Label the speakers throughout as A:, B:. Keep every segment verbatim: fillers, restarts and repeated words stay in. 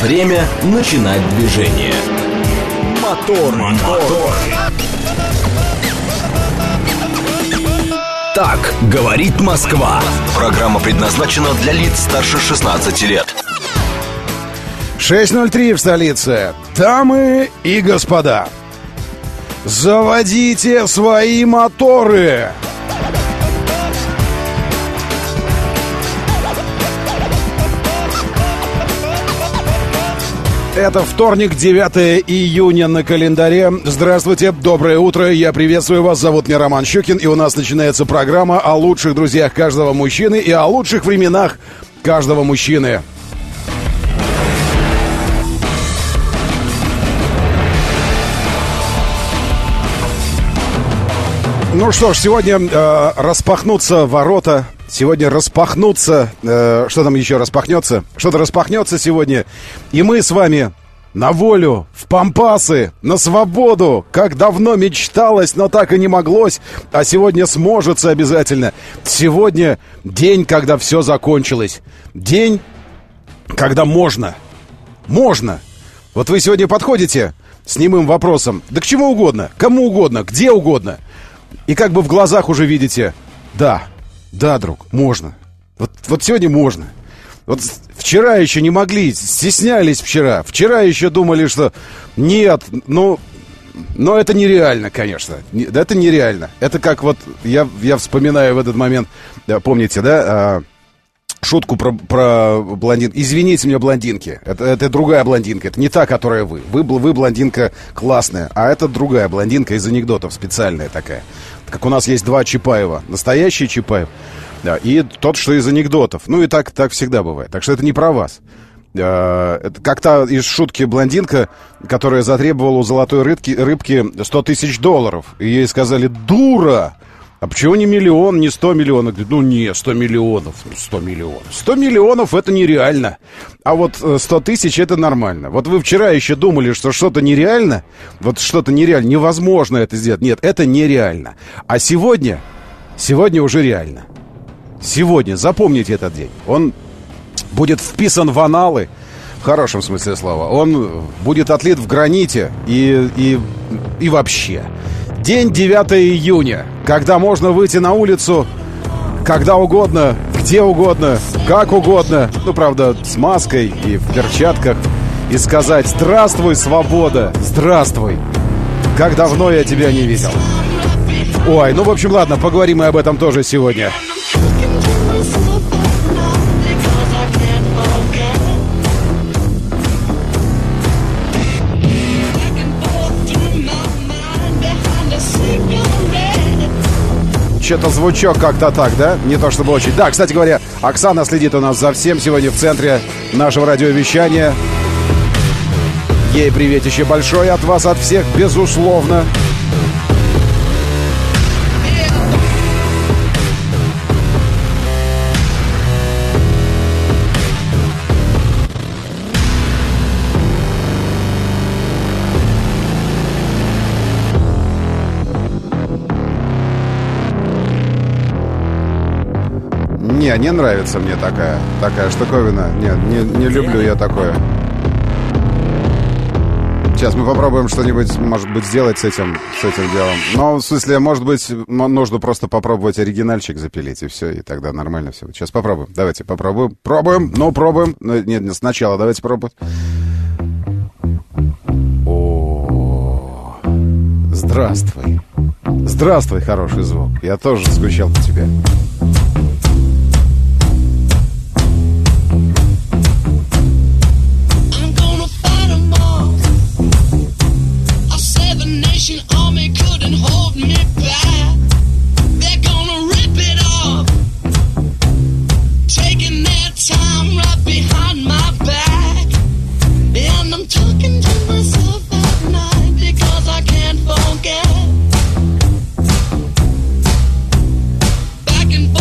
A: Время начинать движение. Мотор, мотор. Так говорит Москва. Программа предназначена для лиц старше шестнадцати лет.
B: шесть ноль три в столице. Дамы и господа, заводите свои моторы. Это вторник, девятое июня на календаре. Здравствуйте, доброе утро, я приветствую вас, зовут меня Роман Щукин, и у нас начинается программа о лучших друзьях каждого мужчины и о лучших временах каждого мужчины. Ну что ж, сегодня э, распахнутся ворота. Сегодня распахнутся, э, что там еще распахнется? Что-то распахнется сегодня. И мы с вами на волю, в пампасы, на свободу. Как давно мечталось, но так и не моглось. А сегодня сможется обязательно. Сегодня день, когда все закончилось. День, когда можно. Можно. Вот вы сегодня подходите с немым вопросом. Да к чему угодно, кому угодно, где угодно. И как бы в глазах уже видите, да, да, друг, можно. Вот, вот сегодня можно. Вот вчера еще не могли, стеснялись вчера. Вчера еще думали, что нет, ну, но это нереально, конечно. Это нереально. Это как вот, я, я вспоминаю в этот момент, помните, да, шутку про, про блондин. Извините меня, блондинки. Это, это другая блондинка. Это не та, которая вы. Вы, вы блондинка классная. А это другая блондинка из анекдотов. Специальная такая. Как у нас есть два Чапаева. Настоящий Чапаев. Да, и тот, что из анекдотов. Ну и так, так всегда бывает. Так что это не про вас. Это как-то из шутки блондинка, которая затребовала у золотой рыбки, рыбки сто тысяч долларов. И ей сказали: дура! А почему не миллион, не сто миллионов? Говорит, ну не, сто миллионов, сто миллионов. сто миллионов это нереально. А вот сто тысяч это нормально. Вот вы вчера еще думали, что что-то нереально. Вот что-то нереально, невозможно это сделать. Нет, это нереально. А сегодня, сегодня уже реально. Сегодня, запомните этот день. Он будет вписан в аналы, в хорошем смысле слова. Он будет отлит в граните и, и, и вообще. День девятое июня, когда можно выйти на улицу когда угодно, где угодно, как угодно. Ну, правда, с маской и в перчатках. И сказать: здравствуй, свобода, здравствуй. Как давно я тебя не видел. Ой, ну, в общем, ладно, поговорим мы об этом тоже сегодня. Что-то звучок как-то так, да? Не то чтобы очень. Да, кстати говоря, Оксана следит у нас за всем сегодня в центре нашего радиовещания. Ей приветище большое от вас, от всех, безусловно. Не, не нравится мне такая, такая штуковина. Нет, не, не люблю я такое. Сейчас мы попробуем что-нибудь, может быть, сделать с этим, с этим делом. Но, в смысле, может быть, нужно просто попробовать оригинальчик запилить, и все, и тогда нормально все. Сейчас попробуем. Давайте попробуем. Пробуем, ну, пробуем. Нет, нет, сначала давайте пробовать. О, здравствуй. Здравствуй, хороший звук. Я тоже скучал по тебе.
C: Back in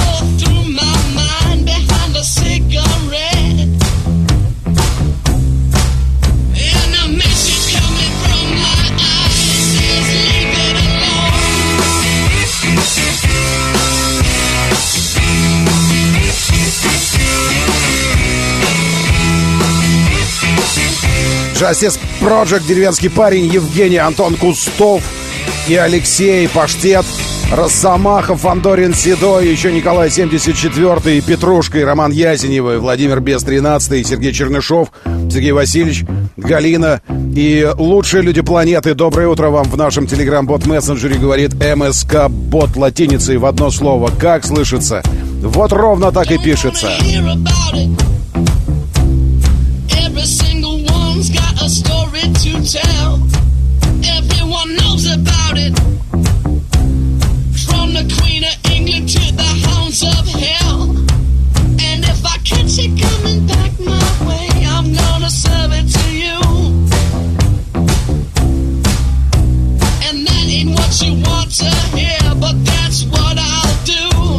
B: Justice Project, деревенский парень, Евгений, Антон Кустов и Алексей Паштет, Росомаха, Фандорин Седой, еще Николай семьдесят четвёртый, Петрушка и Роман Ясеневый, Владимир Бес тринадцатый, Сергей Чернышов, Сергей Васильевич, Галина и лучшие люди планеты. Доброе утро вам в нашем телеграм-бот-мессенджере, говорит МСК-бот латиницей в одно слово. Как слышится? Вот ровно так и пишется.
C: From the Queen of England to the hounds of hell. And if I catch it coming back my way, I'm gonna serve it to you. And that ain't what you want to hear, but that's what I'll do.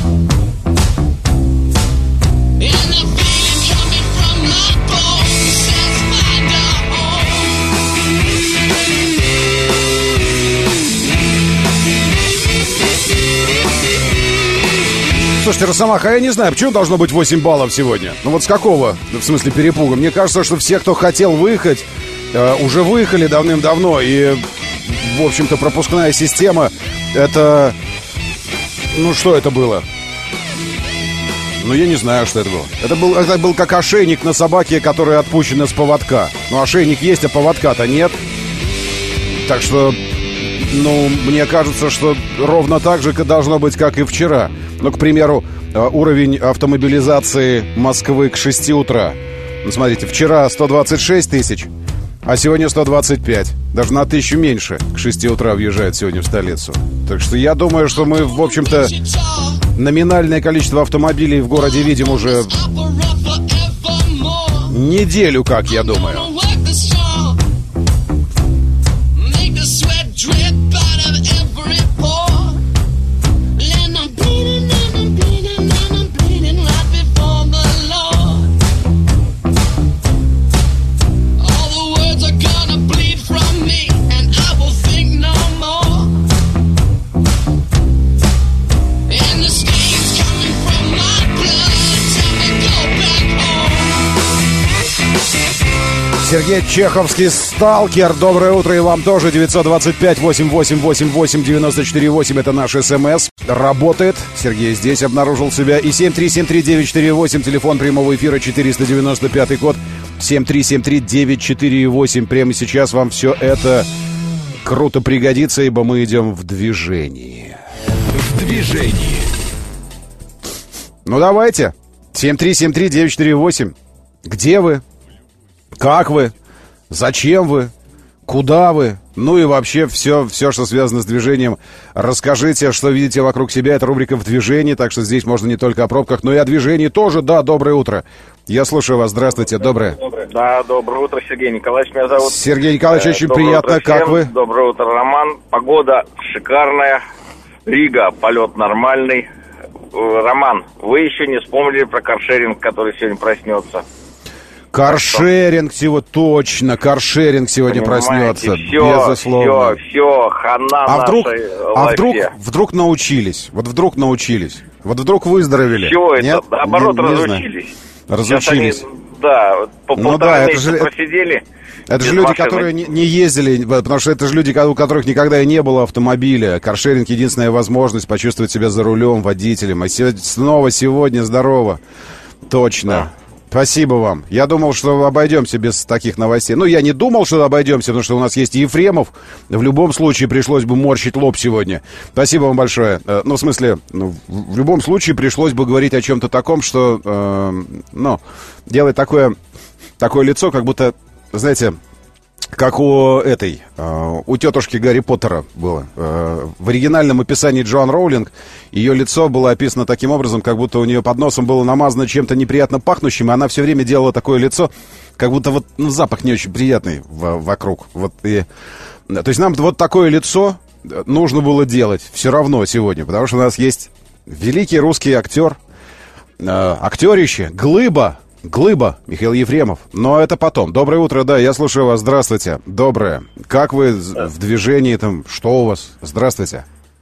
C: And the feeling coming from my bones says find a
B: Слушайте, Росомаха, я не знаю, почему должно быть восемь баллов сегодня? Ну вот с какого, в смысле, перепуга? Мне кажется, что все, кто хотел выехать, э, уже выехали давным-давно. И, в общем-то, пропускная система, это... Ну, что это было? Ну, я не знаю, что это было. Это был, это был как ошейник на собаке, которая отпущена с поводка. Ну, ошейник есть, а поводка-то нет. Так что... Ну, мне кажется, что ровно так же должно быть, как и вчера. Ну, к примеру, уровень автомобилизации Москвы к шести утра. Ну, смотрите, вчера сто двадцать шесть тысяч, а сегодня сто двадцать пять. Даже на тысячу меньше к шести утра въезжает сегодня в столицу. Так что я думаю, что мы, в общем-то, номинальное количество автомобилей в городе видим уже неделю, как я думаю. Сергей Чеховский, Сталкер. Доброе утро и вам тоже. девятьсот двадцать пять восемь восемь восемь восемь девяносто четыре восемь. Это наш СМС. Работает. Сергей здесь обнаружил себя. И семь три семь три девять четыре восемь. Телефон прямого эфира четыреста девяносто пятый код. семь три семь три девять четыре восемь. Прямо сейчас вам все это круто пригодится, ибо мы идем в движении.
A: В движении.
B: Ну давайте. семь три семь три девять четыре восемь. Где вы? Как вы? Зачем вы? Куда вы? Ну и вообще все, все, что связано с движением. Расскажите, что видите вокруг себя. Это рубрика «В движении», так что здесь можно не только о пробках, но и о движении тоже. Да, доброе утро. Я слушаю вас. Здравствуйте. Доброе.
D: Да, доброе утро, Сергей Николаевич. Меня зовут.
B: Сергей Николаевич, очень
D: доброе
B: приятно. Как вы?
D: Доброе утро, Роман. Погода шикарная. Рига, полет нормальный. Роман, вы еще не вспомнили про каршеринг, который сегодня проснется.
B: Каршеринг сегодня, точно, каршеринг сегодня
D: Понимаете,
B: проснется,
D: все,
B: безусловно.
D: Все, все, хана
B: а вдруг,
D: нашей
B: а вдруг,
D: лафе.
B: вдруг научились, вот вдруг научились, вот вдруг выздоровели.
D: Все
B: Нет?
D: это, наоборот,
B: не, не
D: разучились.
B: Разучились.
D: Они, да, по
B: ну
D: полтора
B: да,
D: месяца
B: это же,
D: просидели.
B: Это же люди, машины. которые не, не ездили, потому что это же люди, у которых никогда и не было автомобиля. Каршеринг — единственная возможность почувствовать себя за рулем, водителем. А снова сегодня здорово. Точно. Да. Спасибо вам. Я думал, что обойдемся без таких новостей. Ну, я не думал, что обойдемся, потому что у нас есть Ефремов. В любом случае пришлось бы морщить лоб сегодня. Спасибо вам большое. Ну, в смысле, ну, в любом случае пришлось бы говорить о чем-то таком, что, э, ну, делать такое, такое лицо, как будто, знаете, как у этой, э, у тетушки Гарри Поттера было. Э, в оригинальном описании Джоан Роулинг ее лицо было описано таким образом, как будто у нее под носом было намазано чем-то неприятно пахнущим, и она все время делала такое лицо, как будто вот ну, запах не очень приятный в, вокруг. Вот, и, то есть нам вот такое лицо нужно было делать все равно сегодня, потому что у нас есть великий русский актер, э, актерище, глыба, Глыба, Михаил Ефремов. Но это потом. Доброе утро, да, я слушаю вас. Здравствуйте. Доброе. Как вы в движении там? Что у вас? Здравствуйте.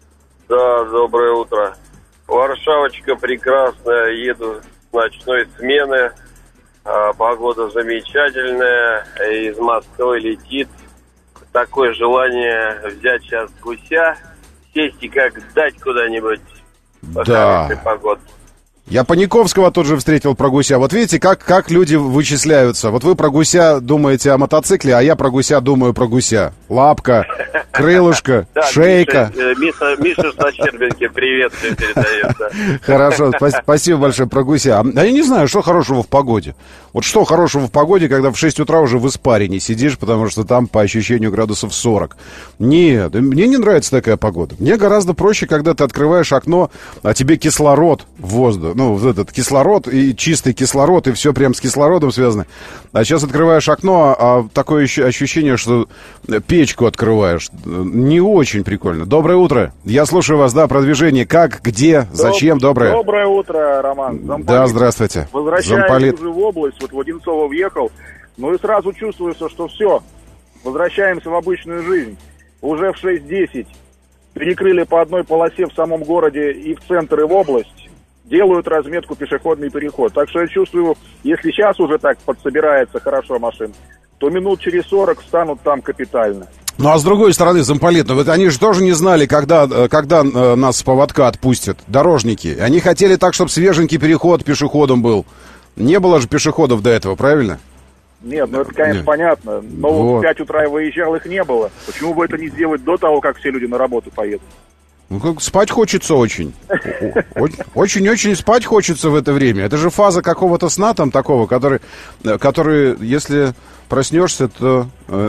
E: Да, доброе утро. Варшавочка прекрасная. Еду с ночной смены. А, погода замечательная. Из Москвы летит. Такое желание взять сейчас гуся, сесть и как дать куда-нибудь.
B: Да.
E: Погода.
B: Я Паниковского тут же встретил про гуся. Вот видите, как, как люди вычисляются. Вот вы про гуся думаете о мотоцикле, а я про гуся думаю про гуся. Лапка, крылышко, шейка.
E: Миша, Миша с Щербинки привет всем передает.
B: Хорошо, спасибо большое про гуся. А я не знаю, что хорошего в погоде. Вот что хорошего в погоде, когда в шесть утра уже в испарине сидишь, потому что там по ощущению градусов сорок. Нет, мне не нравится такая погода. Мне гораздо проще, когда ты открываешь окно, а тебе кислород в воздух. Ну, вот этот кислород и чистый кислород, и все прям с кислородом связано. А сейчас открываешь окно, а такое ощущение, что печку открываешь. Не очень прикольно. Доброе утро. Я слушаю вас, да, про движение. Как, где, зачем? Доброе.
F: Доброе утро, Роман.
B: Замполит. Да, здравствуйте.
F: Возвращаюсь Замполит. уже в область, вот в Одинцово въехал. Ну и сразу чувствуется, что все, возвращаемся в обычную жизнь. Уже в шесть десять перекрыли по одной полосе в самом городе и в центр, и в область. Делают разметку пешеходный переход. Так что я чувствую, если сейчас уже так подсобирается хорошо машин, то минут через сорок станут там капитально.
B: Ну, а с другой стороны, замполит, ну, вот они же тоже не знали, когда, когда э, нас с поводка отпустят, дорожники. Они хотели так, чтобы свеженький переход пешеходом был. Не было же пешеходов до этого, правильно?
F: Нет, ну это, конечно, Нет. понятно. Но вот в пять утра я выезжал, их не было. Почему бы это не сделать до того, как все люди на работу поедут?
B: Ну, как спать хочется очень. Очень-очень спать хочется в это время. Это же фаза какого-то сна там такого, который, который если проснешься, то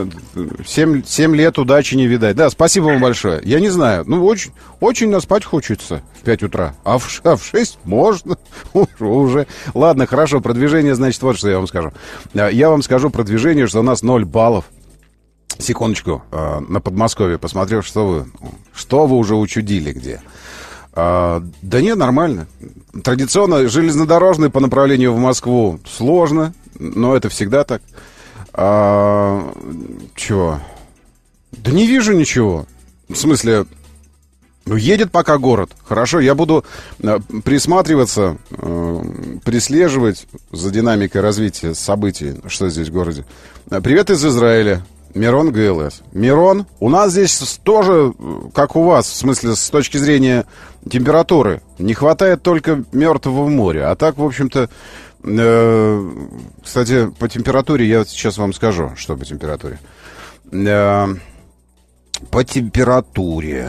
B: семь лет удачи не видать. Да, спасибо вам большое. Я не знаю, ну, очень, очень на спать хочется в пять утра. А в, а в шесть можно уже. Ладно, хорошо, про движение, значит, вот что я вам скажу. Я вам скажу про движение, что у нас ноль баллов. Секундочку, э, на Подмосковье посмотрел, что вы, что вы уже учудили где. Э, да нет, нормально. Традиционно железнодорожный по направлению в Москву сложно, но это всегда так. Э, чего? Да не вижу ничего. В смысле, едет пока город. Хорошо, я буду э, присматриваться, э, прислеживать за динамикой развития событий, что здесь в городе. Привет из Израиля. Мирон ГЛС. Мирон, у нас здесь тоже, как у вас, в смысле, с точки зрения температуры, не хватает только Мертвого моря. А так, в общем-то, э, кстати, по температуре я сейчас вам скажу, что по температуре. Э, по температуре...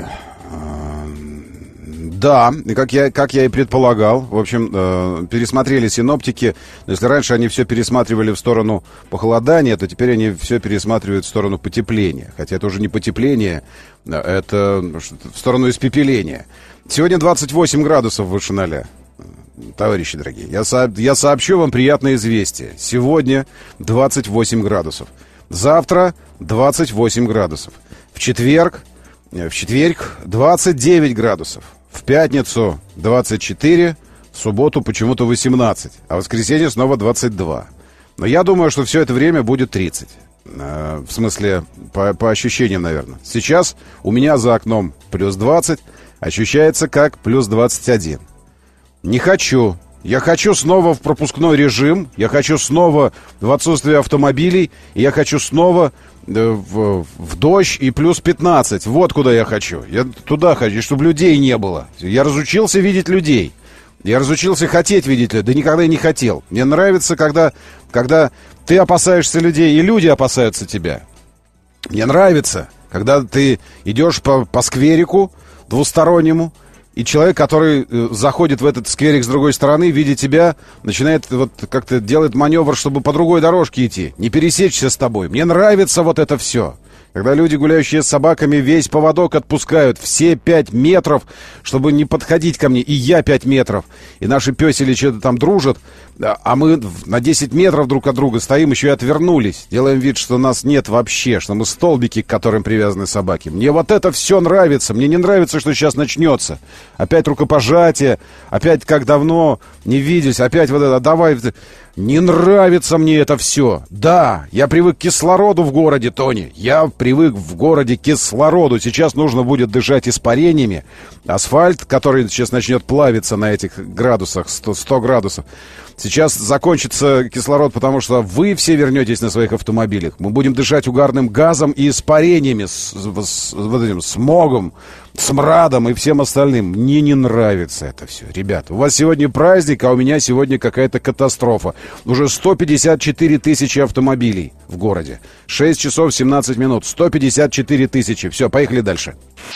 B: Да, и как я, как я и предполагал, в общем, э, пересмотрели синоптики. Если раньше они все пересматривали в сторону похолодания, то теперь они все пересматривают в сторону потепления. Хотя это уже не потепление, это в сторону испепеления. Сегодня двадцать восемь градусов выше ноля. Товарищи дорогие, я, со, я сообщу вам приятное известие. Сегодня двадцать восемь градусов. Завтра двадцать восемь градусов. В четверг, в четверг двадцать девять градусов. В пятницу двадцать четыре, в субботу почему-то восемнадцать, а в воскресенье снова двадцать два. Но я думаю, что все это время будет тридцать. Э, в смысле, по, по ощущениям, наверное. Сейчас у меня за окном плюс двадцать, ощущается как плюс двадцать один. Не хочу. Я хочу снова в пропускной режим, я хочу снова в отсутствие автомобилей, и я хочу снова э, в, в дождь и плюс пятнадцать. Вот куда я хочу. Я туда хочу, чтобы людей не было. Я разучился видеть людей. Я разучился хотеть видеть людей. Да никогда и не хотел. Мне нравится, когда, когда ты опасаешься людей, и люди опасаются тебя. Мне нравится, когда ты идешь по, по скверику двустороннему, и человек, который э, заходит в этот скверик с другой стороны, видя тебя, начинает вот как-то делать маневр, чтобы по другой дорожке идти, не пересечься с тобой. Мне нравится вот это все. Когда люди, гуляющие с собаками, весь поводок отпускают, все пять метров, чтобы не подходить ко мне, и я пять метров, и наши пёсели что-то там дружат, а мы на десять метров друг от друга стоим, еще и отвернулись, делаем вид, что нас нет вообще, что мы столбики, к которым привязаны собаки. Мне вот это все нравится, мне не нравится, что сейчас начнется. Опять рукопожатие, опять как давно не виделись, опять вот это, давай... Не нравится мне это все. Да, я привык к кислороду в городе, Тони. Я привык в городе к кислороду. Сейчас нужно будет дышать испарениями. Асфальт, который сейчас начнет плавиться на этих градусах, сто, сто градусов. Сейчас закончится кислород, потому что вы все вернетесь на своих автомобилях. Мы будем дышать угарным газом и испарениями, с, с, с вот этим смогом, смрадом и всем остальным. Мне не нравится это все. Ребята, у вас сегодня праздник, а у меня сегодня какая-то катастрофа. Уже сто пятьдесят четыре тысячи автомобилей в городе. шесть часов семнадцать минут. сто пятьдесят четыре тысячи. Все, поехали дальше.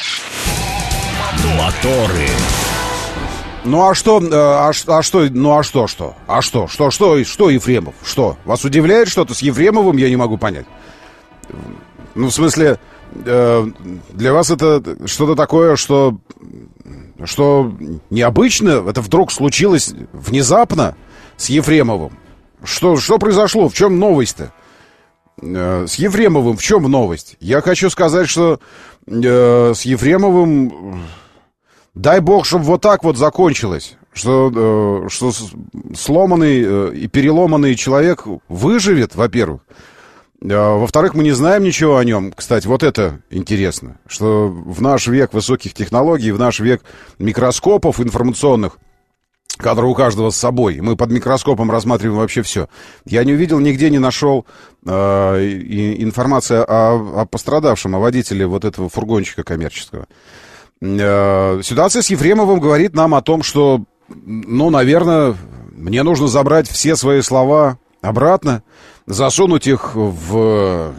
A: Моторы.
B: Ну а что, а, а что, ну а что, что? А что, что, что, что Ефремов? Что? Вас удивляет что-то с Ефремовым, я не могу понять. Ну, в смысле, э, для вас это что-то такое, что, что необычно? Это вдруг случилось внезапно с Ефремовым? Что, что произошло? В чем новость-то? Э, с Ефремовым в чем новость? Я хочу сказать, что э, с Ефремовым... Дай бог, чтобы вот так вот закончилось, что, э, что сломанный э, и переломанный человек выживет, во-первых. А, во-вторых, мы не знаем ничего о нем. Кстати, вот это интересно, что в наш век высоких технологий, в наш век микроскопов информационных, которые у каждого с собой, мы под микроскопом рассматриваем вообще все. Я не увидел, нигде не нашел э, и, информации о, о пострадавшем, о водителе вот этого фургончика коммерческого. Ситуация с Ефремовым говорит нам о том, что, ну, наверное, мне нужно забрать все свои слова обратно, засунуть их в,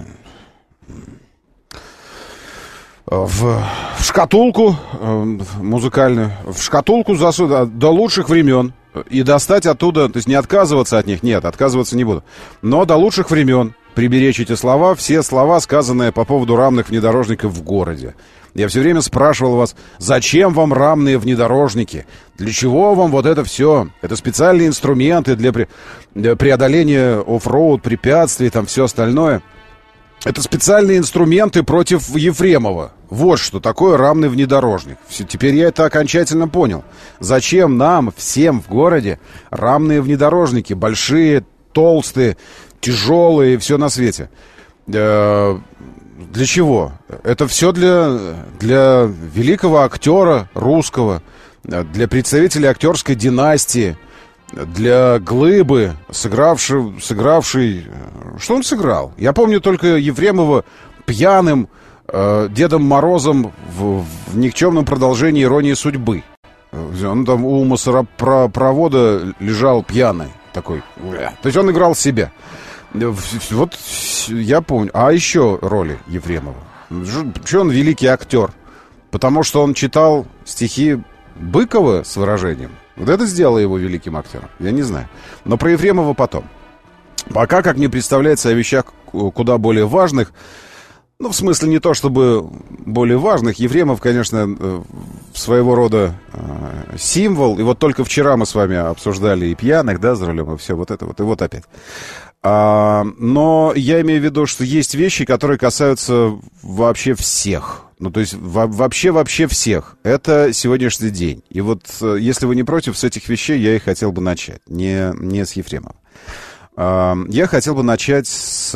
B: в, в шкатулку музыкальную, в шкатулку засунуть до лучших времен и достать оттуда, то есть не отказываться от них, нет, отказываться не буду, но до лучших времен приберечь эти слова, все слова, сказанные по поводу рамных внедорожников в городе. Я все время спрашивал вас, зачем вам рамные внедорожники? Для чего вам вот это все? Это специальные инструменты для, пре- для преодоления оффроуд, препятствий, там все остальное. Это специальные инструменты против Ефремова. Вот что такое рамный внедорожник. Все, теперь я это окончательно понял. Зачем нам всем в городе рамные внедорожники? Большие, толстые, тяжелые, все на свете. Э- Для чего? Это все для, для великого актера русского, для представителей актерской династии, для Глыбы, сыгравший, сыгравший... Что он сыграл? Я помню только Ефремова пьяным э, Дедом Морозом в, в никчемном продолжении «Иронии судьбы». Он там у мусоропровода лежал пьяный такой. То есть он играл себя. Вот я помню. А еще роли Ефремова. Что он великий актер? Потому что он читал стихи Быкова с выражением. Вот это сделало его великим актером. Я не знаю. Но про Ефремова потом. Пока, как мне представляется, о вещах куда более важных. Ну, в смысле, не то чтобы более важных. Ефремов, конечно, своего рода э, символ. И вот только вчера мы с вами обсуждали и пьяных, да, за рулем, и все вот это вот. И вот опять. А, но я имею в виду, что есть вещи, которые касаются вообще всех. Ну, то есть во- вообще-вообще всех. Это сегодняшний день. И вот, если вы не против, с этих вещей я и хотел бы начать. Не, не с Ефремова. А, я хотел бы начать с,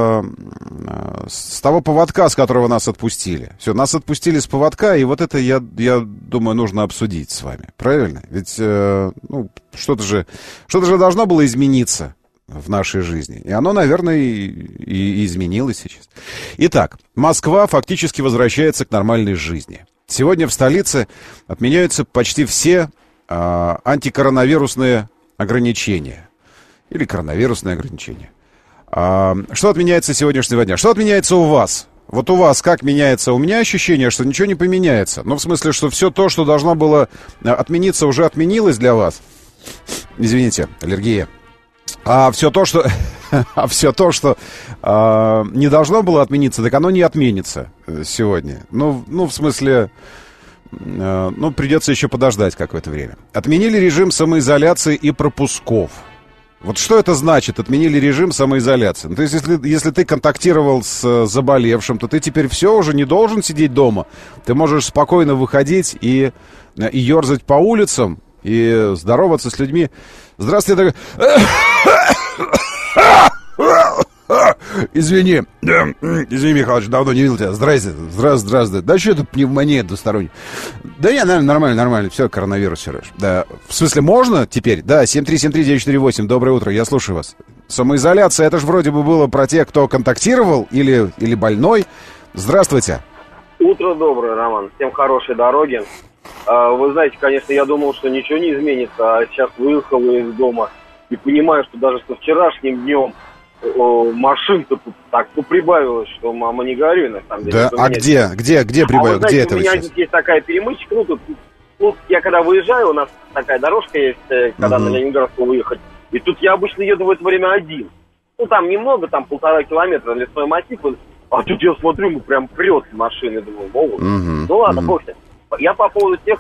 B: с того поводка, с которого нас отпустили. Все, нас отпустили с поводка, и вот это, я, я думаю, нужно обсудить с вами. Правильно? Ведь ну, что-то же, что-то же должно было измениться в нашей жизни. И оно, наверное, и, и изменилось сейчас. Итак, Москва фактически возвращается к нормальной жизни. Сегодня в столице отменяются почти все а, антикоронавирусные ограничения. Или коронавирусные ограничения. А, что отменяется с сегодняшнего дня? Что отменяется у вас? Вот у вас как меняется? У меня ощущение, что ничего не поменяется. Ну, в смысле, что все то, что должно было отмениться, уже отменилось для вас. Извините, аллергия. А все то, что, а все то, что а, не должно было отмениться, так оно не отменится сегодня. Ну, ну в смысле, а, ну, придется еще подождать какое-то время. Отменили режим самоизоляции и пропусков. Вот что это значит, отменили режим самоизоляции? Ну, то есть, если, если ты контактировал с заболевшим, то ты теперь все уже не должен сидеть дома. Ты можешь спокойно выходить и, и ерзать по улицам, и здороваться с людьми. Здравствуйте. Извини, извини, Михалыч, давно не видел тебя. Здрасте, здравствуй, здравствуй. Да что это пневмония двусторонняя? Да нет, нормально, нормально, все, коронавирус, Сереж. Да, в смысле, можно теперь? Да, семь три семь три девять четыре восемь, доброе утро, я слушаю вас. Самоизоляция, это же вроде бы было про тех, кто контактировал или, или больной. Здравствуйте.
E: Утро доброе, Роман. Всем хорошей дороги. Вы знаете, конечно, я думал, что ничего не изменится, а сейчас выехал из дома и понимаю, что даже со вчерашним днем машин-то тут так прибавилось, что мама не горюй, на самом деле.
B: Да, а где, где, где прибавилось, а где это
E: у меня здесь есть такая перемычка, ну, тут, ну, я когда выезжаю, у нас такая дорожка есть, когда uh-huh. на Ленинградскую выехать, и тут я обычно еду в это время один. Ну, там немного, там полтора километра лесной массив, а тут я смотрю, ну, прям прет машины, думаю, могут. Uh-huh. Ну, ладно, бог uh-huh. Я по поводу тех,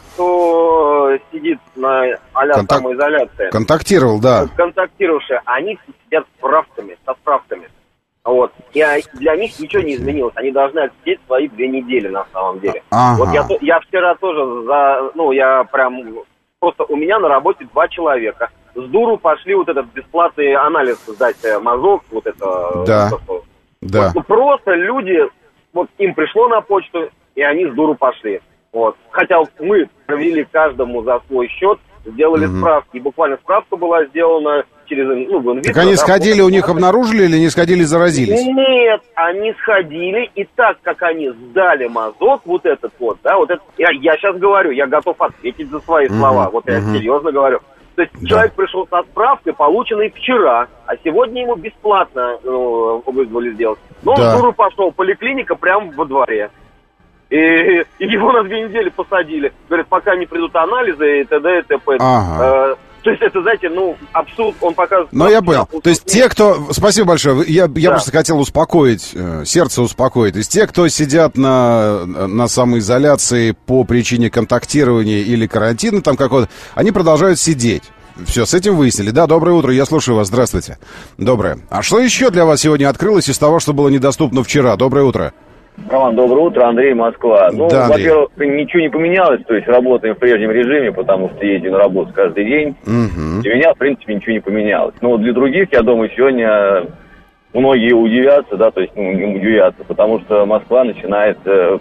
E: кто сидит на а-ля Контак... самоизоляции.
B: Контактировал, да.
E: Контактировавшие, они сидят с справками, со справками. Вот. И для них ничего не изменилось. Они должны отсидеть свои две недели на самом деле. Ага. Вот я, я вчера тоже за... Ну, я прям... Просто у меня на работе два человека. С дуру пошли вот этот бесплатный анализ сдать мазок, вот это...
B: Да.
E: Вот,
B: да.
E: Вот, просто люди... Вот им пришло на почту, и они с дуру пошли. Вот. Хотя мы провели каждому за свой счет, сделали угу. справки. И буквально справка была сделана через... Ну, в инвитро,
B: так они
E: да,
B: сходили, у них обнаружили или не сходили, заразились?
E: Нет, они сходили, и так как они сдали мазок, вот этот вот, да, вот это... Я, я сейчас говорю, я готов ответить за свои угу. слова. Вот я угу. серьезно говорю. То есть да. человек пришел со справкой, полученной вчера, а сегодня ему бесплатно ну, вызвали сделать. Но да. он в дуру пошел, поликлиника прямо во дворе. И, и его на две недели посадили. Говорят, пока не придут анализы и т.д. и т.п.
B: Ага.
E: Э, то есть это, знаете, ну, абсурд, он показывает...
B: Ну, я понял. То есть те, кто... Спасибо большое. Я, я да. просто хотел успокоить, сердце успокоить. То есть те, кто сидят на, на самоизоляции по причине контактирования или карантина там какого-то, они продолжают сидеть. Все, с этим выяснили. Да, доброе утро, я слушаю вас. Здравствуйте. Доброе. А что еще для вас сегодня открылось из того, что было недоступно вчера? Доброе утро.
G: Роман, доброе утро, Андрей, Москва. Ну,
B: да,
G: во-первых, ничего не поменялось, то есть работаем в прежнем режиме, потому что ездим на работу каждый день.
B: Угу.
G: Для меня, в принципе, ничего не поменялось. Но для других, я думаю, сегодня многие удивятся, да, то есть, ну, удивятся, потому что Москва начинает э,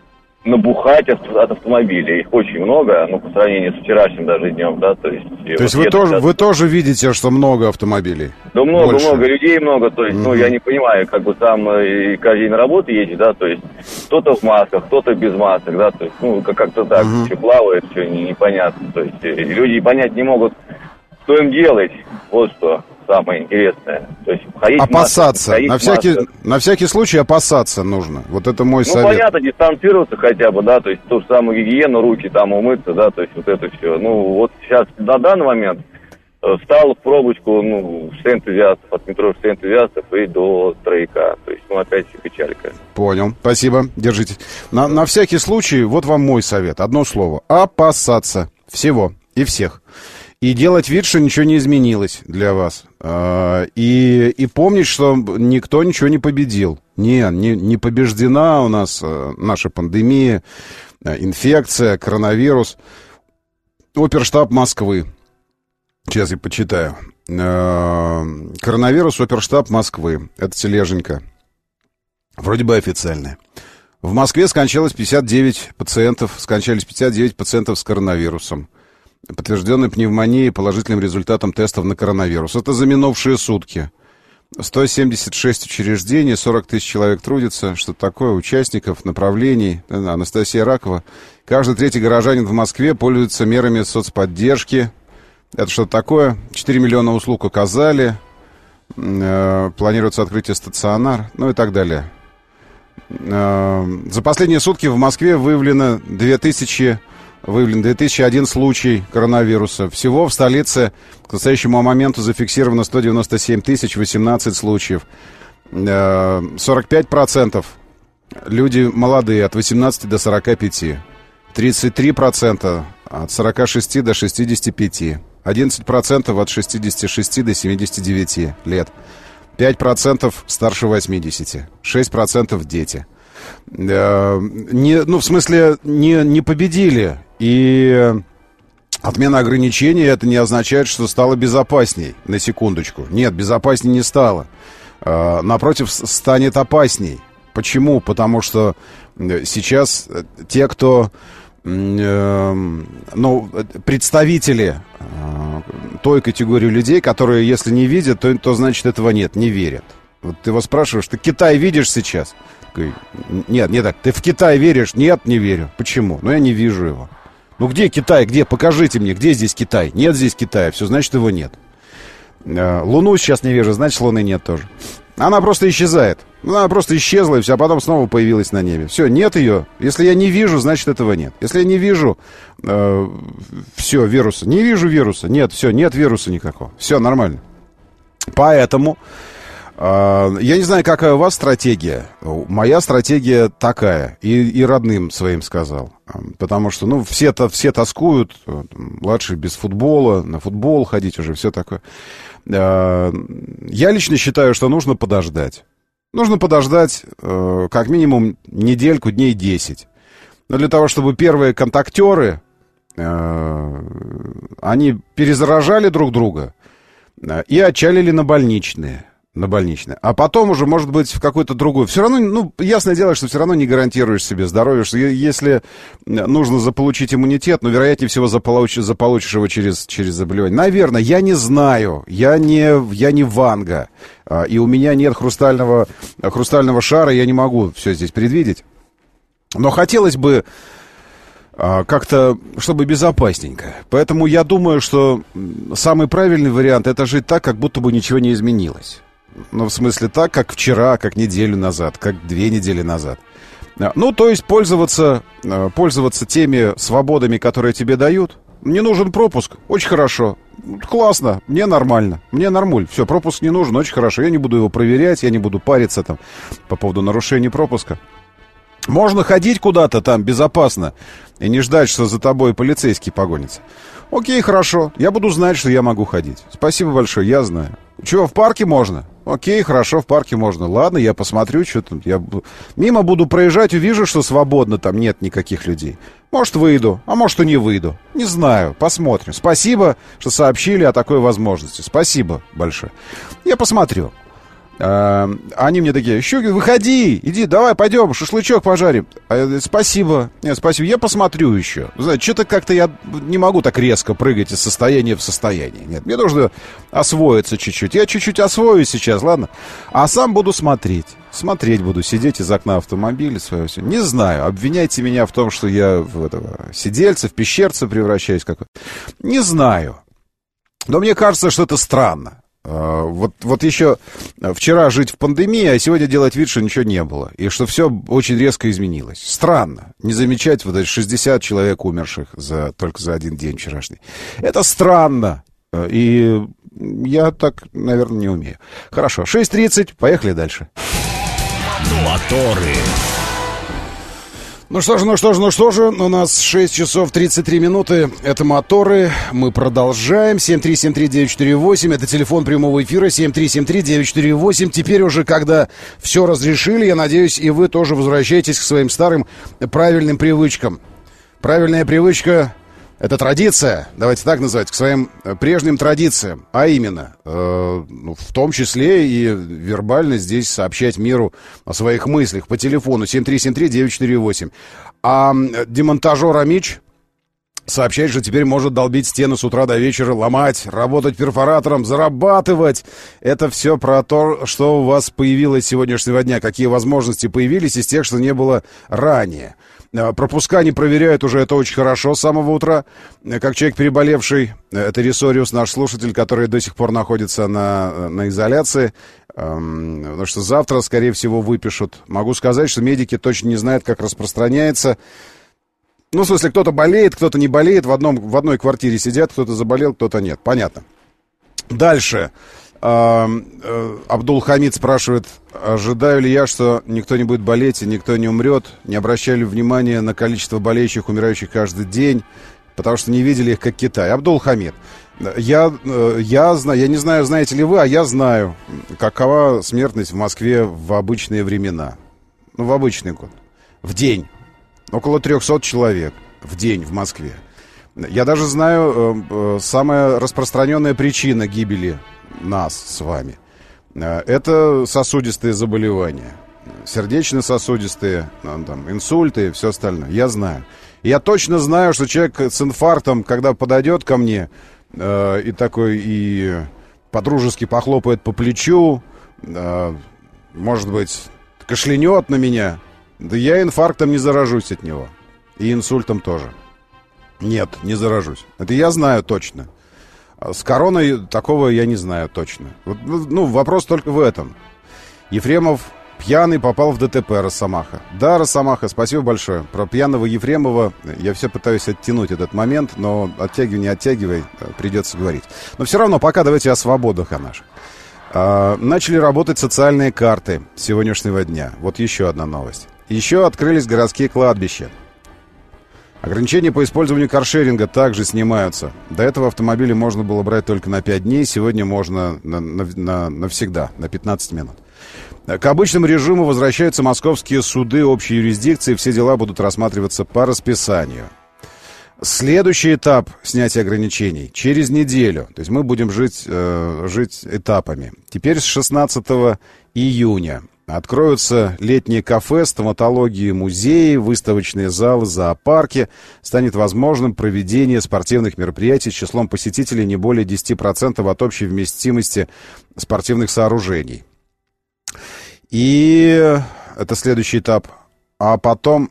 G: набухать от, от автомобилей. Их очень много, ну, по сравнению с вчерашним даже днем, да, то есть...
B: То вот есть вы тоже, сейчас... вы тоже видите, что много автомобилей?
G: Да много, Больше. много, людей много, то есть, mm-hmm. ну, я не понимаю, как бы там и каждый день на работу едет, да, то есть, кто-то в масках, кто-то без масок, да, то есть, ну, как-то так, mm-hmm. все плавает, все непонятно, то есть, люди понять не могут, что им делать, вот что самое интересное. То есть ходить
B: опасаться.
G: Масках,
B: на, всякий, на всякий случай опасаться нужно. Вот это мой
G: ну,
B: совет.
G: Ну, понятно, дистанцироваться хотя бы, да, то есть ту же самую гигиену, руки там умыться, да, то есть вот это все. Ну, вот сейчас на данный момент встал в пробочку, ну, все энтузиастов, от метро все энтузиастов и до Трояка. То есть, ну, опять печалька.
B: Понял, спасибо, держитесь. На, на всякий случай, вот вам мой совет. Одно слово. Опасаться всего и всех. И делать вид, что ничего не изменилось для вас. И, и помнить, что никто ничего не победил. Не, не, не побеждена у нас наша пандемия, инфекция, коронавирус. Оперштаб Москвы. Сейчас я почитаю. Коронавирус, оперштаб Москвы. Это тележенька. Вроде бы официальная. В Москве скончалось пятьдесят девять пациентов, скончались пятьдесят девять пациентов с коронавирусом. Подтвержденной пневмонией, положительным результатом тестов на коронавирус. Это за минувшие сутки. сто семьдесят шесть учреждений, сорок тысяч человек трудится. Что такое? Участников, направлений. Анастасия Ракова. Каждый третий горожанин в Москве пользуется мерами соцподдержки. Это что такое? четыре миллиона услуг оказали. Э, планируется открытие стационар. Ну и так далее. Э, за последние сутки в Москве выявлено две тысячи... Выявлен две тысячи один случай коронавируса. Всего в столице к настоящему моменту зафиксировано сто девяносто семь тысяч восемнадцать случаев. сорок пять процентов люди молодые, от восемнадцати до сорока пяти. тридцать три процента от сорока шести до шестидесяти пяти. одиннадцать процентов от шестидесяти шести до семидесяти девяти лет. пять процентов старше восьмидесяти. шесть процентов дети. Не, ну, в смысле, не, не победили. И Отмена ограничений — это не означает, что стало безопасней, на секундочку. Нет, безопасней не стало. Э, напротив, станет опасней. Почему? Потому что сейчас те, кто, э, ну, представители э, той категории людей, которые, если не видят, то, то значит этого нет, не верят. Вот ты его спрашиваешь, ты Китай видишь сейчас? Такой, нет, не так. Ты в Китай веришь? Нет, не верю. Почему? Ну, я не вижу его. Ну, где Китай? Где? Покажите мне, где здесь Китай? Нет здесь Китая, все, значит, его нет. Луну сейчас не вижу, значит, Луны нет тоже. Она просто исчезает. Она просто исчезла, и все, а потом снова появилась на небе. Все, нет ее. Если я не вижу, значит, этого нет. Если я не вижу, э, все, вируса. Не вижу вируса. Нет, все, нет вируса никакого. Все, нормально. Поэтому... Я не знаю, какая у вас стратегия. Моя стратегия такая. И, и родным своим сказал. Потому что, ну, все-то, все тоскуют. Младшие без футбола, на футбол ходить уже, все такое. Я лично считаю, что нужно подождать. Нужно подождать как минимум недельку, дней десять. Но для того, чтобы первые контактеры, они перезаражали друг друга и отчалили на больничные. На больничное. А потом уже, может быть, в какой-то другой. Все равно, ну, ясное дело, что все равно не гарантируешь себе здоровье, что если нужно заполучить иммунитет, ну, вероятнее всего, заполучишь, заполучишь его через, через заболевание. Наверное, я не знаю. Я не, я не Ванга. И у меня нет хрустального, хрустального шара, я не могу все здесь предвидеть. Но хотелось бы как-то, чтобы безопасненько. Поэтому я думаю, что самый правильный вариант — это жить так, как будто бы ничего не изменилось. Ну, в смысле, так, как вчера, как неделю назад, как две недели назад. Ну, то есть пользоваться, пользоваться теми свободами, которые тебе дают. Не нужен пропуск. Очень хорошо. Классно. Мне нормально. Мне нормуль. Все, пропуск не нужен. Очень хорошо. Я не буду его проверять, я не буду париться там по поводу нарушения пропуска. Можно ходить куда-то там безопасно и не ждать, что за тобой полицейский погонится. Окей, хорошо. Я буду знать, что я могу ходить. Спасибо большое, я знаю. Чего, в парке можно? Окей, хорошо, в парке можно. Ладно, я посмотрю, что там. Я мимо буду проезжать, увижу, что свободно, там нет никаких людей. Может, выйду, а может, и не выйду. Не знаю, посмотрим. Спасибо, что сообщили о такой возможности. Спасибо большое. Я посмотрю. А, они мне такие: Щукин, выходи, иди, давай, пойдем, шашлычок пожарим. А, спасибо, нет, спасибо, я посмотрю еще. Знаете, что-то как-то я не могу так резко прыгать из состояния в состояние. Нет, мне нужно освоиться чуть-чуть. Я чуть-чуть освоюсь сейчас, ладно? А сам буду смотреть. Смотреть буду, сидеть из окна автомобиля своего. Все. Не знаю, обвиняйте меня в том, что я в этого сидельца, в пещерца превращаюсь какой-то. Не знаю. Но мне кажется, что это странно. Вот, вот еще вчера жить в пандемии, а сегодня делать вид, что ничего не было. И что все очень резко изменилось. Странно. Не замечать вот эти шестьдесят человек умерших за, только за один день вчерашний. Это странно. И я так, наверное, не умею. Хорошо, шесть тридцать, поехали дальше.
A: Моторы.
B: Ну что же, ну что же, ну что же, у нас шесть часов тридцать три минуты, это моторы, мы продолжаем, семь три семь три девять четыре восемь, это телефон прямого эфира, семь три семь три девять четыре восемь, теперь уже, когда все разрешили, я надеюсь, и вы тоже возвращаетесь к своим старым правильным привычкам. Правильная привычка — это традиция, давайте так называть, к своим прежним традициям, а именно, э, ну, в том числе и вербально здесь сообщать миру о своих мыслях по телефону семь три семь три девять четыре восемь. А демонтажер Амич сообщает, что теперь может долбить стены с утра до вечера, ломать, работать перфоратором, зарабатывать. Это все про то, что у вас появилось с сегодняшнего дня, какие возможности появились из тех, что не было ранее. Пропуска не проверяют уже, это очень хорошо с самого утра. Как человек переболевший, это Ресориус, наш слушатель, который до сих пор находится на, на изоляции, эм, потому что завтра, скорее всего, выпишут. Могу сказать, что медики точно не знают, как распространяется. Ну, в смысле, кто-то болеет, кто-то не болеет, в, одном, в одной квартире сидят, кто-то заболел, кто-то нет. Понятно. Дальше. Абдул-Хамид спрашивает, ожидаю ли я, что никто не будет болеть и никто не умрет, не обращали внимания на количество болеющих, умирающих каждый день, потому что не видели их, как Китай. Абдул-Хамид, я, я, знаю, я не знаю, знаете ли вы, а я знаю, какова смертность в Москве в обычные времена. Ну, в обычный год. В день. Около трехсот человек в день в Москве. Я даже знаю э, самая распространенная причина гибели нас с вами. Э, это сосудистые заболевания. Сердечно-сосудистые, ну, там, инсульты и все остальное. Я знаю. Я точно знаю, что человек с инфарктом, когда подойдет ко мне э, и такой и по-дружески похлопает по плечу, э, может быть, кашлянет на меня, да я инфарктом не заражусь от него. И инсультом тоже. Нет, не заражусь. Это я знаю точно. С короной такого я не знаю точно. Вот, ну, вопрос только в этом. Ефремов пьяный попал в ДТП, Росомаха. Да, Росомаха, спасибо большое. Про пьяного Ефремова я все пытаюсь оттянуть этот момент, но оттягивай, не оттягивай, придется говорить. Но все равно, пока давайте о свободах о наших. А, начали работать социальные карты с сегодняшнего дня. Вот еще одна новость. Еще открылись городские кладбища. Ограничения по использованию каршеринга также снимаются. До этого автомобили можно было брать только на пять дней. Сегодня можно на, на, на, навсегда, на пятнадцать минут. К обычному режиму возвращаются московские суды общей юрисдикции. Все дела будут рассматриваться по расписанию. Следующий этап снятия ограничений через неделю. То есть мы будем жить, э, жить этапами. Теперь с шестнадцатого июня откроются летние кафе, стоматологии, музеи, выставочные залы, зоопарки. Станет возможным проведение спортивных мероприятий с числом посетителей не более десяти процентов от общей вместимости спортивных сооружений. И это следующий этап. А потом,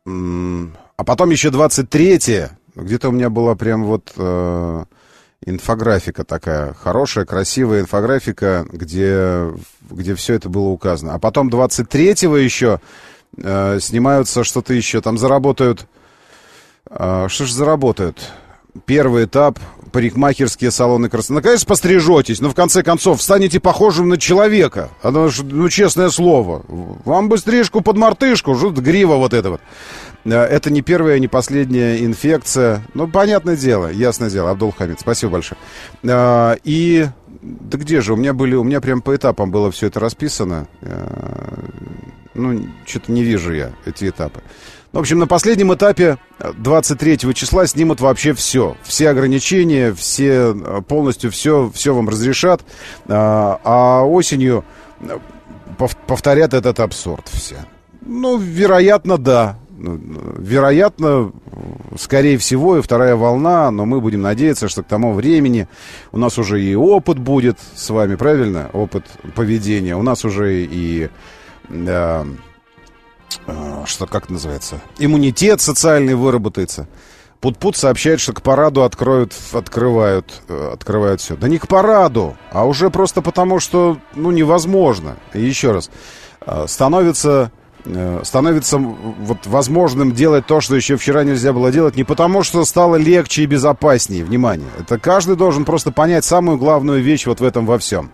B: а потом еще двадцать третье. Где-то у меня была прям вот э, инфографика такая, хорошая, красивая инфографика, где, где все это было указано. А потом двадцать третьего еще э, снимаются что-то еще. Там заработают... Э, что же заработают? Первый этап — парикмахерские салоны красоты. Ну, конечно, пострижетесь, но в конце концов станете похожим на человека. Оно, ну, честное слово. Вам бы стрижку под мартышку, жут грива вот это вот. Это не первая, не последняя инфекция. Ну, понятное дело, ясное дело. Абдул-Хамид, спасибо большое. И... Да где же? У меня были... У меня прям по этапам было все это расписано. Ну, что-то не вижу я эти этапы. В общем, на последнем этапе двадцать третьего числа снимут вообще все. Все ограничения, все, полностью все, все вам разрешат. А, а осенью повторят этот абсурд все. Ну, вероятно, да. Вероятно, скорее всего, и вторая волна, но мы будем надеяться, что к тому времени у нас уже и опыт будет с вами, правильно? Опыт поведения. У нас уже и... Да, что, как это называется? Иммунитет социальный выработается. Пут-пут сообщает, что к параду откроют, открывают, открывают все. Да не к параду, а уже просто потому, что, ну, невозможно. И еще раз, становится, становится вот возможным делать то, что еще вчера нельзя было делать, не потому, что стало легче и безопаснее. Внимание, это каждый должен просто понять самую главную вещь вот в этом во всем.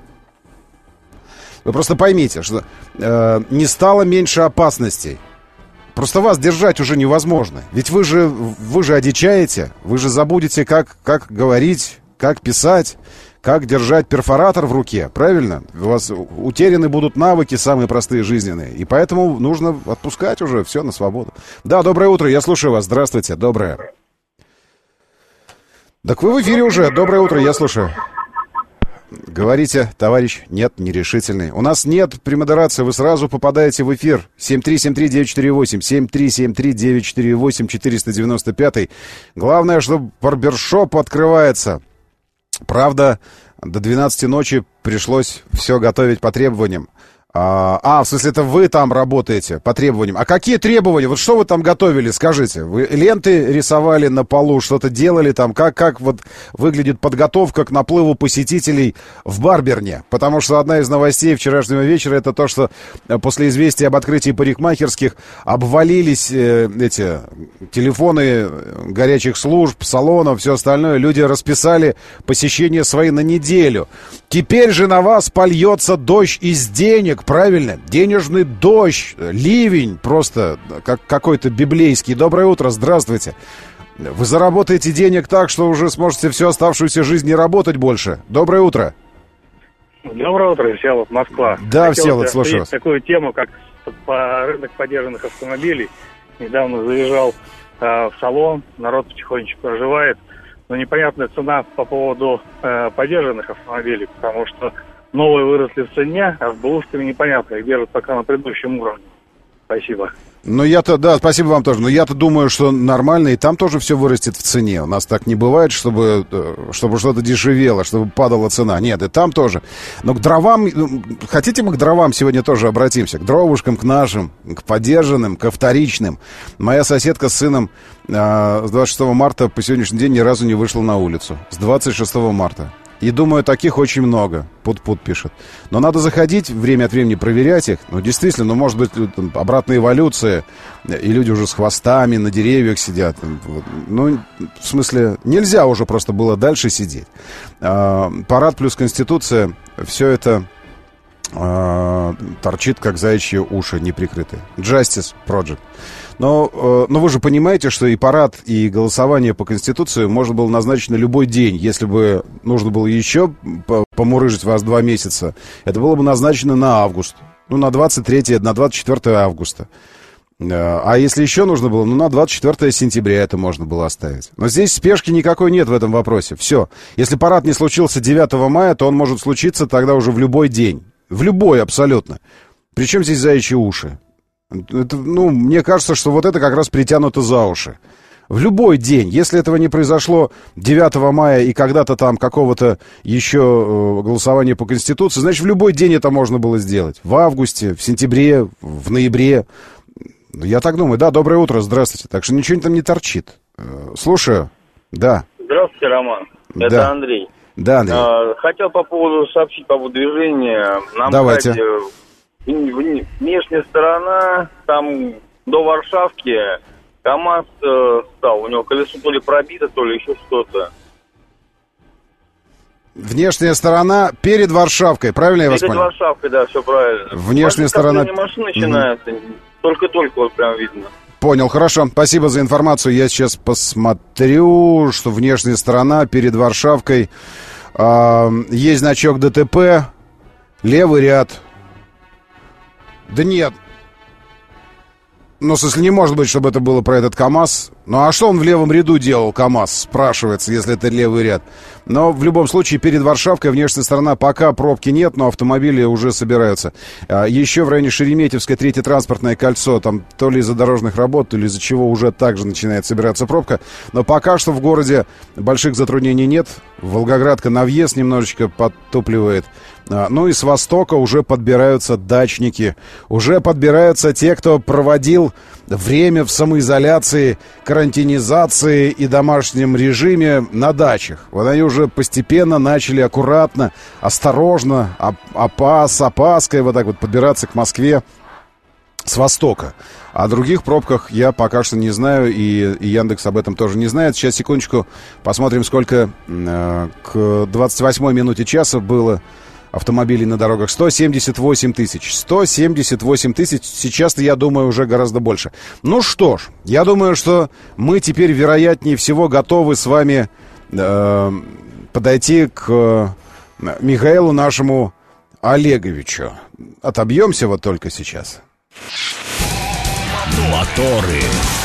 B: Вы просто поймите, что э, не стало меньше опасностей. Просто вас держать уже невозможно. Ведь вы же, вы же одичаете, вы же забудете, как, как говорить, как писать, как держать перфоратор в руке, правильно? У вас утеряны будут навыки самые простые жизненные. И поэтому нужно отпускать уже все на свободу. Да, доброе утро, я слушаю вас. Здравствуйте, доброе. Так вы в эфире уже. Доброе утро, я слушаю. Говорите, товарищ, нет, нерешительный. У нас нет премодерации, вы сразу попадаете в эфир. семь три семь три девять четыре восемь, семь три семь три девять четыре восемь, четыреста девяносто пять. Главное, что барбершоп открывается. Правда, до двенадцати ночи пришлось все готовить по требованиям. А, а, в смысле, это вы там работаете по требованиям. А какие требования? Вот что вы там готовили, скажите? Вы ленты рисовали на полу, что-то делали там? Как, как вот выглядит подготовка к наплыву посетителей в Барберне? Потому что одна из новостей вчерашнего вечера — это то, что после известия об открытии парикмахерских обвалились э, эти телефоны горячих служб, салонов, все остальное. Люди расписали посещение свои на неделю. Теперь же на вас польется дождь из денег, правильно? Денежный дождь, ливень просто как какой-то библейский. Доброе утро, здравствуйте. Вы заработаете денег так, что уже сможете всю оставшуюся жизнь не работать больше. Доброе утро.
H: Доброе утро, Всеволод, Москва.
B: Да,
H: Хотел
B: Всеволод, слушаю вас.
H: Такую тему, как по рынок подержанных автомобилей. Недавно заезжал в салон, народ потихонечку проживает. Но непонятная цена по поводу э, подержанных автомобилей, потому что новые выросли в цене, а с бэушками непонятно, их держат пока на предыдущем уровне. Спасибо.
B: Ну, я-то, да, спасибо вам тоже. Но я-то думаю, что нормально, и там тоже все вырастет в цене. У нас так не бывает, чтобы, чтобы что-то дешевело, чтобы падала цена. Нет, и там тоже. Но к дровам, хотите, мы к дровам сегодня тоже обратимся? К дровушкам, к нашим, к подержанным, ко вторичным. Моя соседка с сыном э, с двадцать шестого марта по сегодняшний день ни разу не вышла на улицу. С двадцать шестого марта. И думаю, таких очень много. Пут-пут пишет. Но надо заходить, время от времени проверять их. Ну, действительно, ну, может быть, там, обратная эволюция. И люди уже с хвостами на деревьях сидят. Ну, в смысле, нельзя уже просто было дальше сидеть. А, парад плюс Конституция, все это а, торчит, как заячьи уши неприкрытые. Justice Project. Но, но вы же понимаете, что и парад, и голосование по Конституции можно было назначить на любой день. Если бы нужно было еще помурыжить вас два месяца, это было бы назначено на август. Ну, на двадцать третье, на двадцать четвёртое августа. А если еще нужно было, ну, на двадцать четвёртое сентября это можно было оставить. Но здесь спешки никакой нет в этом вопросе. Все. Если парад не случился девятого мая, то он может случиться тогда уже в любой день. В любой абсолютно. Причем здесь заячьи уши? Это, ну, мне кажется, что вот это как раз притянуто за уши. В любой день, если этого не произошло девятого мая и когда-то там какого-то еще э, голосования по Конституции, значит, в любой день это можно было сделать. В августе, в сентябре, в ноябре. Я так думаю. Да, доброе утро, здравствуйте. Так что ничего там не торчит. Э, слушаю. Да.
I: Здравствуйте, Роман. Это
B: да.
I: Андрей.
B: Да, Андрей.
I: А, хотел по поводу сообщить по поводу движения. На
B: Давайте.
I: МКАДе внешняя сторона, там до Варшавки КамАЗ э, стал. У него колесо то ли пробито, то ли еще что-то.
B: Внешняя сторона перед Варшавкой, правильно я вас
I: понял?
B: понял?
I: Перед Варшавкой, да, все правильно.
B: Внешняя
I: После
B: сторона...
I: машины начинается, mm-hmm. только-только вот прям видно.
B: Понял, хорошо. Спасибо за информацию. Я сейчас посмотрю, что внешняя сторона перед Варшавкой. Э, есть значок ДТП, левый ряд. Да нет. Ну, в смысле, не может быть, чтобы это было про этот КамАЗ. Ну, а что он в левом ряду делал, КамАЗ, спрашивается, если это левый ряд. Но в любом случае, перед Варшавкой внешняя сторона пока пробки нет, но автомобили уже собираются. Еще в районе Шереметьевской, третье транспортное кольцо, там то ли из-за дорожных работ, то ли из-за чего уже также начинает собираться пробка. Но пока что в городе больших затруднений нет. Волгоградка на въезд немножечко подтупливает. Ну и с востока уже подбираются дачники. Уже подбираются те, кто проводил время в самоизоляции, карантинизации и домашнем режиме на дачах. Вот они уже постепенно начали аккуратно, осторожно, опас, с опаской вот так вот подбираться к Москве с востока. О других пробках я пока что не знаю, и, и Яндекс об этом тоже не знает. Сейчас, секундочку, посмотрим, сколько э, к двадцать восьмой минуте часа было автомобилей на дорогах. сто семьдесят восемь тысяч. сто семьдесят восемь тысяч. Сейчас-то, я думаю, уже гораздо больше. Ну что ж, я думаю, что мы теперь, вероятнее всего, готовы с вами э, подойти к э, Михаилу нашему Олеговичу. Отобьемся вот только сейчас.
A: Моторы.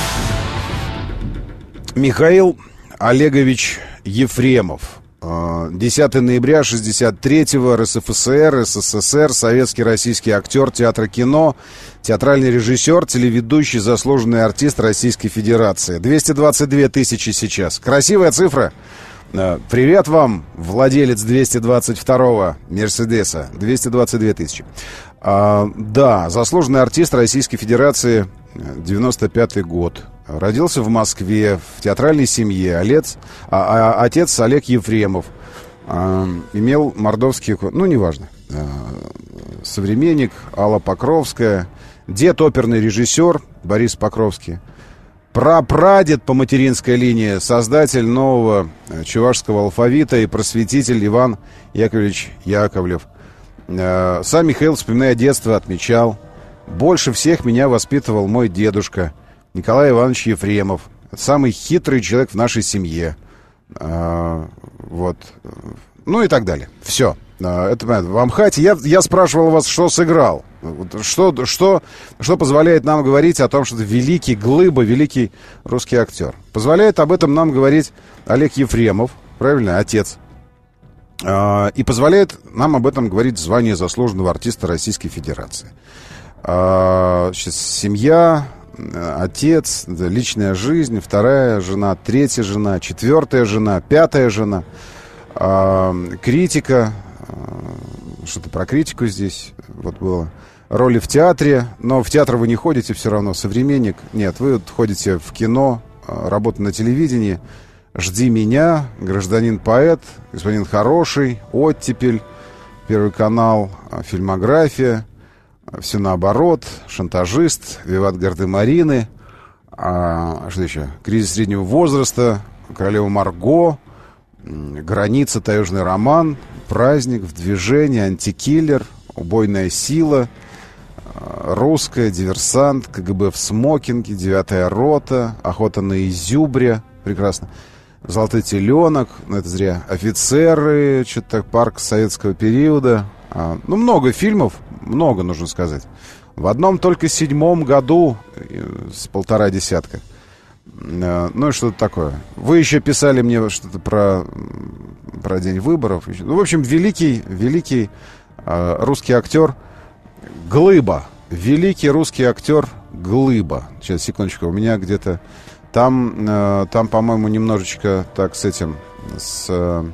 B: Михаил Олегович Ефремов. десятого ноября шестьдесят третьего, РСФСР, СССР, советский российский актер театра кино, театральный режиссер, телеведущий, заслуженный артист Российской Федерации. двести двадцать две тысячи сейчас. Красивая цифра. Привет вам, владелец двести двадцать второго Мерседеса. двести двадцать две тысячи. А, да, заслуженный артист Российской Федерации, девяносто пятый год. Родился в Москве, в театральной семье. Олец, а, а, отец Олег Ефремов. А, имел мордовский... Ну, неважно. А, современник Алла Покровская. Дед оперный режиссер Борис Покровский. Прапрадед по материнской линии, создатель нового чувашского алфавита и просветитель Иван Яковлевич Яковлев. Сам Михаил, вспоминая детство, отмечал: больше всех меня воспитывал мой дедушка Николай Иванович Ефремов. Это самый хитрый человек в нашей семье. Вот. Ну и так далее. Все. Это, понятно. В Амхате я, я спрашивал вас, что сыграл. Вот что, что, что позволяет нам говорить о том, что это великий Глыба, великий русский актер? Позволяет об этом нам говорить Олег Ефремов, правильно, отец. И позволяет нам об этом говорить звание заслуженного артиста Российской Федерации. Сейчас семья, отец, личная жизнь, вторая жена, третья жена, четвертая жена, пятая жена, критика, что-то про критику здесь вот было, роли в театре, но в театр вы не ходите все равно, современник, нет, вы ходите в кино, работа на телевидении, «Жди меня», «Гражданин-поэт», «Господин хороший», «Оттепель», Первый канал, фильмография, все наоборот, «Шантажист», «Виват Гардемарины», а, что еще? «Кризис среднего возраста», «Королева Марго», «Граница», «Таежный роман», «Праздник», «В движении», «Антикиллер», «Убойная сила», «Русская», «Диверсант», «КГБ в смокинге», «Девятая рота», «Охота на изюбря», прекрасно, «Золотой теленок», ну это зря, «Офицеры», что-то так, «Парк советского периода». А, ну, много фильмов, много, нужно сказать. В одном только седьмом году с полтора десятка. А, ну и что-то такое. Вы еще писали мне что-то про, про день выборов. Ну, в общем, великий, великий а, русский актер Глыба. Великий русский актер Глыба. Сейчас, секундочку, у меня где-то... Там, э, там, по-моему, немножечко так с этим, с,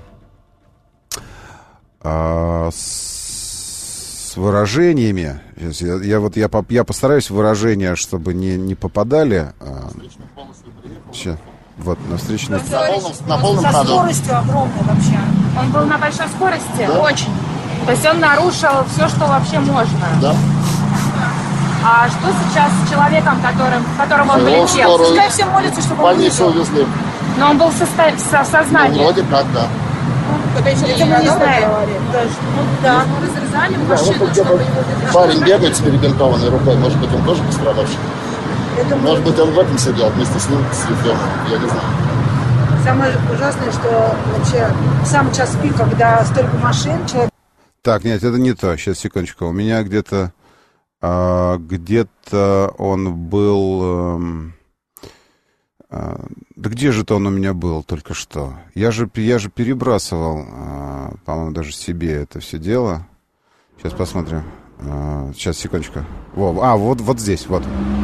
B: э, с выражениями. Сейчас, я, я вот я, я постараюсь выражения, чтобы не, не попадали. Э, сейчас, вот на встречный.
J: На полном, на полном Со ходу. Скоростью огромной вообще. Он был на большой скорости, да? Очень. То есть он нарушил все, что вообще можно. Да. А что сейчас с человеком, которым, которому он полетел? Пускай все молятся, чтобы он увидел. Увезли. Но он был в, состо... в сознании. Ну, вроде как, да. Ну, это мы не знаем. Ну, да. Мы разрезали машину, чтобы его... Парень бегает с перебинтованной рукой. Может быть, он тоже пострадавший? Может быть, он в этом сидел вместе с ним, с Ефремом. Я не знаю. Самое ужасное, что вообще сам час пик, когда столько машин, человек...
B: Так, нет, это не то. Сейчас, секундочку. У меня где-то... А, где-то он был... Эм, а, да где же-то он у меня был только что? Я же, я же перебрасывал, а, по-моему, даже себе это все дело. Сейчас посмотрим. А, сейчас, секундочку. Во, а, вот, вот здесь, вот.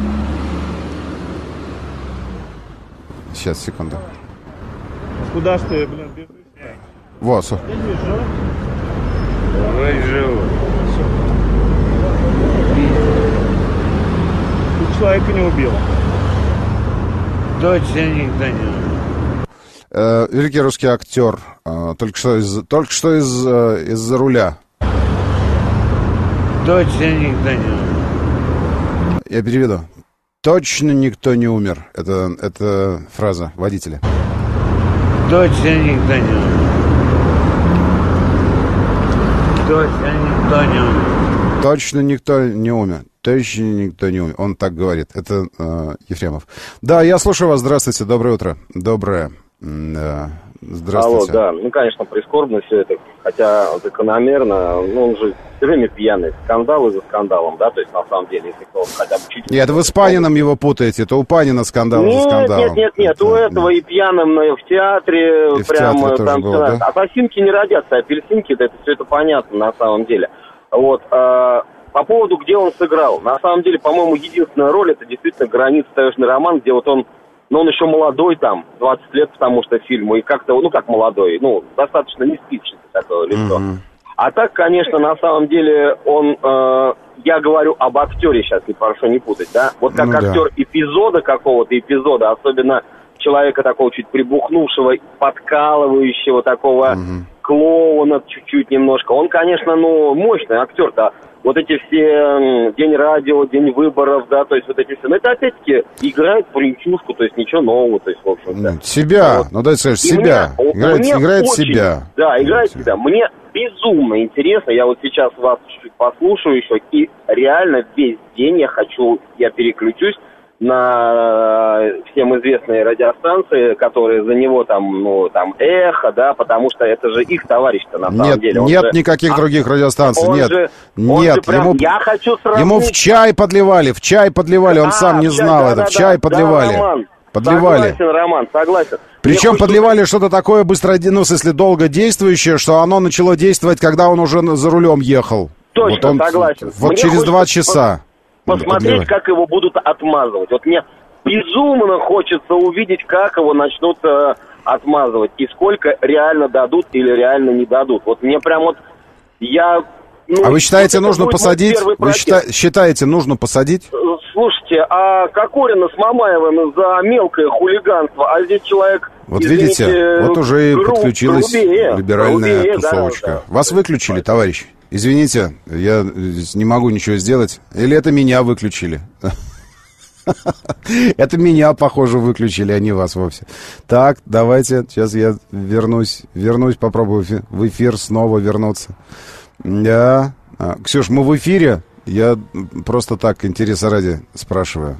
B: Сейчас, секунду.
K: Куда ж ты, блин, бежишь?
B: Вот, со.
K: Я вижу.
L: Давай живу.
K: Ты человека не убил.
L: Точно никто не убил.
B: Э, великий русский актер. Э, только что из, только что из, э, из-за руля.
L: Точно никто не умер.
B: Я переведу. Точно никто не умер. Это, это фраза водителя.
L: Точно никто не умер. Точно никто не умер.
B: Точно никто не умер. Точно никто не умер. Он так говорит. Это э, Ефремов. Да, я слушаю вас. Здравствуйте. Доброе утро. Доброе. Да. Здравствуйте.
E: Алло, да. Ну, конечно, прискорбно все это. Хотя закономерно. Ну, он же все время пьяный. Скандалы за скандалом, да? То есть, на самом деле, если кто хотя бы чуть-чуть...
B: Нет, вы с Паниным его путаете. Это у Панина скандал
E: нет,
B: за скандалом.
E: Нет, нет, нет. Это, у этого нет. И пьяным в театре.
B: И
E: прям,
B: в театре
E: там,
B: было, да?
E: Апельсинки не родятся. Апельсинки, это все это понятно на самом деле. Вот. Э, по поводу, где он сыграл. На самом деле, по-моему, единственная роль, это действительно «Граница», «Таежный роман», где вот он, ну, он еще молодой там, двадцать лет, потому что фильму, и как-то, ну, как молодой, ну, достаточно не спичное такое лицо. Mm-hmm. А так, конечно, на самом деле, он, э, я говорю об актере сейчас, не прошу не путать, да? Вот как ну, актер да. эпизода какого-то, эпизода, особенно человека такого чуть прибухнувшего, подкалывающего, такого... Mm-hmm. клоуна чуть-чуть немножко. Он, конечно, ну, мощный актер-то. Вот эти все День радио, День выборов, да, то есть вот эти все. Но это опять-таки играет принчушку, то есть ничего нового, то есть, в общем-то.
B: Себя, вот. Ну, дайте сказать, себя. Мне, играет мне играет очень, себя.
E: Да, играет себя. себя. Мне безумно интересно, я вот сейчас вас чуть-чуть послушаю еще, и реально весь день я хочу, я переключусь на всем известные радиостанции, которые за него там, ну, там, эхо, да, потому что это же их товарищ-то на самом
B: нет,
E: деле. Он
B: нет
E: же,
B: никаких
E: а,
B: других радиостанций,
E: он
B: нет.
E: Же,
B: нет,
E: же прям,
B: ему,
E: я хочу сравнить...
B: ему в чай подливали, в чай подливали, он
E: а,
B: сам не
E: в чай,
B: знал
E: да,
B: это,
E: да,
B: в чай
E: да,
B: подливали.
E: Да, Роман,
B: подливали.
E: Согласен, Роман, согласен.
B: Причем
E: Мне
B: подливали
E: хочется...
B: что-то такое быстро, ну, в смысле, долго действующее, что оно начало действовать, когда он уже за рулем ехал.
E: Точно,
B: вот он,
E: согласен.
B: Вот
E: Мне
B: через два часа.
E: Посмотреть,
B: подливали.
E: как его будут отмазывать. Вот мне безумно хочется увидеть, как его начнут э, отмазывать. И сколько реально дадут или реально не дадут. Вот мне прям вот... я. Ну,
B: а вы считаете,
E: вот
B: нужно посадить? Вы счита... считаете, нужно посадить?
E: Слушайте, а Кокорина с Мамаевым за мелкое хулиганство, а здесь человек...
B: Вот
E: извините,
B: видите, вот уже и
E: гру...
B: подключилась
E: грубее,
B: либеральная
E: грубее,
B: тусовочка.
E: Да, да.
B: Вас выключили, товарищ? Извините, я не могу ничего сделать. Или это меня выключили? Это меня, похоже, выключили, а не вас вовсе. Так, давайте, сейчас я вернусь, вернусь, попробую в эфир снова вернуться. Да. А, Ксюш, мы в эфире? Я просто так, интереса ради, спрашиваю.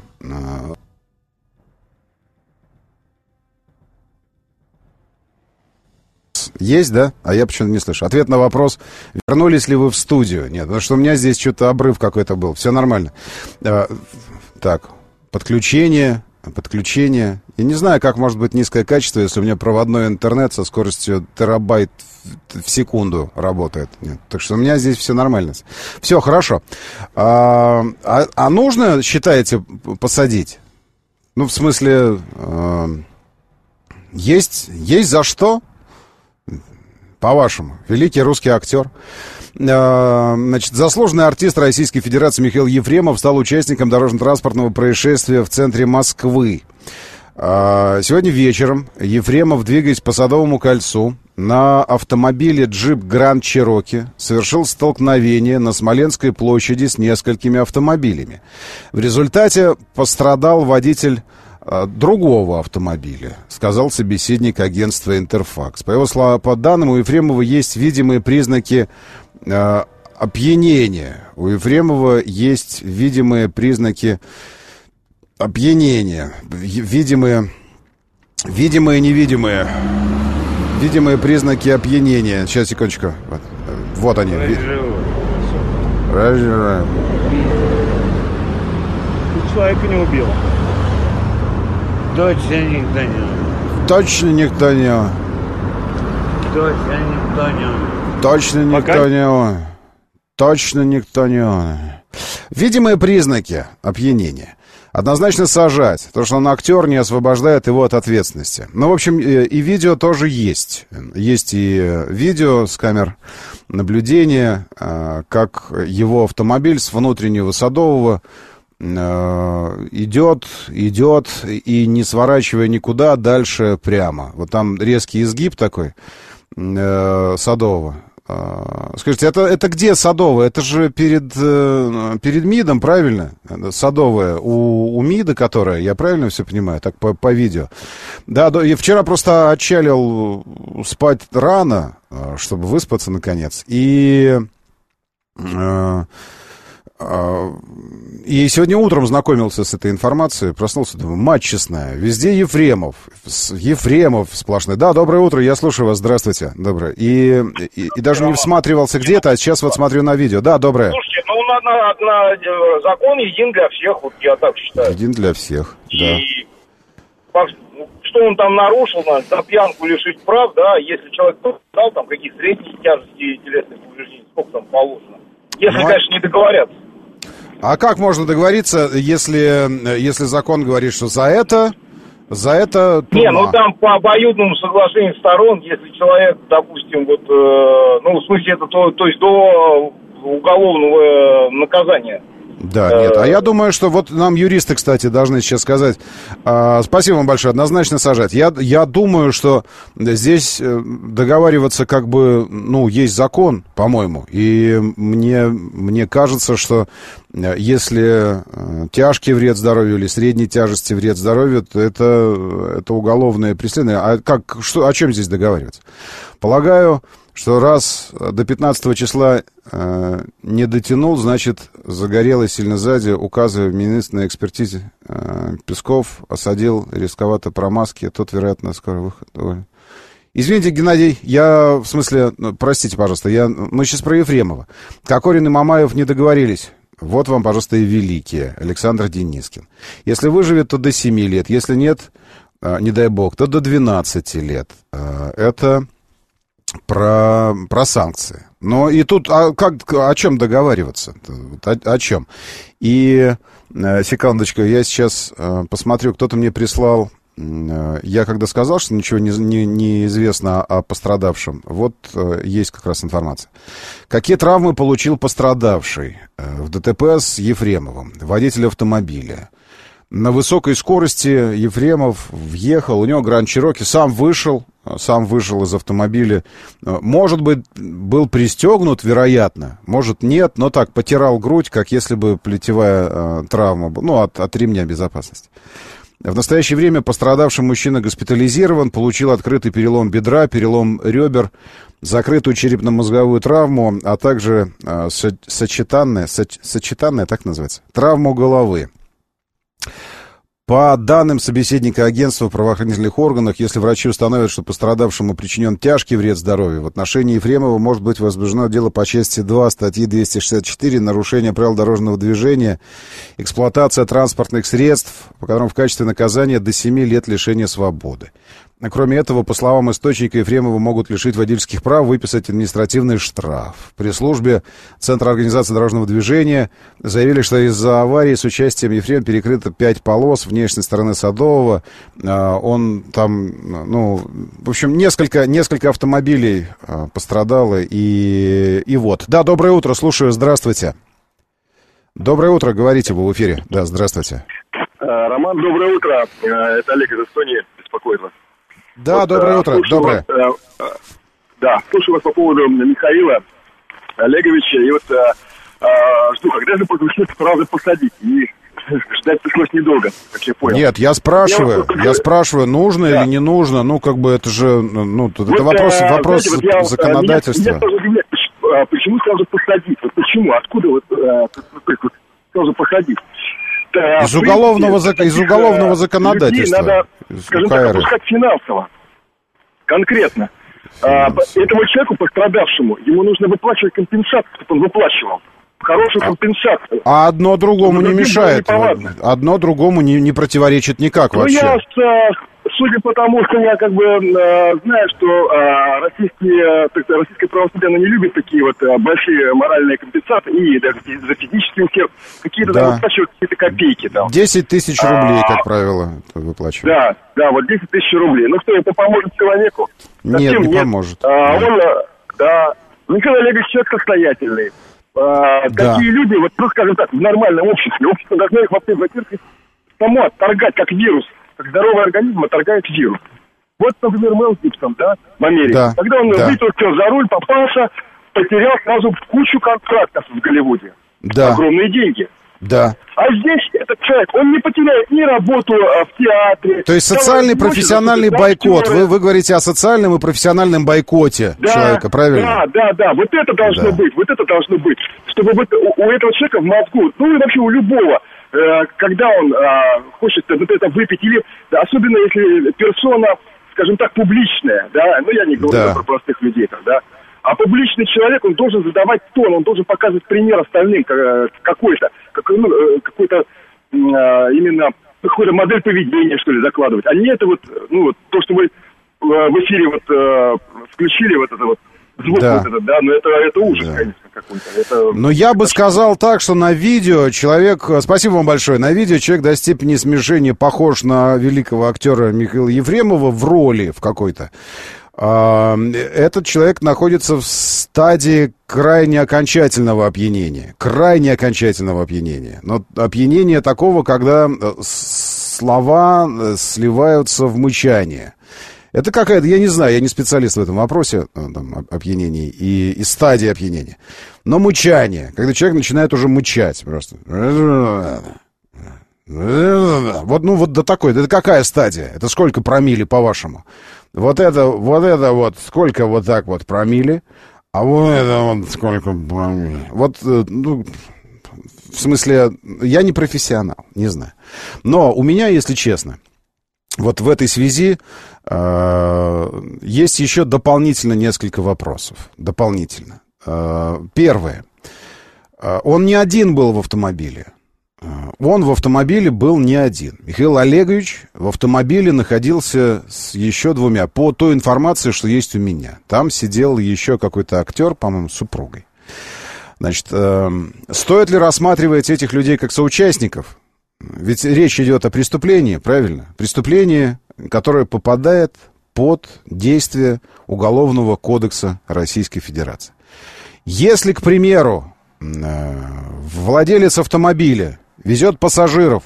B: Есть, да? А я почему-то не слышу. Ответ на вопрос, вернулись ли вы в студию? Нет, потому что у меня здесь что-то обрыв какой-то был. Все нормально. А, так, подключение, подключение. Я не знаю, как может быть низкое качество, если у меня проводной интернет со скоростью терабайт в, в секунду работает. Нет, так что у меня здесь все нормально. Все, хорошо. А, а, а нужно, считаете, посадить? Ну, в смысле, э, есть, есть за что? По-вашему, великий русский актер. Значит, заслуженный артист Российской Федерации Михаил Ефремов стал участником дорожно-транспортного происшествия в центре Москвы. Сегодня вечером Ефремов, двигаясь по Садовому кольцу, на автомобиле джип Grand Cherokee совершил столкновение на Смоленской площади с несколькими автомобилями. В результате пострадал водитель другого автомобиля, сказал собеседник агентства «Интерфакс». По его словам, по данным, у Ефремова есть видимые признаки э, опьянения. У Ефремова есть видимые признаки опьянения. Видимые, видимые, невидимые. Видимые признаки опьянения. Сейчас, секундочку. Вот, вот они. Разжевываем.
K: Ты человека не убил.
L: Точно никто не умер.
B: Точно никто не умер.
L: Точно никто не умер.
B: Точно никто
K: Пока...
B: не умер. Точно никто не умер. Видимые признаки опьянения. Однозначно сажать. То, что он актер, не освобождает его от ответственности. Ну, в общем, и видео тоже есть. Есть и видео с камер наблюдения, как его автомобиль с внутреннего Садового идет, идет и не сворачивая никуда, дальше прямо. Вот там резкий изгиб такой э, Садового. Э, скажите, это, это где Садовое? Это же перед, э, перед МИДом, правильно? Садовое у, у МИДа, которая, я правильно все понимаю, так по, по видео. Да, я вчера просто отчалил спать рано, чтобы выспаться наконец. И... Э, И сегодня утром знакомился с этой информацией, проснулся, думаю, мать честная, везде Ефремов, Ефремов сплошной. Да, доброе утро, я слушаю вас, здравствуйте, доброе. И, и, и даже не всматривался где-то, а сейчас вот смотрю на видео. Да, доброе.
M: Слушайте, ну на, на, на, закон един для всех, вот я так считаю.
B: Един для всех,
M: и,
B: да.
M: По, что он там нарушил, за пьянку лишить прав, да, если человек дал там какие средние тяжести телесных повреждений, сколько там положено. Если, ну, конечно, не договорятся.
B: А как можно договориться, если, если закон говорит, что за это, за это... Тума?
M: Не, ну там по обоюдному соглашению сторон, если человек, допустим, вот, э, ну, в смысле, это то, то есть до уголовного наказания.
B: Да, нет. А я думаю, что вот нам юристы, кстати, должны сейчас сказать. А, спасибо вам большое, однозначно сажать. Я, я думаю, что здесь договариваться как бы, ну, есть закон, по-моему. И мне, мне кажется, что если тяжкий вред здоровью или средней тяжести вред здоровью, то это, это уголовное преследование. А как, что, о чем здесь договариваться? Полагаю, что раз до пятнадцатого числа э, не дотянул, значит, загорелось сильно сзади, указывая в министерной экспертизе, э, Песков осадил рисковато промазки, тот, вероятно, скоро выход. Ой. Извините, Геннадий, я, в смысле, ну, простите, пожалуйста, я, мы сейчас про Ефремова. Кокорин и Мамаев не договорились. Вот вам, пожалуйста, и великие. Александр Денискин. Если выживет, то до семи лет. Если нет, э, не дай бог, то до двенадцати лет. Э, это про, про санкции. Но и тут а как, о чем договариваться? О, о чем? И, э, секундочку, я сейчас э, посмотрю, кто-то мне прислал. Я когда сказал, что ничего не, не, не известно о пострадавшем, вот э, есть как раз информация. Какие травмы получил пострадавший э, в ДТП с Ефремовым, водитель автомобиля? На высокой скорости Ефремов въехал, у него Гранд Чироки, сам вышел, сам вышел из автомобиля. Может быть, был пристегнут, вероятно, может, нет, но так, потирал грудь, как если бы плетевая э, травма, ну, от, от ремня безопасности. В настоящее время пострадавший мужчина госпитализирован, получил открытый перелом бедра, перелом ребер, закрытую черепно-мозговую травму, а также э, сочетанная, соч, сочетанная, так называется, травму головы. По данным собеседника агентства в правоохранительных органах, если врачи установят, что пострадавшему причинен тяжкий вред здоровью, в отношении Ефремова может быть возбуждено дело по части два статьи двести шестьдесят четыре «Нарушение правил дорожного движения», эксплуатация транспортных средств, по которым в качестве наказания до семи лет лишения свободы. Кроме этого, по словам источника, Ефремова могут лишить водительских прав, выписать административный штраф. При службе Центра организации дорожного движения заявили, что из-за аварии с участием Ефремова перекрыто пять полос внешней стороны Садового. Он там, ну, в общем, несколько, несколько автомобилей пострадало. И, и вот. Да, доброе утро, слушаю, здравствуйте. Доброе утро, говорите, вы в эфире. Да, здравствуйте.
N: Роман, доброе утро. Это Олег из Эстонии беспокоит вас.
B: Да, вот, доброе утро, доброе.
N: Вас, э, э, да, слушаю вас по поводу Михаила Олеговича, и вот э, э, жду, когда же подключиться, правда, посадить, и ждать пришлось недолго, как я понял.
B: Нет, я спрашиваю, я, я спрашиваю, нужно да. или не нужно, ну, как бы это же, ну, вот, это вопрос, э, вопрос знаете, вот я, законодательства. Меня, меня тоже удивляет, почему, почему сразу посадить, вот почему, откуда вот, э, сразу посадить? Из уголовного, принципе, из уголовного законодательства.
N: Надо, скажем так, опускать финансово. Конкретно. А, этому человеку, пострадавшему, ему нужно выплачивать компенсацию, чтобы он выплачивал. Хорошую а, компенсацию.
B: А одно другому не мешает. Одно другому не, не противоречит никак ну, вообще.
N: Я, судя по тому, что я как бы знаю, что а, российские, российское правосудие, оно не любит такие вот а, большие моральные компенсации, и даже за физический ущерб какие-то да. выплачивают какие-то копейки там.
B: десять тысяч рублей, а, как правило, выплачивают.
N: Да, да, вот десять тысяч рублей. Ну что, это поможет человеку?
B: Нет, Совсем не нет. поможет.
N: А, он, да, Михаил Олегович человек состоятельный. А, да. Такие люди, вот, ну, скажем так, в нормальном обществе, общество должно их вообще затерпеть, само отторгать, как вирус, как здоровый организм отторгает вирус. Вот, например, Мел Гибсон, да, в Америке. Да. Когда он да. вытащил за руль, попался, потерял сразу кучу контрактов в Голливуде.
B: Да.
N: Огромные деньги.
B: Да.
N: А здесь этот человек, он не потеряет ни работу а, в театре.
B: То есть социальный там, профессиональный бойкот. Вы, вы говорите о социальном и профессиональном бойкоте да, человека, правильно?
N: Да, да, да. Вот это должно да. быть. Вот это должно быть. Чтобы вот у, у этого человека в мозгу, ну и вообще у любого, э, когда он э, хочет вот это выпить, или особенно если персона, скажем так, публичная, да, ну я не говорю да. про простых людей там, да. А публичный человек, он должен задавать тон, он должен показывать пример остальным какой-то, ну, какой-то именно какую-то модель поведения, что ли, закладывать. А не это вот, ну, вот то, что вы в эфире вот включили вот это вот звук да. вот этот, да, но это, это ужас, да. конечно, какой-то. Это...
B: Но я бы сказал так, что на видео человек, спасибо вам большое, на видео человек до степени смешения похож на великого актера Михаила Ефремова в роли в какой-то. Этот человек находится в стадии крайне окончательного опьянения. Крайне окончательного опьянения. Но опьянение такого, когда слова сливаются в мычание. Это какая-то, я не знаю, я не специалист в этом вопросе, там, опьянений и, и стадии опьянения. Но мычание, когда человек начинает уже мычать просто. Вот, ну, вот до такой. Это какая стадия? Это сколько промилле, по-вашему? Вот это, вот это вот, сколько вот так вот промилле, а вот это вот сколько промилле. Вот, ну, в смысле, я не профессионал, не знаю. Но у меня, если честно, вот в этой связи э, есть еще дополнительно несколько вопросов. Дополнительно. Э, первое. Э, он не один был в автомобиле. Он в автомобиле был не один. Михаил Олегович в автомобиле находился с еще двумя, по той информации, что есть у меня. Там сидел еще какой-то актер, по-моему, с супругой. Значит, э, стоит ли рассматривать этих людей как соучастников? Ведь речь идет о преступлении, правильно? Преступлении, которое попадает под действие Уголовного кодекса Российской Федерации. Если, к примеру, э, владелец автомобиля везет пассажиров,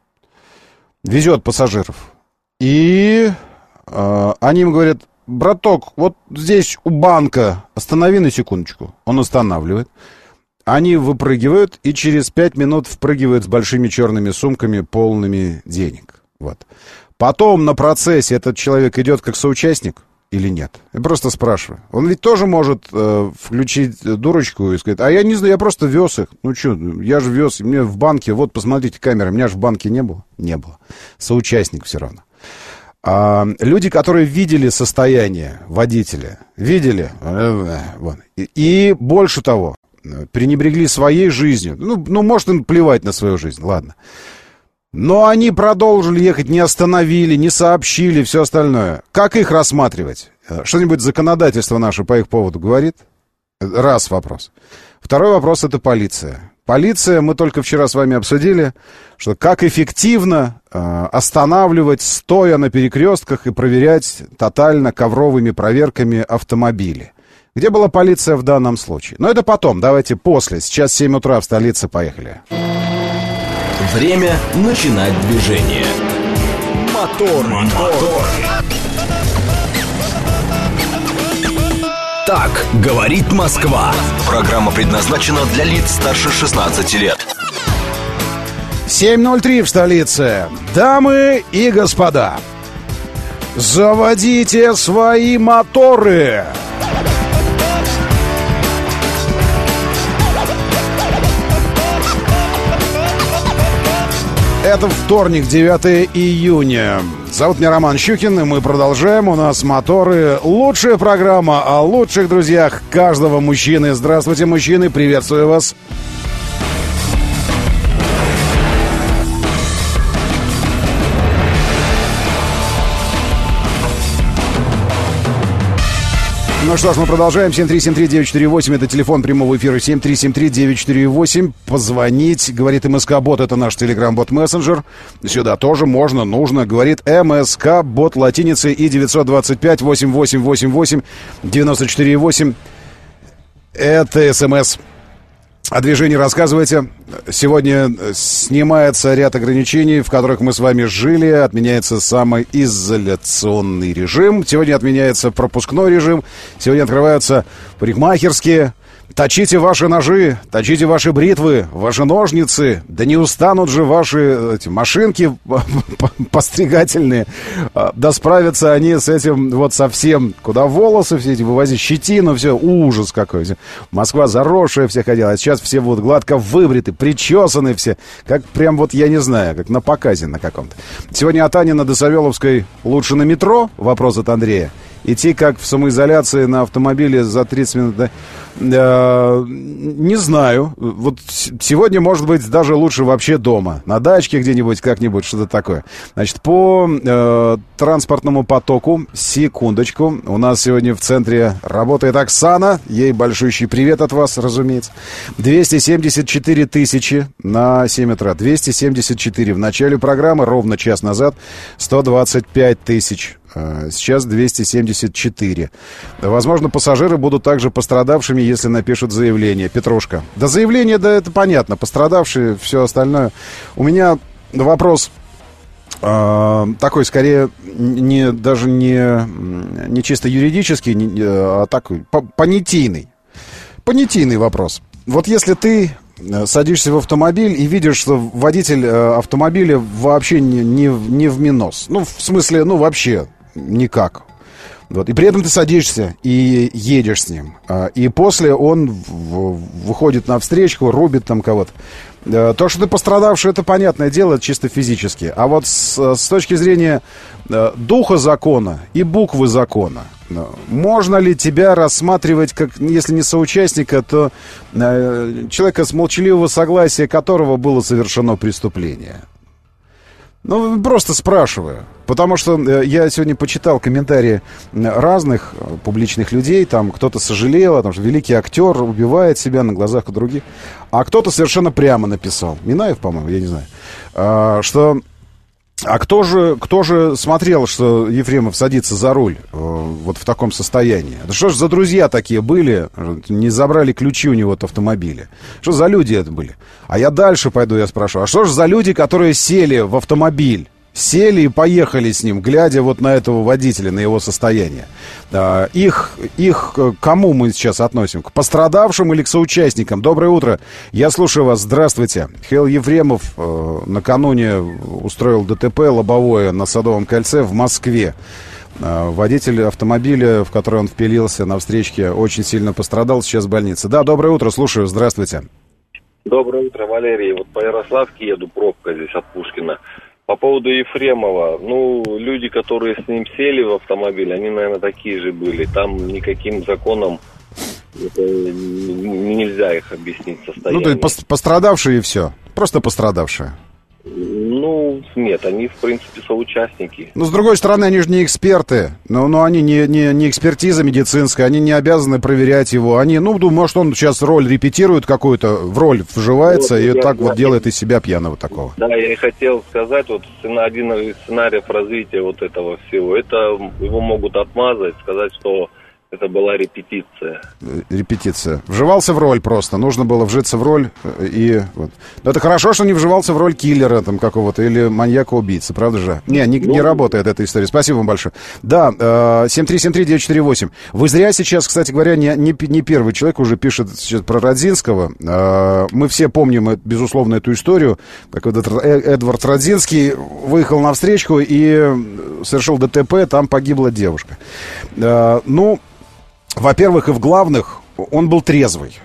B: везет пассажиров, и э, они ему говорят: браток, вот здесь у банка, останови на секундочку. Он останавливает. Они выпрыгивают и через пять минут впрыгивают с большими черными сумками, полными денег. Вот. Потом на процессе этот человек идет как соучастник или нет? Я просто спрашиваю. Он ведь тоже может э, включить дурочку и сказать: а я не знаю, я просто вез их. Ну что, я же вез, мне в банке, вот посмотрите камеры, меня же в банке не было. Не было. Соучастник все равно. А люди, которые видели состояние водителя, видели, э, вот, и, и больше того, пренебрегли своей жизнью. Ну, ну, может, им плевать на свою жизнь, ладно. Но они продолжили ехать, не остановили, не сообщили, все остальное. Как их рассматривать? Что-нибудь законодательство наше по их поводу говорит? Раз вопрос. Второй вопрос — это полиция. Полиция, мы только вчера с вами обсудили, что как эффективно э, останавливать, стоя на перекрестках, и проверять тотально ковровыми проверками автомобили. Где была полиция в данном случае? Но это потом, давайте после. Сейчас семь утра в столице, поехали.
A: Время начинать движение. Мотор, мотор. Так говорит Москва. Программа предназначена для лиц старше шестнадцати лет.
B: семь ноль три в столице. Дамы и господа, заводите свои моторы. Это вторник, девятое июня. Зовут меня Роман Щукин, и мы продолжаем. У нас моторы. Лучшая программа о лучших друзьях каждого мужчины. Здравствуйте, мужчины, приветствую вас. Ну что ж, мы продолжаем. семь три семь три девять четыре восемь. Это телефон прямого эфира. семь три семь три девять четыре восемь. Позвонить. Говорит МСК-бот. Это наш телеграм-бот-мессенджер. Сюда тоже можно, нужно. Говорит МСК-бот латиницей и девятьсот двадцать пять восемь восемь восемь восемь девяносто четыре восемь. Это СМС. О движении рассказывайте. Сегодня снимается ряд ограничений, в которых мы с вами жили. Отменяется самоизоляционный режим. Сегодня отменяется пропускной режим. Сегодня открываются парикмахерские. Точите ваши ножи, точите ваши бритвы, ваши ножницы. Да не устанут же ваши эти, машинки постригательные. Да справятся они с этим вот совсем. Куда волосы все эти вывозить, щетину, все, ужас какой. Москва заросшая все ходила, а сейчас все будут гладко выбриты, причесаны все. Как прям вот, я не знаю, как на показе на каком-то. Сегодня от Ани на Досавеловской лучше на метро, вопрос от Андрея. Идти как в самоизоляции на автомобиле за тридцать минут, да? э, не знаю. Вот сегодня, может быть, даже лучше вообще дома. На дачке где-нибудь, как-нибудь, что-то такое. Значит, по э, транспортному потоку, секундочку. У нас сегодня в центре работает Оксана. Ей большущий привет от вас, разумеется. двести семьдесят четыре тысячи на семь утра. двести семьдесят четыре. В начале программы, ровно час назад, сто двадцать пять тысяч. Сейчас двести семьдесят четыре. Возможно, пассажиры будут также пострадавшими, если напишут заявление. Петрушка. Да заявление, да это понятно. Пострадавшие, все остальное. У меня вопрос э, такой, скорее, не, даже не, не чисто юридический, не, а такой понятийный. Понятийный вопрос. Вот если ты садишься в автомобиль и видишь, что водитель автомобиля вообще не, не, не в минус. Ну, в смысле, ну, вообще никак. Вот. И при этом ты садишься и едешь с ним. И после он выходит на встречку, рубит там кого-то. То, что ты пострадавший, это понятное дело, чисто физически. А вот с, с точки зрения духа закона и буквы закона, можно ли тебя рассматривать как, если не соучастника, то человека, с молчаливого согласия которого было совершено преступление? Ну, просто спрашиваю. Потому что я сегодня почитал комментарии разных публичных людей. Там кто-то сожалел, потому что великий актер убивает себя на глазах у других. А кто-то совершенно прямо написал. Минаев, по-моему, я не знаю. Что... А кто же, кто же смотрел, что Ефремов садится за руль э, вот в таком состоянии? Да что ж за друзья такие были, не забрали ключи у него от автомобиля? Что за люди это были? А я дальше пойду, я спрашиваю, а что же за люди, которые сели в автомобиль? Сели и поехали с ним, глядя вот на этого водителя, на его состояние. А, их, их к кому мы сейчас относим? К пострадавшим или к соучастникам? Доброе утро. Я слушаю вас. Здравствуйте. Михаил Ефремов э, накануне устроил ДТП лобовое на Садовом кольце в Москве. Э, водитель автомобиля, в который он впилился на встречке, очень сильно пострадал. Сейчас в больнице. Да, доброе утро. Слушаю. Здравствуйте.
O: Доброе утро, Валерий. Вот по Ярославке еду, пробка здесь от Пушкина. По поводу Ефремова, ну, люди, которые с ним сели в автомобиль, они, наверное, такие же были. Там никаким законом это, нельзя их объяснить состояние.
B: Ну, то есть пострадавшие и все. Просто пострадавшие.
O: Ну, нет, они, в принципе, соучастники.
B: Ну, с другой стороны, они же не эксперты. Но, но они не, не, не экспертиза медицинская, они не обязаны проверять его. Они, ну, думаю, может, он сейчас роль репетирует какую-то, в роль вживается, вот, и я, так я, вот я, делает из себя пьяного такого.
O: Да, я и хотел сказать, вот один из сценариев развития вот этого всего, это его могут отмазать, сказать, что это была репетиция.
B: Репетиция. Вживался в роль просто. Нужно было вжиться в роль. И вот. Но это хорошо, что не вживался в роль киллера там какого-то или маньяка-убийцы, правда же? Не, не, не работает эта история. Спасибо вам большое. Да, семь три семь три девять четыре восемь. Вы зря сейчас, кстати говоря, не, не, не первый человек уже пишет сейчас про Радзинского. Мы все помним, безусловно, эту историю. Как вот Эдвард Радзинский выехал на встречку и совершил ДТП, там погибла девушка. Ну... Во-первых, и в главных, он был трезвый.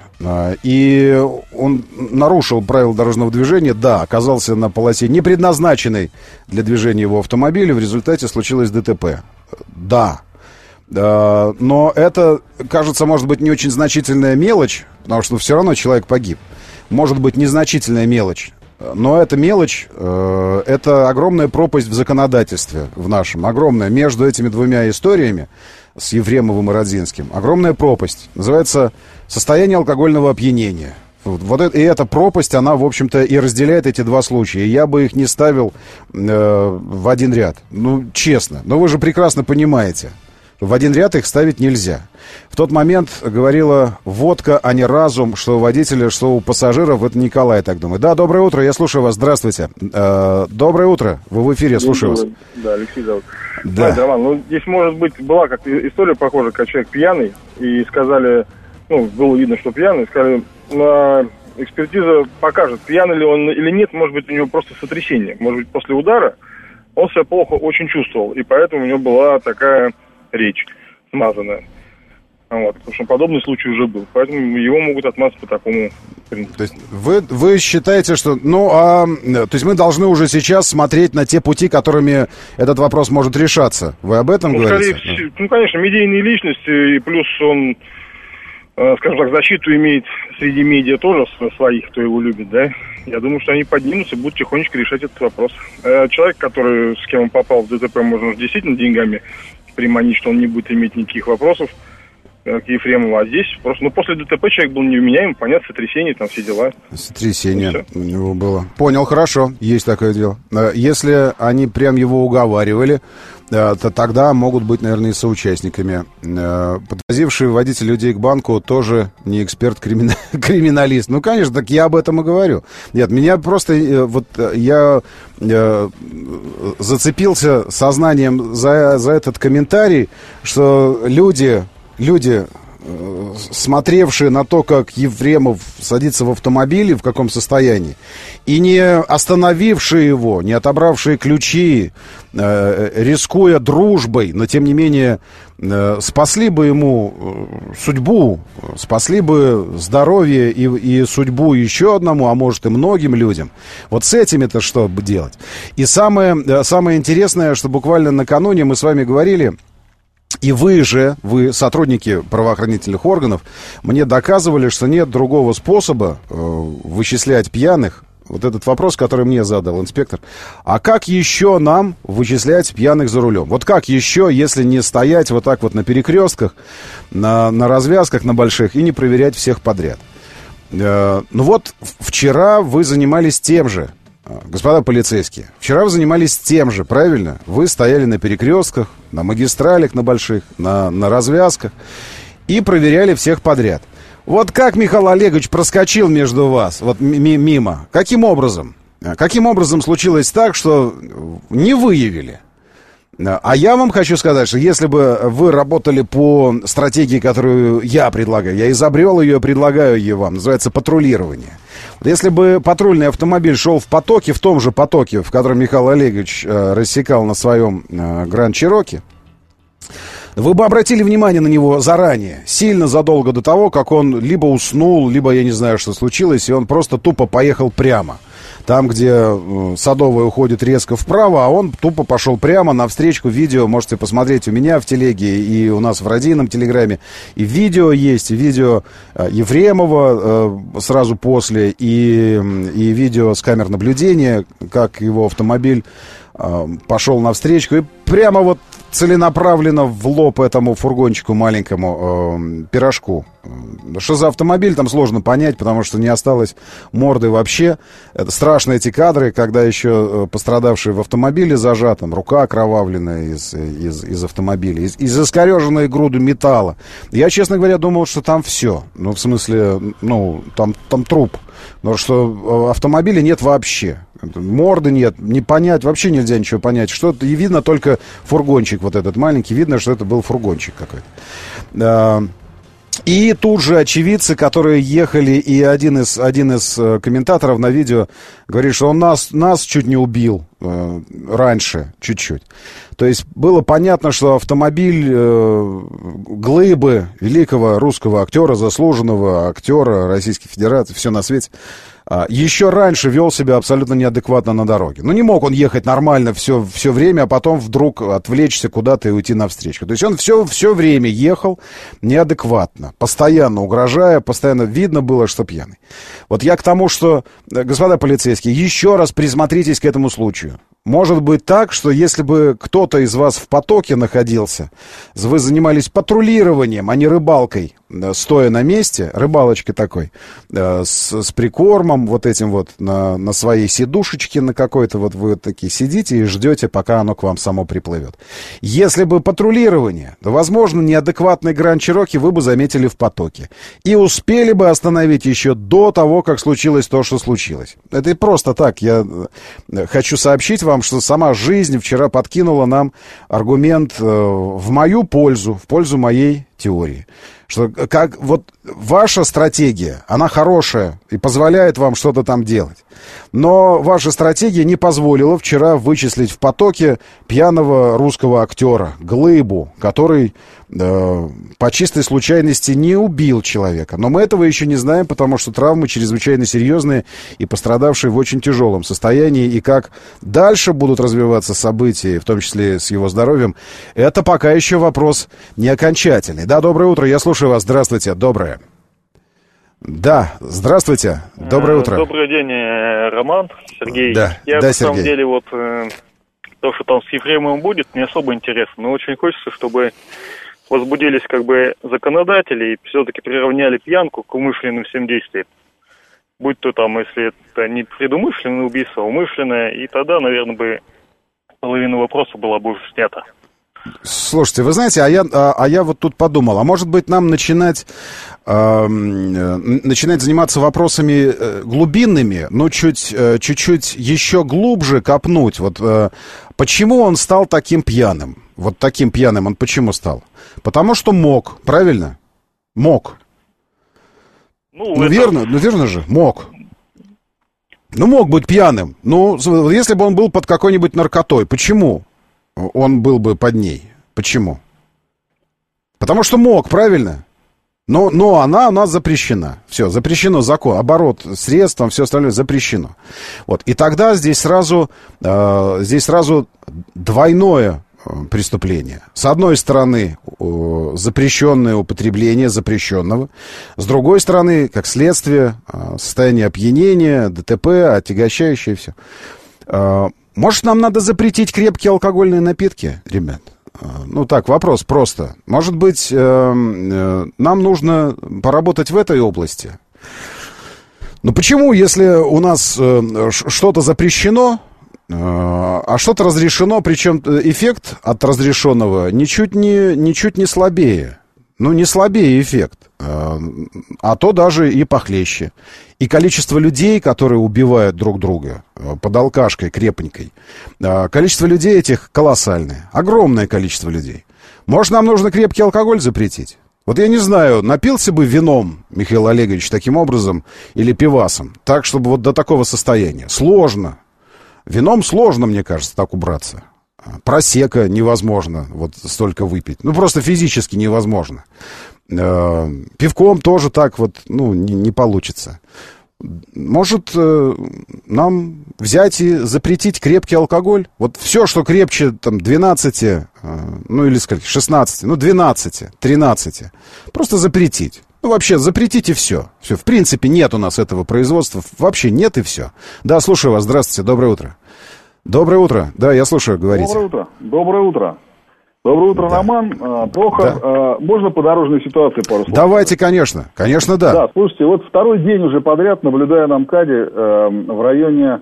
B: И он нарушил правила дорожного движения, да, оказался на полосе, не предназначенной для движения его автомобиля. В результате случилось ДТП. Да. Но это, кажется, может быть не очень значительная мелочь, потому что все равно человек погиб. Может быть незначительная мелочь. Но эта мелочь, э, это огромная пропасть в законодательстве в нашем. Огромная. Между этими двумя историями, с Ефремовым и Радзинским, огромная пропасть. Называется состояние алкогольного опьянения. Вот, вот это, и эта пропасть, она, в общем-то, и разделяет эти два случая. Я бы их не ставил э, в один ряд. Ну, честно. Но вы же прекрасно понимаете. В один ряд их ставить нельзя. В тот момент говорила водка, а не разум, что у водителя, что у пассажиров. Это Николай так думает. Да, доброе утро, я слушаю вас, здравствуйте. Э, доброе утро, вы в эфире, слушаю вас.
K: Да, Алексей зовут.
B: Да.
K: Знаете, Роман, ну здесь, может быть, была как-то история похожа, как человек пьяный, и сказали, ну, было видно, что пьяный, сказали, на экспертиза покажет, пьяный ли он или нет, может быть, у него просто сотрясение. Может быть, после удара он себя плохо очень чувствовал, и поэтому у него была такая... речь смазанная. Вот, потому что подобный случай уже был. Поэтому его могут отмазать по такому принципу.
B: То есть вы, вы считаете, что... Ну, а... То есть мы должны уже сейчас смотреть на те пути, которыми этот вопрос может решаться. Вы об этом
K: ну,
B: говорите?
K: Скорее, ну, конечно, медийные личности, и плюс он, э, скажем так, защиту имеет среди медиа тоже своих, кто его любит, да. Я думаю, что они поднимутся и будут тихонечко решать этот вопрос. Э, человек, который, с кем он попал в ДТП, можно уже действительно деньгами приманить, что он не будет иметь никаких вопросов к Ефремову, а здесь просто, ну, после ДТП человек был невменяем, понятно, сотрясение, там все дела.
B: Сотрясение у него было. Понял, хорошо, есть такое дело. Если они прям его уговаривали, то тогда могут быть, наверное, и соучастниками. Подвозивший водитель людей к банку тоже не эксперт-криминалист. Ну, конечно, так я об этом и говорю. Нет, меня просто, вот я зацепился сознанием за, за этот комментарий, что люди... Люди э, смотревшие на то, как Ефремов садится в автомобиль и в каком состоянии, и не остановившие его, не отобравшие ключи, э, рискуя дружбой, но тем не менее э, спасли бы ему э, судьбу, спасли бы здоровье и, и судьбу еще одному, а может и многим людям. Вот с этими-то что делать? И самое, самое интересное, что буквально накануне мы с вами говорили, и вы же, вы, сотрудники правоохранительных органов, мне доказывали, что нет другого способа э, вычислять пьяных. Вот этот вопрос, который мне задал инспектор. А как еще нам вычислять пьяных за рулем? Вот как еще, если не стоять вот так вот на перекрестках, на, на развязках, на больших, и не проверять всех подряд? Э, ну вот, вчера вы занимались тем же. Господа полицейские, вчера вы занимались тем же, правильно? Вы стояли на перекрестках, на магистралях на больших, на, на развязках и проверяли всех подряд. Вот как Михаил Олегович проскочил между вас, вот мимо? Каким образом? Каким образом случилось так, что не выявили? А я вам хочу сказать, что если бы вы работали по стратегии, которую я предлагаю, я изобрел ее, предлагаю ее вам, называется патрулирование. Если бы патрульный автомобиль шел в потоке, в том же потоке, в котором Михаил Олегович э, рассекал на своем э, Гранд Чироки, вы бы обратили внимание на него заранее, сильно задолго до того, как он либо уснул, либо я не знаю, что случилось, и он просто тупо поехал прямо. Там, где э, Садовая уходит резко вправо, а он тупо пошел прямо навстречу. Видео можете посмотреть у меня в телеге и у нас в радийном телеграме. И видео есть, и видео э, Ефремова э, сразу после, и, и видео с камер наблюдения, как его автомобиль э, пошел навстречу. И прямо вот целенаправленно в лоб этому фургончику маленькому э, пирожку. Что за автомобиль, там сложно понять, потому что не осталось морды вообще. Это страшно, эти кадры, когда еще пострадавший в автомобиле зажат, там рука окровавленная из, из, из автомобиля, из, из искореженной груды металла. Я, честно говоря, думал, что там все. Ну, в смысле, ну, там, там труп. Но что автомобиля нет вообще. Морды нет, не понять, вообще нельзя ничего понять. Что и видно только фургончик вот этот маленький, видно, что это был фургончик какой-то. И тут же очевидцы, которые ехали, и один из, один из э, комментаторов на видео говорит, что он нас, нас чуть не убил э, раньше, чуть-чуть. То есть было понятно, что автомобиль э, глыбы великого русского актера, заслуженного актера Российской Федерации, все на свете, э, еще раньше вел себя абсолютно неадекватно на дороге. Ну, не мог он ехать нормально все, все время, а потом вдруг отвлечься куда-то и уйти навстречу. То есть он все, все время ехал неадекватно, постоянно угрожая, постоянно видно было, что пьяный. Вот я к тому, что, господа полицейские, еще раз присмотритесь к этому случаю. Может быть так, что если бы кто-то из вас в потоке находился, вы занимались патрулированием, а не рыбалкой, стоя на месте, рыбалочкой такой, с, с прикормом вот этим вот на, на своей сидушечке на какой-то, вот вы такие сидите и ждете, пока оно к вам само приплывет. Если бы патрулирование, то, возможно, неадекватный Гранд Чироки вы бы заметили в потоке. И успели бы остановить еще до того, как случилось то, что случилось. Это просто так. Я хочу сообщить вам, что сама жизнь вчера подкинула нам аргумент э, в мою пользу, в пользу моей теории. Что как вот ваша стратегия, она хорошая и позволяет вам что-то там делать. Но ваша стратегия не позволила вчера вычислить в потоке пьяного русского актера, глыбу, который э, по чистой случайности не убил человека. Но мы этого еще не знаем, потому что травмы чрезвычайно серьезные и пострадавшие в очень тяжелом состоянии. И как дальше будут развиваться события, в том числе с его здоровьем, это пока еще вопрос не окончательный. Да, доброе утро, я слушаю вас. Здравствуйте, доброе. Да, здравствуйте, доброе утро.
H: Добрый день, Роман, Сергей.
B: Да,
H: Я
B: да,
H: на
B: Сергей.
H: самом деле вот э, то, что там с Ефремовым будет, не особо интересно, но очень хочется, чтобы возбудились как бы законодатели и все-таки приравняли пьянку к умышленным всем действиям. Будь то там, если это не предумышленное убийство, а умышленное, и тогда, наверное, бы половина вопроса была бы уже снята.
B: Слушайте, вы знаете, а я, а, а я вот тут подумал, а может быть нам начинать, э, начинать заниматься вопросами э, глубинными, но чуть, э, чуть-чуть еще глубже копнуть. Вот э, почему он стал таким пьяным? Вот таким пьяным он почему стал? Потому что мог, правильно? Мог.
H: Ну,
B: ну
H: это...
B: верно, ну верно же, мог. Ну, мог быть пьяным. Ну, если бы он был под какой-нибудь наркотой, почему он был бы под ней? Почему? Потому что мог, правильно? Но, но она у нас запрещена. Все, запрещено закон. Оборот средств, все остальное запрещено. Вот. И тогда здесь сразу, э, здесь сразу двойное преступление. С одной стороны, э, запрещенное употребление запрещенного. С другой стороны, как следствие, э, состояние опьянения, ДТП, отягощающее все. Э, может, нам надо запретить крепкие алкогольные напитки, ребят? Ну так, вопрос просто. Может быть, э, э, нам нужно поработать в этой области? Ну почему, если у нас э, что-то запрещено, э, а что-то разрешено, причем эффект от разрешенного ничуть не, ничуть не слабее? Ну, не слабее эффект, э, а то даже и похлеще. И количество людей, которые убивают друг друга э, под алкашкой крепенькой, э, количество людей этих колоссальное, огромное количество людей. Может, нам нужно крепкий алкоголь запретить? Вот я не знаю, напился бы вином Михаил Олегович таким образом или пивасом, так, чтобы вот до такого состояния. Сложно. Вином сложно, мне кажется, так убраться. Просека невозможно вот столько выпить. Ну, просто физически невозможно. Э, пивком тоже так вот, ну, не, не получится. Может, э, нам взять и запретить крепкий алкоголь? Вот все, что крепче, там, двенадцати, э, ну, или, скажем, шестнадцати, ну, двенадцати, тринадцати, просто запретить. Ну, вообще, запретите все. Все, в принципе, нет у нас этого производства. Вообще нет и все. Да, слушаю вас. Здравствуйте, доброе утро. Доброе утро. Да, я слушаю, говорите.
F: Доброе утро. Доброе утро. Доброе утро, да. Роман. А, Прохор, да. а, можно по дорожной ситуации пару слов?
B: Давайте, конечно. Конечно, да.
F: Да, слушайте, вот второй день уже подряд наблюдаю на МКАДе э, в районе, э,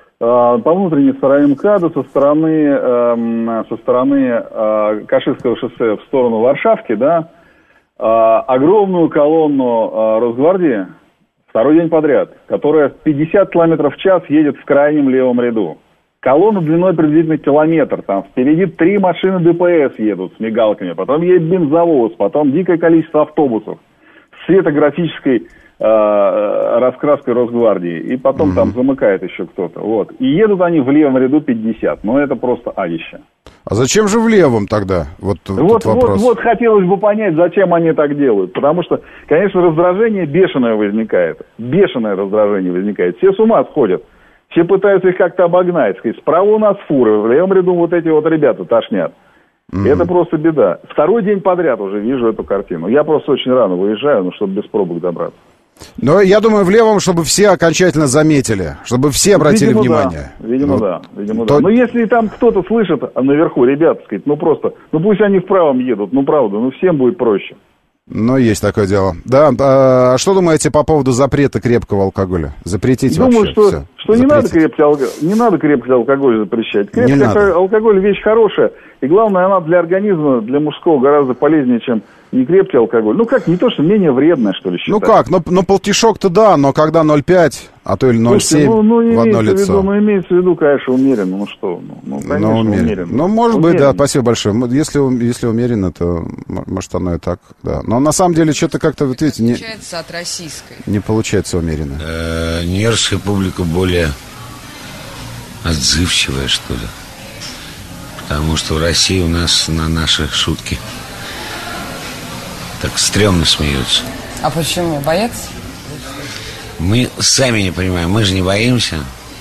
F: по внутренней стороне МКАДа со стороны, э, со стороны э, Каширского шоссе в сторону Варшавки, да, э, огромную колонну э, Росгвардии второй день подряд, которая пятьдесят километров в час едет в крайнем левом ряду. Колонна длиной приблизительно километр. Там впереди три машины ДПС едут с мигалками. Потом едет бензовоз. Потом дикое количество автобусов с светографической э, раскраской Росгвардии. И потом mm-hmm. там замыкает еще кто-то. Вот. И едут они в левом ряду пятьдесят. Но это просто адище.
B: А зачем же в левом тогда? Вот,
F: вот, вот, вот хотелось бы понять, зачем они так делают. Потому что, конечно, раздражение бешеное возникает. Бешеное раздражение возникает. Все с ума сходят. Все пытаются их как-то обогнать. Сказать, справа у нас фуры, в левом ряду вот эти вот ребята тошнят. Mm-hmm. Это просто беда. Второй день подряд уже вижу эту картину. Я просто очень рано выезжаю, ну, чтобы без пробок добраться.
B: Но я думаю, в левом, чтобы все окончательно заметили, чтобы все обратили
F: видимо,
B: внимание.
F: Да. Видимо, ну, да. Видимо,
B: то...
F: да. Но если там кто-то слышит наверху, ребята, сказать, ну просто, ну пусть они в правом едут, ну правда, ну всем будет проще.
B: Ну, есть такое дело. Да, а что думаете по поводу запрета крепкого алкоголя? Запретить
F: Думаю,
B: вообще
F: что,
B: все.
F: что не надо, крепкий алкоголь, не надо крепкий алкоголь запрещать. Крепкий алкоголь, алкоголь вещь хорошая. И главное, она для организма, для мужского гораздо полезнее, чем не крепкий алкоголь. Ну как, не то, что менее вредное, что ли, считать.
B: Ну как, но, но полтишок-то да, но когда ноль пять, а то или ноль семь ну, ну, в одно лицо.
F: Виду, ну, имеется в виду, конечно, умеренно. Ну что, ну, ну конечно, ну, умеренно. умеренно.
B: Ну, может умеренно. быть, да, спасибо большое. Если, если умеренно, то, может, оно и так, да. Но на самом деле, что-то как-то, вот видите, не...
P: Отличается от российской.
B: Не получается умеренно.
Q: Нервская публика более отзывчивая, что ли. Потому что в России у нас на наши шутки так стрёмно смеются.
P: А почему? Боятся?
Q: Мы сами не понимаем, мы же не боимся.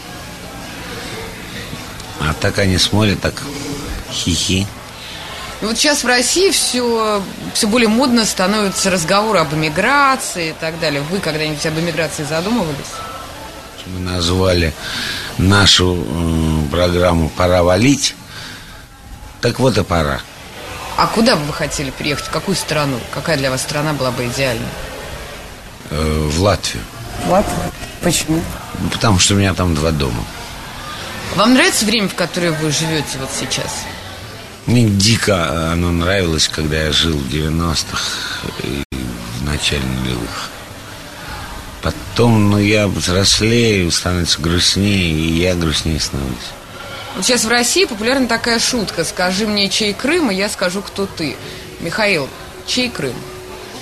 Q: А так они смотрят, так хихи.
P: И вот сейчас в России все, все более модно становятся разговоры об эмиграции и так далее. Вы когда-нибудь об эмиграции задумывались?
Q: Мы назвали нашу э, программу «Пора валить». Так вот и пора.
P: А куда бы вы хотели приехать? В какую страну? Какая для вас страна была бы идеальной?
Q: Э, в Латвию.
P: В Латвию? Почему?
Q: Ну, потому что у меня там два дома.
P: Вам нравится время, в которое вы живете вот сейчас?
Q: Мне дико оно нравилось, когда я жил в девяностых и в начале нулевых. Потом, ну, я взрослею, становится грустнее, и я грустнее становлюсь.
P: Вот сейчас в России популярна такая шутка: скажи мне, чей Крым, и я скажу, кто ты. Михаил, чей Крым?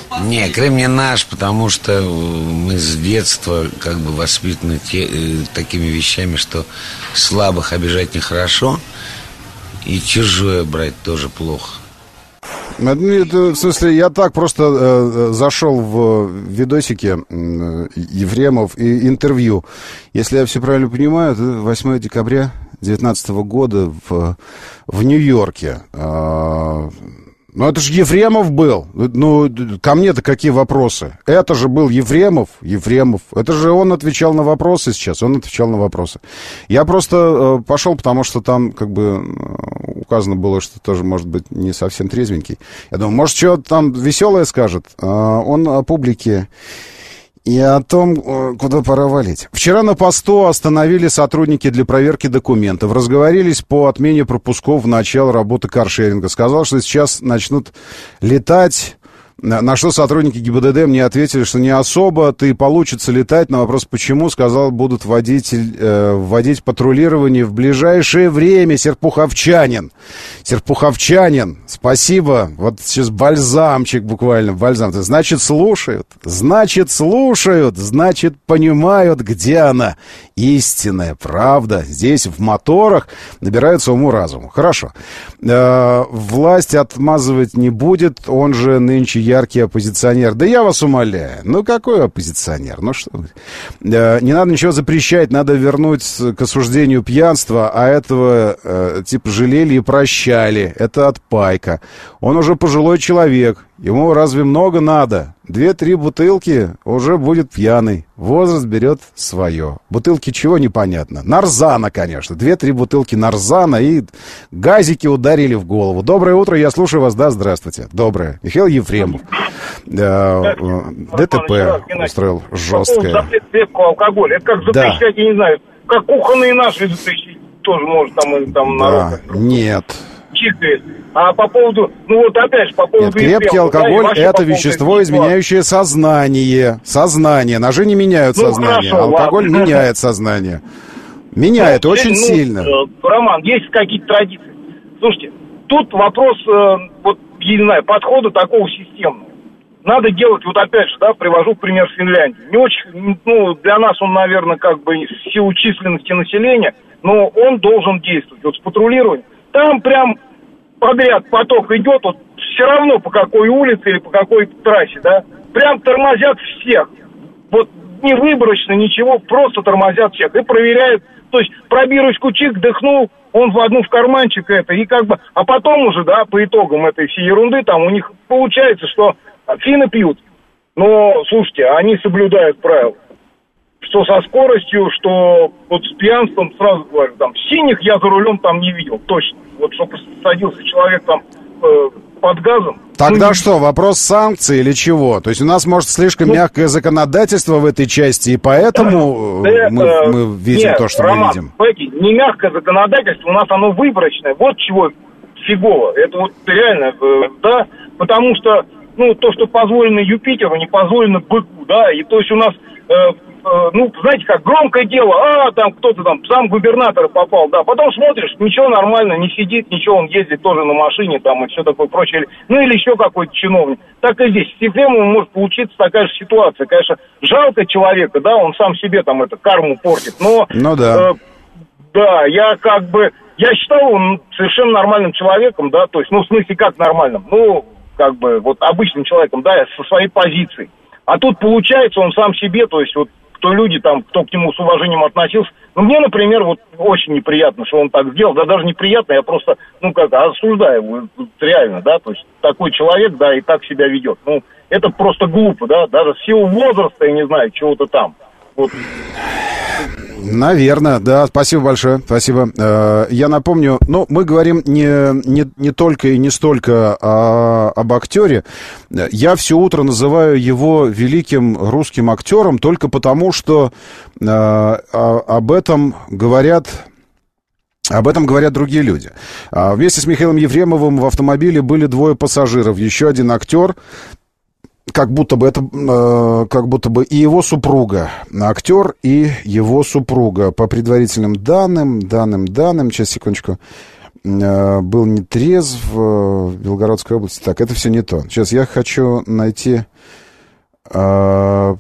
Q: Не, Крым не наш, потому что мы с детства как бы воспитаны те, э, такими вещами, что слабых обижать нехорошо, и чужое брать тоже плохо.
B: Это, в смысле, я так просто э, зашел в видосики э, Ефремов и интервью. Если я все правильно понимаю, это восьмое декабря две тысячи девятнадцатого года в, в Нью-Йорке. Э, ну, это же Ефремов был. Ну, ко мне-то какие вопросы? Это же был Ефремов. Ефремов. Это же он отвечал на вопросы сейчас. Он отвечал на вопросы. Я просто э, пошел, потому что там как бы указано было, что тоже, может быть, не совсем трезвенький. Я думаю, может, что-то там веселое скажет. А он о публике и о том, куда пора валить. Вчера на посту остановили сотрудники для проверки документов. Разговорились по отмене пропусков в начало работы каршеринга. Сказал, что сейчас начнут летать. На что сотрудники ГИБДД мне ответили, что не особо, ты получится летать. На вопрос, почему, сказал, будут вводить, э, вводить патрулирование в ближайшее время. Серпуховчанин. Серпуховчанин, спасибо. Вот сейчас бальзамчик буквально, бальзам. Значит, слушают. Значит, слушают. Значит, понимают, где она. Истинная правда. Здесь в моторах набирается уму-разуму. Хорошо. Э, власть отмазывать не будет. Он же нынче яркий оппозиционер. Да я вас умоляю. Ну, какой оппозиционер? Ну, что вы. Э, не надо ничего запрещать. Надо вернуть к осуждению пьянства. А этого, э, типа, жалели и прощали. Это отпайка. Он уже пожилой человек. Ему разве много надо? Две-три бутылки, уже будет пьяный. Возраст берет свое. Бутылки чего, непонятно. Нарзана, конечно. Две-три бутылки нарзана и газики ударили в голову. Доброе утро, я слушаю вас. Да, здравствуйте. Доброе. Михаил Ефремов. ДТП устроил жесткое.
M: Запрет крепкого алкоголя. Это как запрещать, я не знаю, как кухонные наши запрещать. Тоже может там, там
B: да, нет.
M: Чикает. А по поводу, ну вот опять же, по поводу...
B: Нет, крепкий алкоголь да, — это вещество, изменяющее сознание. Сознание. Ножи не меняют ну, сознание. Хорошо, алкоголь ладно. Меняет сознание. Меняет ну, очень ну, сильно.
M: Роман, есть какие-то традиции. Слушайте, тут вопрос, вот, я не знаю, подхода такого системного. Надо делать, вот опять же, да, привожу пример Финляндии. Не очень, ну, для нас он, наверное, как бы в силу численности населения, но он должен действовать. Вот с патрулированием. Там прям подряд поток идет, вот все равно по какой улице или по какой трассе, да, прям тормозят всех. Вот не выборочно, ничего, просто тормозят всех и проверяют. То есть пробирочку чик, дыхнул, он в одну в карманчик это, и как бы, а потом уже, да, по итогам этой всей ерунды, там у них получается, что финны пьют. Но, слушайте, они соблюдают правила. Что со скоростью, что вот с пьянством, сразу говорю, там, синих я за рулем там не видел, точно. Вот чтобы садился человек там э, под газом.
B: Тогда
M: ну,
B: что, вопрос санкций или чего? То есть у нас, может, слишком ну, мягкое законодательство в этой части, и поэтому да, мы, э, мы видим нет, то, что Роман, мы видим?
M: Знаете, не мягкое законодательство, у нас оно выборочное. Вот чего фигово. Это вот реально, э, да, потому что, ну, то, что позволено Юпитеру, не позволено быку, да, и то есть у нас... Э, ну, знаете, как громкое дело, а, там кто-то там, сам губернатор попал, да, потом смотришь, ничего нормально, не сидит, ничего, он ездит тоже на машине, там, и все такое прочее, ну, или еще какой-то чиновник. Так и здесь, с Ефремовым может получиться такая же ситуация, конечно, жалко человека, да, он сам себе там, это, карму портит, но...
B: Ну, да.
M: Э, да, я как бы, я считал его совершенно нормальным человеком, да, то есть, ну, в смысле, как нормальным, ну, как бы, вот, обычным человеком, да, со своей позицией. А тут, получается, он сам себе, то есть, вот, кто люди там, кто к нему с уважением относился. Ну, мне, например, вот очень неприятно, что он так сделал. Да даже неприятно, я просто, ну, как, осуждаю его, реально, да, то есть такой человек, да, и так себя ведет. Ну, это просто глупо, да, даже в силу возраста, я не знаю, чего-то там. Вот.
B: Наверное, да, спасибо большое, спасибо. Я напомню, ну, мы говорим не, не, не только и не столько о, об актере. Я все утро называю его великим русским актером только потому, что э, об этом говорят... Об этом говорят другие люди. А вместе с Михаилом Ефремовым в автомобиле были двое пассажиров, еще один актер, как будто бы это, э, как будто бы и его супруга, актер и его супруга. По предварительным данным, данным, данным, сейчас, секундочку. э, был не трезв в Белгородской области. Так, это все не то. Сейчас я хочу найти... Uh,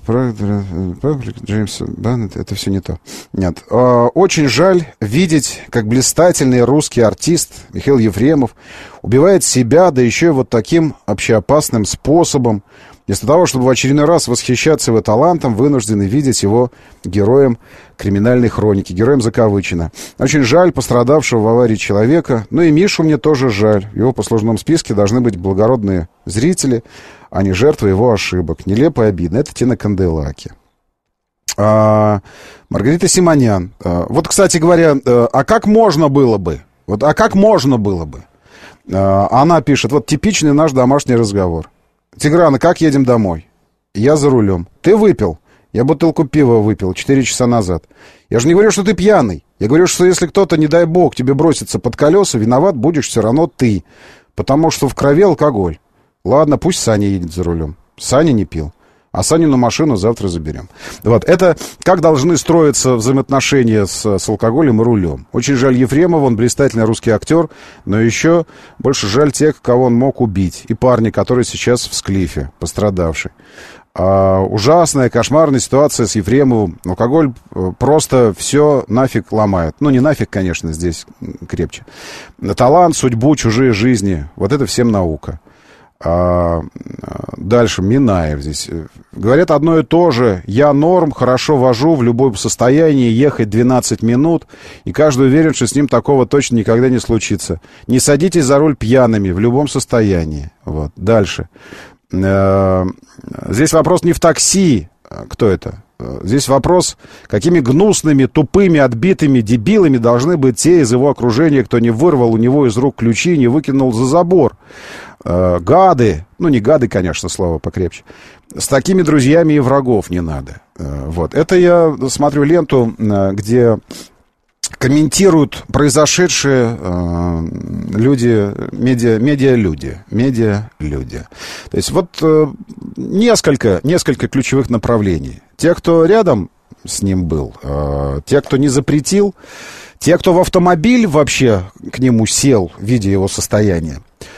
B: Джеймса Баннет, это все не то. Нет. Uh, очень жаль видеть, как блистательный русский артист Михаил Ефремов убивает себя, да еще и вот таким общеопасным способом. Вместо того, чтобы в очередной раз восхищаться его талантом, вынуждены видеть его героем криминальной хроники, героем закавычено. Очень жаль пострадавшего в аварии человека. Ну и Мишу мне тоже жаль. В его послужном списке должны быть благородные зрители, а не жертвы его ошибок. Нелепо и обидно. Это Тина Канделаки. А, Маргарита Симонян. А, вот, кстати говоря, а как можно было бы? Вот, а как можно было бы? А, она пишет, вот типичный наш домашний разговор. Тиграна, как едем домой? Я за рулем. Ты выпил? Я бутылку пива выпил четыре часа назад. Я же не говорю, что ты пьяный. Я говорю, что если кто-то, не дай бог, тебе бросится под колеса, виноват будешь все равно ты. Потому что в крови алкоголь. Ладно, пусть Саня едет за рулем. Саня не пил. А Санину машину завтра заберем. Вот, это как должны строиться взаимоотношения с, с алкоголем и рулем. Очень жаль Ефремова, он блистательный русский актер, но еще больше жаль тех, кого он мог убить. И парня, который сейчас в Склифе, пострадавший. А, ужасная, кошмарная ситуация с Ефремовым. Алкоголь просто все нафиг ломает. Ну, не нафиг, конечно, здесь крепче. Талант, судьбу, чужие жизни. Вот это всем наука. А, дальше Минаев здесь. Говорят одно и то же. Я норм, хорошо вожу в любом состоянии, ехать двенадцать минут. И каждый уверен, что с ним такого точно никогда не случится. Не садитесь за руль пьяными в любом состоянии. Вот. Дальше. А, здесь вопрос не в такси. Кто это? Здесь вопрос, какими гнусными, тупыми, отбитыми дебилами должны быть те из его окружения, кто не вырвал у него из рук ключи, не выкинул за забор. Э, гады, ну не гады, конечно, слово покрепче. С такими друзьями и врагов не надо. Э, вот. Это я смотрю ленту, э, где комментируют произошедшие э, люди, медиа, медиа-люди, медиа-люди. То есть вот э, несколько, несколько ключевых направлений. Те, кто рядом с ним был, э, те, кто не запретил, те, кто в автомобиль вообще к нему сел, видя его состояние.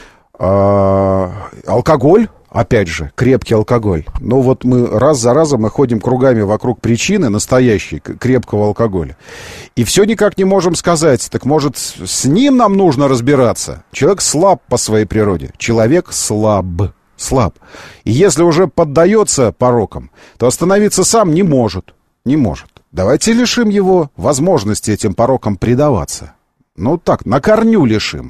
B: Э, алкоголь. Опять же, крепкий алкоголь. Но вот мы раз за разом мы ходим кругами вокруг причины настоящей крепкого алкоголя. И все никак не можем сказать, так может с ним нам нужно разбираться? Человек слаб по своей природе. Человек слаб. Слаб. И если уже поддается порокам, то остановиться сам не может. Не может. Давайте лишим его возможности этим порокам предаваться. Ну так, на корню лишим.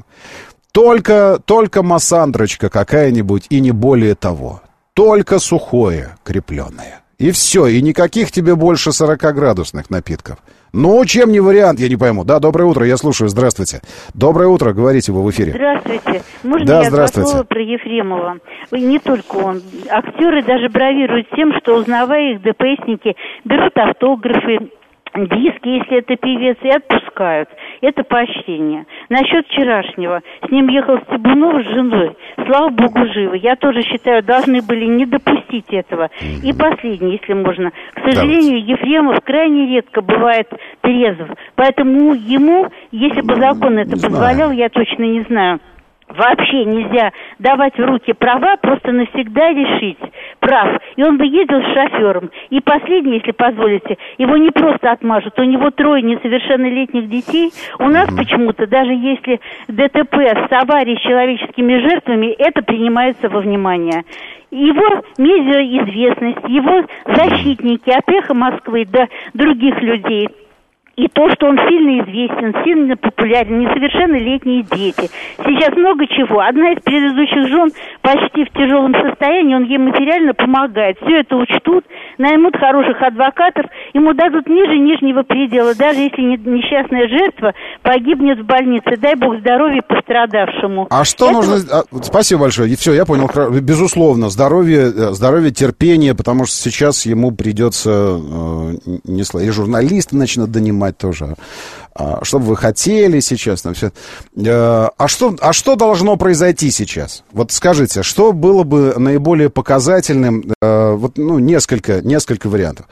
B: Только, только массандрочка какая-нибудь и не более того. Только сухое, крепленое. И все, и никаких тебе больше сорокаградусных напитков. Ну, чем не вариант, я не пойму. Да, доброе утро, я слушаю, здравствуйте. Доброе утро, говорите вы в эфире.
R: Здравствуйте. Можно
B: да,
R: я
B: здравствуйте.
R: два слова про Ефремова? Не только он. Актеры даже бравируют тем, что, узнавая их, ДПСники берут автографы, диски, если это певец, и отпускают. Это поощрение. Насчет вчерашнего. С ним ехал Стебунов с женой. Слава богу, живы. Я тоже считаю, должны были не допустить этого. И последнее, если можно. К сожалению, Ефремов крайне редко бывает трезв. Поэтому ему, если бы закон это позволял, я точно не знаю, вообще нельзя давать в руки права, просто навсегда лишить прав. И он бы ездил с шофером. И последнее, если позволите, его не просто отмажут. У него трое несовершеннолетних детей. У нас mm-hmm. почему-то, даже если ДТП с аварией с человеческими жертвами, это принимается во внимание. Его медиаизвестность, его защитники от «Эхо Москвы» до других людей – и то, что он сильно известен, сильно популярен, несовершеннолетние дети. Сейчас много чего. Одна из предыдущих жен почти в тяжелом состоянии, он ей материально помогает. Все это учтут, наймут хороших адвокатов, ему дадут ниже нижнего предела, даже если несчастная жертва погибнет в больнице. Дай бог здоровья пострадавшему.
B: А что это... нужно... Спасибо большое. И все, я понял. Безусловно, здоровье, здоровье, терпение, потому что сейчас ему придется... Э, не... И журналисты начнут донимать тоже. что бы вы хотели сейчас, там все. А что, а что должно произойти сейчас? Вот скажите, что было бы наиболее показательным? Вот, ну, несколько, несколько вариантов.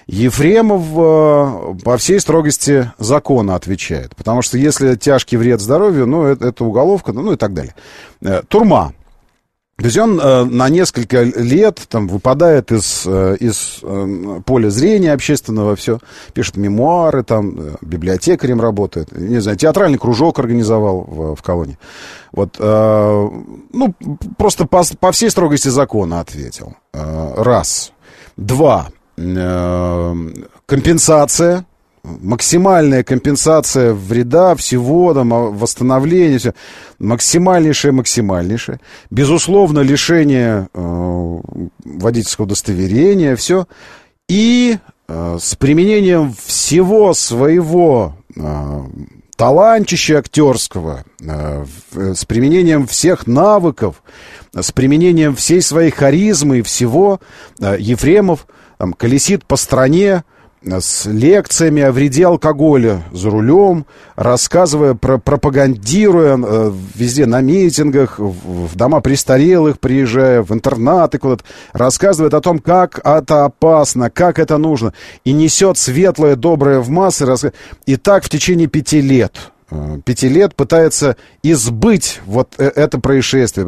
B: Ефремов по всей строгости закона отвечает, потому что если тяжкий вред здоровью, ну, это, это уголовка, ну, и так далее. Турма. То есть он э, на несколько лет там, выпадает из, э, из э, поля зрения общественного, все, пишет мемуары, там, э, библиотекарем работает, не знаю, театральный кружок организовал в, в колонии. Вот, э, ну, просто по, по всей строгости закона ответил. Э, раз. Два. Э, компенсация. Максимальная компенсация вреда, всего, там, восстановление, все. Максимальнейшее, максимальнейшее. Безусловно, лишение э, водительского удостоверения, все. И э, с применением всего своего э, талантища актерского, э, с применением всех навыков, с применением всей своей харизмы и всего, э, Ефремов там, колесит по стране, с лекциями о вреде алкоголя за рулем, рассказывая, про, пропагандируя э, везде на митингах, в, в дома престарелых приезжая, в интернаты куда-то, рассказывает о том, как это опасно, как это нужно, и несет светлое, доброе в массы. Рассказ... И так в течение пяти лет. Пяти лет пытается избыть вот это происшествие.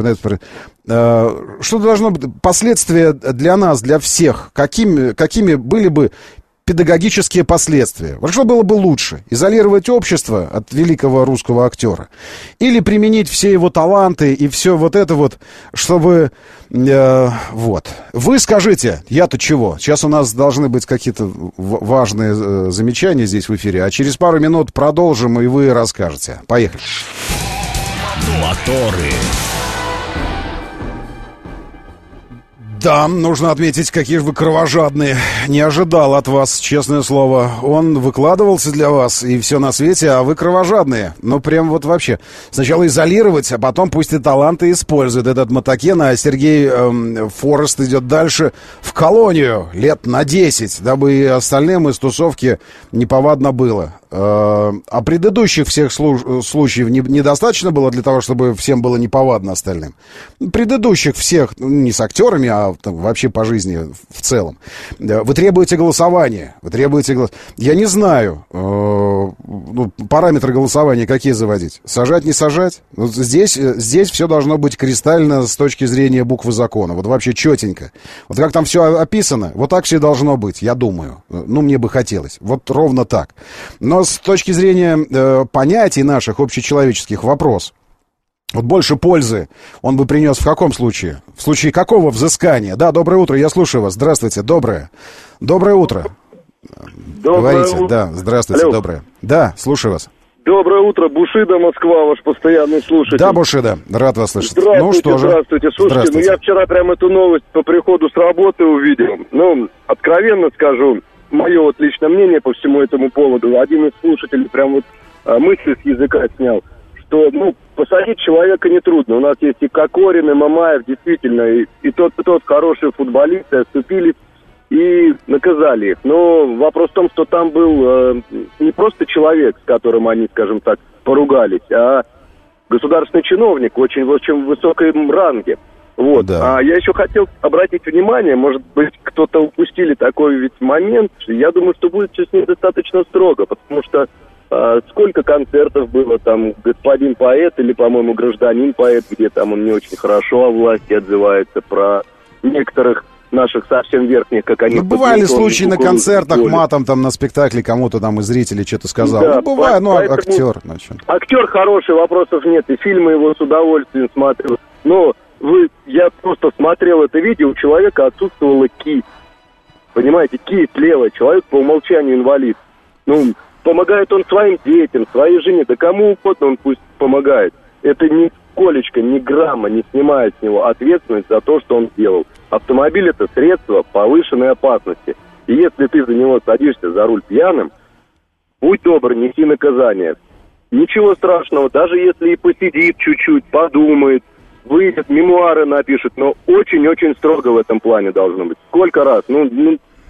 B: Что должно быть? Последствия для нас, для всех, какими, какими были бы педагогические последствия? Вот что было бы лучше? Изолировать общество от великого русского актера? Или применить все его таланты и все вот это вот, чтобы... Э, вот. Вы скажите, я-то чего? Сейчас у нас должны быть какие-то важные э, замечания здесь в эфире, а через пару минут продолжим, и вы расскажете. Поехали.
A: Моторы.
B: Да, нужно отметить, какие же вы кровожадные. Не ожидал от вас, честное слово. Он выкладывался для вас, и все на свете, а вы кровожадные. Ну, прям вот вообще. Сначала изолировать, а потом пусть и таланты используют этот мотокен, а Сергей эм, Форест идет дальше в колонию лет на десять, дабы и остальным из тусовки неповадно было. Э, а предыдущих всех слу- случаев не, недостаточно было для того, чтобы всем было неповадно остальным. Предыдущих всех, ну, не с актерами, а там, вообще по жизни в целом. Вы требуете голосования. Вы требуете голос... Я не знаю, э, ну, параметры голосования какие заводить. Сажать, не сажать? Вот здесь, здесь все должно быть кристально с точки зрения буквы закона. Вот вообще четенько. Вот как там все описано, вот так все должно быть, я думаю. Ну, мне бы хотелось. Вот ровно так. Но с точки зрения э, понятий наших общечеловеческих, вопрос. Вот больше пользы он бы принес в каком случае? В случае какого взыскания? Да, доброе утро, я слушаю вас. Здравствуйте, доброе. Доброе утро. Доброе Говорите, утро. Да, здравствуйте, Алло. Доброе. Да, слушаю вас.
S: Доброе утро, Бушида, Москва, ваш постоянный слушатель.
B: Да, Бушида, рад вас слышать.
S: Здравствуйте,
B: ну, что же?
S: здравствуйте. Слушайте, здравствуйте. ну я вчера прям эту новость по приходу с работы увидел. Ну, откровенно скажу, мое вот личное мнение по всему этому поводу. Один из слушателей прям вот а, мысли с языка снял, что, ну, посадить человека нетрудно. У нас есть и Кокорин, и Мамаев, действительно, и, и тот, и тот хорошие футболисты отступили и наказали их. Но вопрос в том, что там был э, не просто человек, с которым они, скажем так, поругались, а государственный чиновник в очень, очень высоком ранге. Вот. Да. А я еще хотел обратить внимание, может быть, кто-то упустили такой ведь момент. Я думаю, что будет все с ним достаточно строго, потому что а, сколько концертов было там, господин поэт или, по-моему, гражданин поэт, где там он не очень хорошо о власти отзывается, про некоторых наших совсем верхних, как они...
B: Ну, бывали случаи на концертах, матом там на спектакле кому-то там из зрителей что-то сказал. Да, ну, бывает, ну, актер. Значит.
S: Актер хороший, вопросов нет, и фильмы его с удовольствием смотрел. Но вы, я просто смотрел это видео, у человека отсутствовала кисть. Понимаете, кисть левая, человек по умолчанию инвалид. Ну, помогает он своим детям, своей жене, да кому угодно он пусть помогает. Это ни колечко, ни грамма не снимает с него ответственность за то, что он сделал. Автомобиль — это средство повышенной опасности. И если ты за него садишься за руль пьяным, будь добр, неси наказание. Ничего страшного, даже если и посидит чуть-чуть, подумает, выйдет, мемуары напишет, но очень-очень строго в этом плане должно быть. Сколько раз? Ну, ну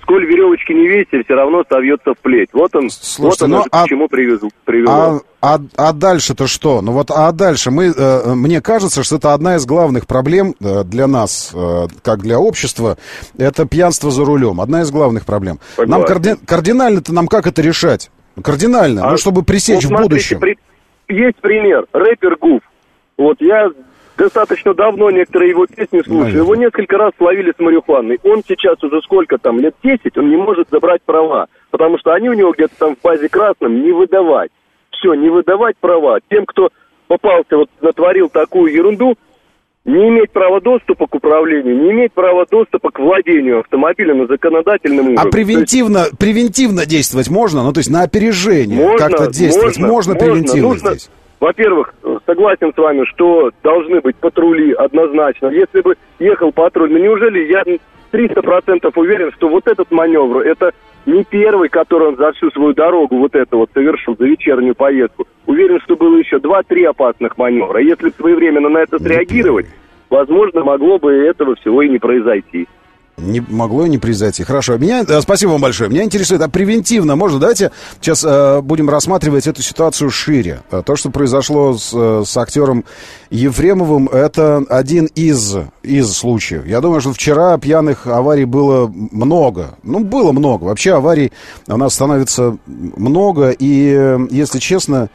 S: сколь веревочки не весите, все равно совьется в плеть. Вот он,
B: Слушайте,
S: вот
B: ну,
S: он
B: а,
S: к чему привезу, привело.
B: А, а, а дальше-то что? Ну вот, а дальше мы, э, мне кажется, что это одна из главных проблем э, для нас, э, как для общества, это пьянство за рулем. Одна из главных проблем. Согласен. Нам карди- кардинально-то нам как это решать? Кардинально, а, ну чтобы пресечь вот, в будущем.
S: Смотрите, при... есть пример, рэпер Гуф. Вот я достаточно давно некоторые его песни слушаю. Наверное. Его несколько раз словили с марихуаной. Он сейчас уже сколько там, лет десять, он не может забрать права. Потому что они у него где-то там в базе красном не выдавать. Все, не выдавать права. Тем, кто попался, вот натворил такую ерунду, не иметь права доступа к управлению, не иметь права доступа к владению автомобилем на законодательном уровне.
B: А превентивно, есть... превентивно действовать можно? Ну, то есть на опережение можно, как-то действовать можно, можно превентивно нужно, здесь?
S: Во-первых, согласен с вами, что должны быть патрули однозначно. Если бы ехал патруль, ну неужели я триста процентов уверен, что вот этот маневр, это не первый, который он за всю свою дорогу вот это вот совершил, за вечернюю поездку. Уверен, что было еще два-три опасных маневра. Если своевременно на это среагировать, возможно, могло бы этого всего и не произойти.
B: Не могло и не произойти. Хорошо. Меня, спасибо вам большое. Меня интересует, а превентивно можно? Давайте сейчас э, будем рассматривать эту ситуацию шире. То, что произошло с, с актером Ефремовым, это один из, из случаев. Я думаю, что вчера пьяных аварий было много. Ну, было много. Вообще аварий у нас становится много. И, если честно...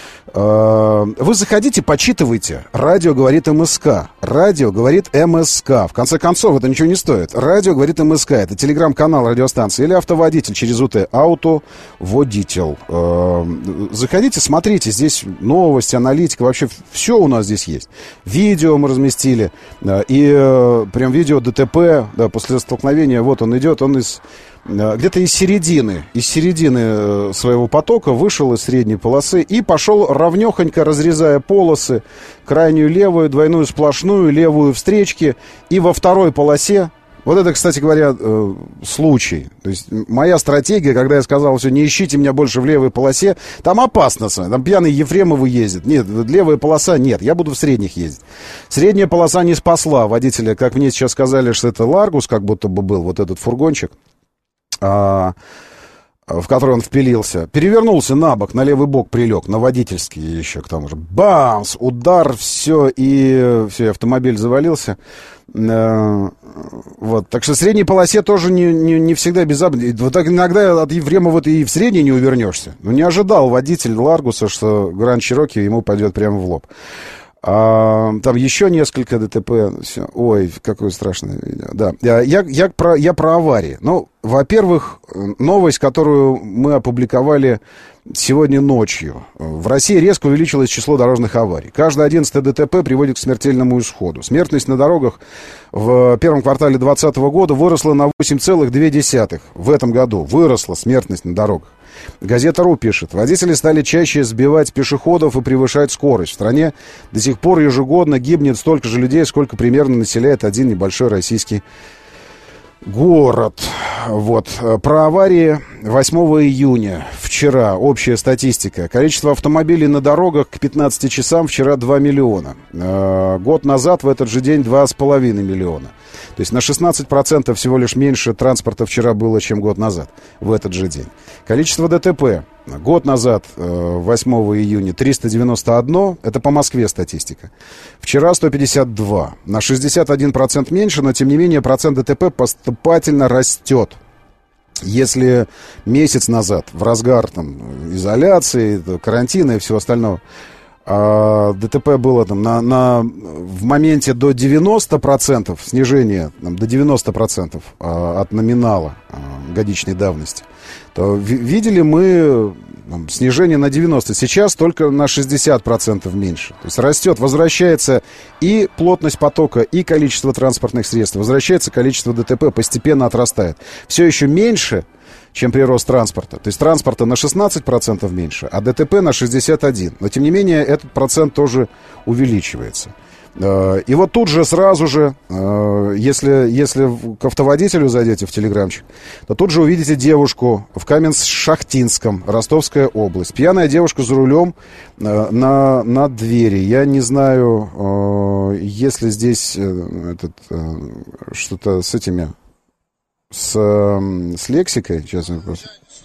B: Вы заходите, почитывайте. Радио говорит МСК. Радио говорит МСК. В конце концов, это ничего не стоит. Радио говорит МСК. Это телеграм-канал радиостанции. Или автоводитель через УТ. Аутоводитель. Заходите, смотрите. Здесь новости, аналитика. Вообще все у нас здесь есть. Видео мы разместили. И прям видео ДТП. Да, после столкновения. Вот он идет. Он из... где-то из середины, из середины своего потока вышел из средней полосы и пошел ровнехонько, разрезая полосы, крайнюю левую, двойную сплошную, левую встречки, и во второй полосе, вот это, кстати говоря, случай. То есть моя стратегия, когда я сказал, все, не ищите меня больше в левой полосе, там опасно с вами, там пьяные Ефремовы ездят. Нет, левая полоса нет, я буду в средних ездить. Средняя полоса не спасла водителя, как мне сейчас сказали, что это Ларгус, как будто бы был, вот этот фургончик. А, в который он впилился, перевернулся на бок, на левый бок прилег, на водительский еще к тому же. Бамс! Удар, все, и все, автомобиль завалился. А, вот, так что в средней полосе тоже не, не, не всегда безопасно. Вот так иногда от Ефремова ты и в средней не увернешься. Ну, не ожидал водитель Ларгуса, что Гранд Чироки ему пойдет прямо в лоб. А, там еще несколько ДТП. Все. Ой, какое страшное видео. Да. Я, я, я, про, я про аварии. Ну, во-первых, новость, которую мы опубликовали сегодня ночью. В России резко увеличилось число дорожных аварий. Каждое одиннадцатое ДТП приводит к смертельному исходу. Смертность на дорогах в первом квартале двадцатого года выросла на восемь целых две десятых. В этом году выросла смертность на дорогах. Газета РУ пишет, водители стали чаще сбивать пешеходов и превышать скорость. В стране до сих пор ежегодно гибнет столько же людей, сколько примерно населяет один небольшой российский город. Вот. Про аварии восьмого июня. Вчера общая статистика. Количество автомобилей на дорогах к пятнадцати часам вчера два миллиона. Год назад в этот же день два с половиной миллиона. То есть на шестнадцать процентов всего лишь меньше транспорта вчера было, чем год назад в этот же день. Количество ДТП. Год назад, восьмого июня, триста девяносто один. Это по Москве статистика. Вчера сто пятьдесят два. На шестьдесят один процент меньше, но тем не менее процент ДТП поступательно растет. Если месяц назад, в разгар там, изоляции, карантина и всего остального, а ДТП было там на, на, в моменте до девяноста процентов снижения, там, до девяноста процентов а, от номинала а, годичной давности, то в, видели мы там, снижение на девяносто. Сейчас только на шестьдесят процентов меньше. То есть растет, возвращается и плотность потока, и количество транспортных средств. Возвращается количество ДТП, постепенно отрастает. Все еще меньше, чем прирост транспорта. То есть транспорта на шестнадцать процентов меньше, а ДТП на шестьдесят один процент. Но, тем не менее, этот процент тоже увеличивается. И вот тут же сразу же, если, если к автоводителю зайдете в телеграмчик, то тут же увидите девушку в Каменск-Шахтинском, Ростовская область. Пьяная девушка за рулем на, на двери. Я не знаю, есть ли здесь этот, что-то с этими... с, э, с лексикой. Сейчас я просто...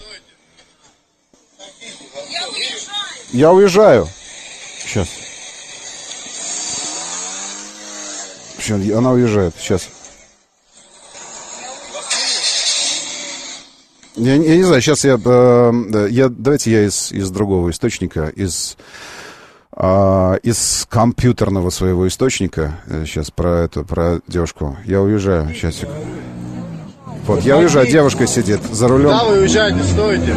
B: Я уезжаю. Сейчас. Сейчас, она уезжает. Сейчас. Я, я не знаю, сейчас я, э, я... Давайте я из, из другого источника, из... А, из компьютерного своего источника. Сейчас про эту, про девушку. Я уезжаю. Сейчас. Вот, я уезжаю, девушка сидит за рулем.
T: Да, вы уезжаете, стойте.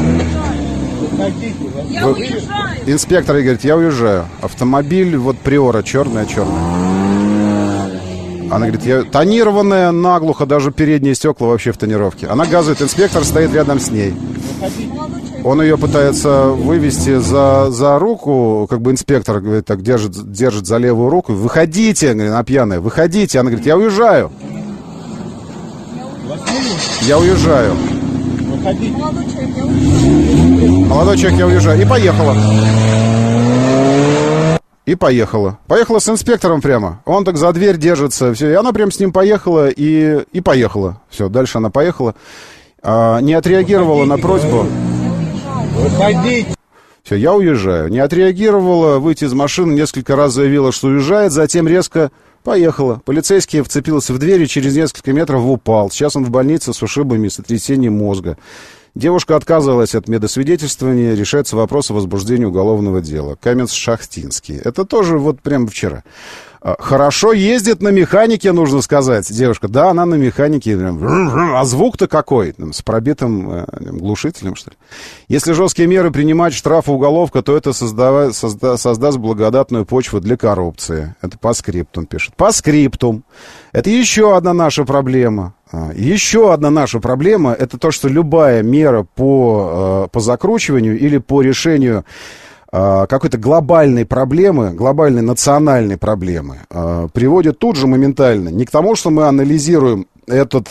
B: Я Вы... Инспектор говорит, я уезжаю. Автомобиль, вот Приора, черная-черная. Она говорит, я тонированная, наглухо, даже передние стекла вообще в тонировке. Она газует, инспектор стоит рядом с ней. Он ее пытается вывести за, за руку, как бы инспектор, говорит, так держит, держит за левую руку. Выходите, говорит, она пьяная, выходите. Она говорит, я уезжаю. Я уезжаю. Молодой человек, я уезжаю. И поехала. И поехала. Поехала с инспектором прямо. Он так за дверь держится. Все. И она прям с ним поехала и, и поехала. Все, дальше она поехала. А, не отреагировала на просьбу.
T: Выходите.
B: Все, я уезжаю. Не отреагировала, выйти из машины, несколько раз заявила, что уезжает, затем резко поехала. Полицейский вцепился в дверь и через несколько метров упал. Сейчас он в больнице с ушибами и сотрясением мозга. Девушка отказывалась от медосвидетельствования, решается вопрос о возбуждении уголовного дела. Каменск-Шахтинский. Это тоже вот прямо вчера. Хорошо ездит на механике, нужно сказать, девушка. Да, она на механике. А звук-то какой? С пробитым глушителем, что ли? Если жесткие меры принимать, штраф и уголовка, то это создава, созда, создаст благодатную почву для коррупции. Это по скриптум пишет. По скриптум. Это еще одна наша проблема. Еще одна наша проблема, это то, что любая мера по, по закручиванию или по решению какой-то глобальной проблемы, глобальной национальной проблемы, приводит тут же моментально не к тому, что мы анализируем этот,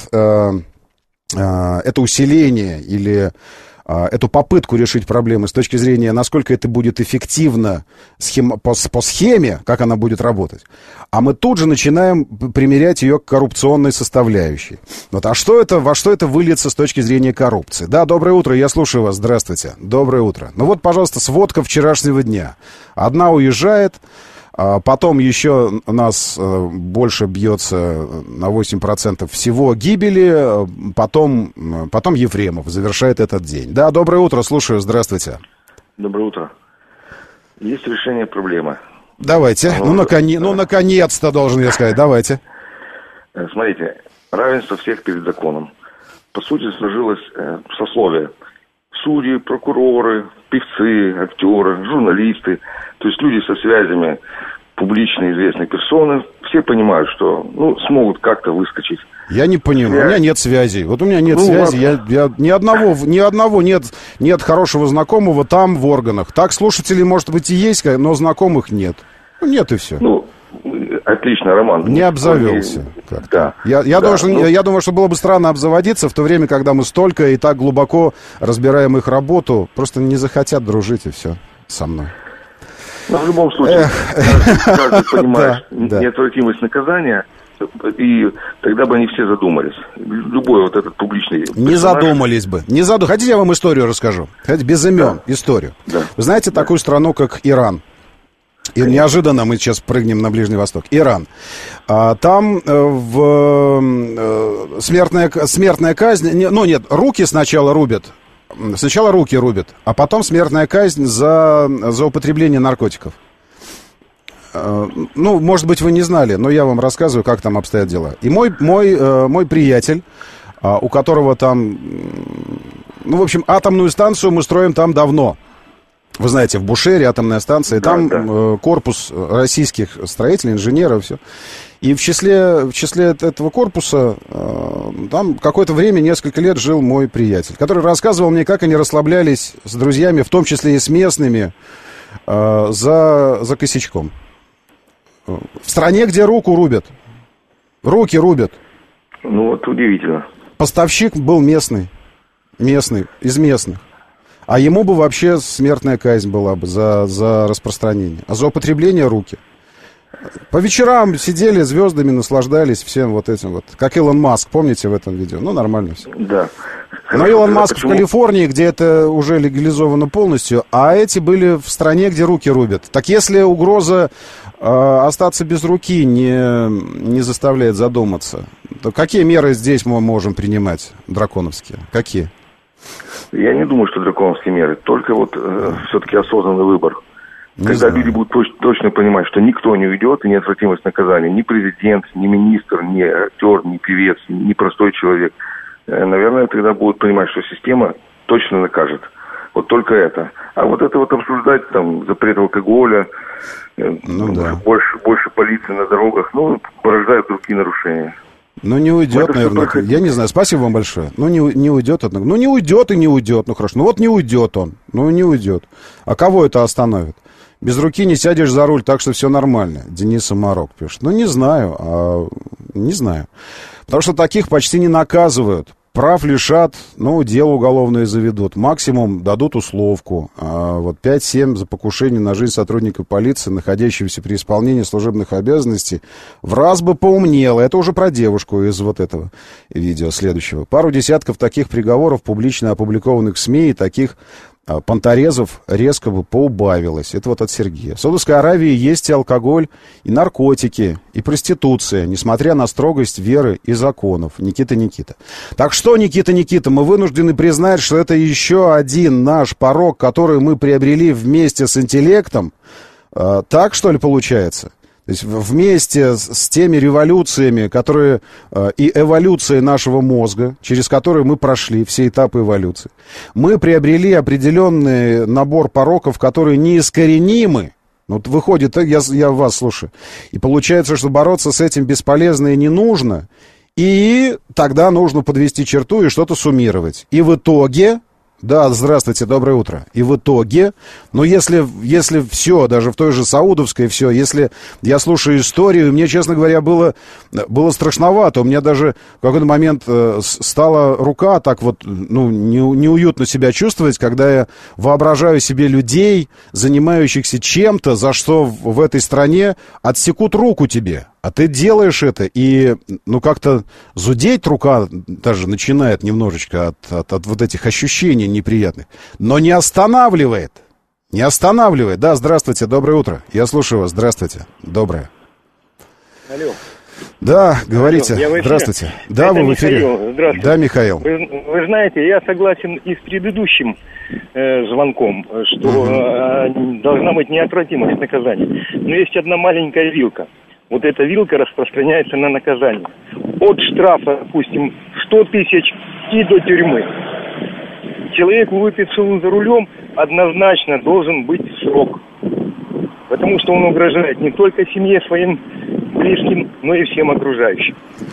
B: это усиление или эту попытку решить проблемы с точки зрения, насколько это будет эффективно схема, по, по схеме, как она будет работать, а мы тут же начинаем примерять ее к коррупционной составляющей. Вот, а что это, во что это выльется с точки зрения коррупции? Да, доброе утро, я слушаю вас, здравствуйте. Доброе утро. Ну вот, пожалуйста, сводка вчерашнего дня. Одна уезжает, потом еще у нас больше бьется на восемь процентов всего гибели, потом, потом Ефремов завершает этот день. Да, доброе утро, слушаю, здравствуйте.
U: Доброе утро. Есть решение проблемы.
B: Давайте, ну, ну, наконец, ну наконец-то, должен я сказать, давайте.
U: Смотрите, равенство всех перед законом. По сути, сложилось э, сословие. Судьи, прокуроры, певцы, актеры, журналисты, то есть люди со связями, публично известные персоны, все понимают, что ну, смогут как-то выскочить.
B: Я не понимаю, Связь. У меня нет связей. Вот у меня нет ну, связи, я, я ни одного, ни одного нет, нет хорошего знакомого там в органах. Так слушателей, может быть, и есть, но знакомых нет. Ну, нет и все.
U: Ну, отлично, Роман.
B: Не обзавелся.
U: Да.
B: Я, я,
U: да,
B: думаю, что,
U: ну...
B: я думаю, что было бы странно обзаводиться в то время, когда мы столько и так глубоко разбираем их работу. Просто не захотят дружить, и все со мной.
U: Но в любом случае, каждый, каждый понимает неотвратимость наказания, и тогда бы они все задумались. Любой вот этот публичный персонаж...
B: Не задумались бы. Не заду... Хотите, я вам историю расскажу? Хотите, без имен да. историю. Да. Вы знаете да. такую страну, как Иран? И неожиданно мы сейчас прыгнем на Ближний Восток. Иран. А, там э, в, э, смертная, смертная казнь... Не, ну нет, руки сначала рубят. Сначала руки рубят, а потом смертная казнь за, за употребление наркотиков. Э, ну, может быть, вы не знали, но я вам рассказываю, как там обстоят дела. И мой, мой, э, мой приятель, э, у которого там... Ну, в общем, атомную станцию мы строим там давно. Вы знаете, в Бушере атомная станция, да, там да. Э, корпус российских строителей, инженеров, все. И в числе, в числе этого корпуса э, там какое-то время, несколько лет жил мой приятель, который рассказывал мне, как они расслаблялись с друзьями, в том числе и с местными, э, за, за косячком. В стране, где руку рубят. Руки рубят.
U: Ну, вот удивительно.
B: Поставщик был местный. Местный, из местных. А ему бы вообще смертная казнь была бы за, за распространение. А за употребление руки. По вечерам сидели звездами, наслаждались всем вот этим вот. Как Илон Маск, помните в этом видео? Ну, нормально все.
U: Да.
B: Но
U: Хорошо,
B: Илон Маск
U: почему?
B: в Калифорнии, где это уже легализовано полностью, а эти были в стране, где руки рубят. Так если угроза э, остаться без руки не, не заставляет задуматься, то какие меры здесь мы можем принимать, драконовские? Какие?
U: Я не думаю, что драконовские меры. Только вот э, все-таки осознанный выбор.
B: Не
U: Когда
B: знаю.
U: люди будут точ- точно понимать, что никто не уйдет и неотвратимость наказания. Ни президент, ни министр, ни актер, ни певец, ни простой человек. Э, наверное, тогда будут понимать, что система точно накажет. Вот только это. А вот это вот обсуждать, там, запрет алкоголя, э,
B: ну, да.
U: больше, больше полиции на дорогах, ну, порождает другие нарушения.
B: Ну, не уйдет,
U: Это
B: наверное.
U: проходит.
B: Я не знаю, спасибо вам большое. Ну, не, не уйдет. Однако. Ну, не уйдет и не уйдет. Ну, хорошо. Ну, вот не уйдет он. Ну, не уйдет. А кого это остановит? Без руки не сядешь за руль, так что все нормально. Денис Самарок пишет. Ну, не знаю. А... Не знаю. Потому что таких почти не наказывают. Прав лишат, ну, дело уголовное заведут. Максимум дадут условку. А вот пять-семь за покушение на жизнь сотрудника полиции, находящегося при исполнении служебных обязанностей, в раз бы поумнело. Это уже про девушку из вот этого видео следующего. Пару десятков таких приговоров, публично опубликованных в СМИ, и таких а, понторезов резко бы поубавилось. Это вот от Сергея. В Саудовской Аравии есть и алкоголь, и наркотики, и проституция, несмотря на строгость веры и законов. Никита Никита. Так что, Никита Никита, мы вынуждены признать, что это еще один наш порог, который мы приобрели вместе с интеллектом. А, так, что ли, получается? То есть вместе с, с теми революциями, которые э, и эволюцией нашего мозга, через которые мы прошли все этапы эволюции, мы приобрели определенный набор пороков, которые неискоренимы. Вот выходит, я, я вас слушаю, и получается, что бороться с этим бесполезно и не нужно, и тогда нужно подвести черту и что-то суммировать. И в итоге... Да, здравствуйте, доброе утро. И в итоге, ну, если, если все, даже в той же Саудовской все, если я слушаю историю, мне, честно говоря, было, было страшновато. У меня даже в какой-то момент э, стала рука так вот, ну, не, неуютно себя чувствовать, когда я воображаю себе людей, занимающихся чем-то, за что в, в этой стране отсекут руку тебе. А ты делаешь это, и, ну, как-то зудеть рука даже начинает немножечко от, от, от вот этих ощущений неприятных. Но не останавливает. Не останавливает. Да, здравствуйте, доброе утро. Я слушаю вас. Здравствуйте. Доброе.
C: Алло.
B: Да, говорите.
C: Алло, я в эфире.
B: Здравствуйте. Да,
C: Это
B: вы в эфире.
C: Михаил. Здравствуйте.
B: Да, Михаил.
C: Вы, вы знаете, я согласен и с предыдущим э, звонком, что
B: Угу.
C: э, должна быть неотвратимость наказания. Но есть одна маленькая вилка. Вот эта вилка распространяется на наказание. От штрафа, допустим, сто тысяч и до тюрьмы. Человеку, выпившему за рулем, однозначно должен быть срок. Потому что он угрожает не только семье, своим близким, но и всем окружающим.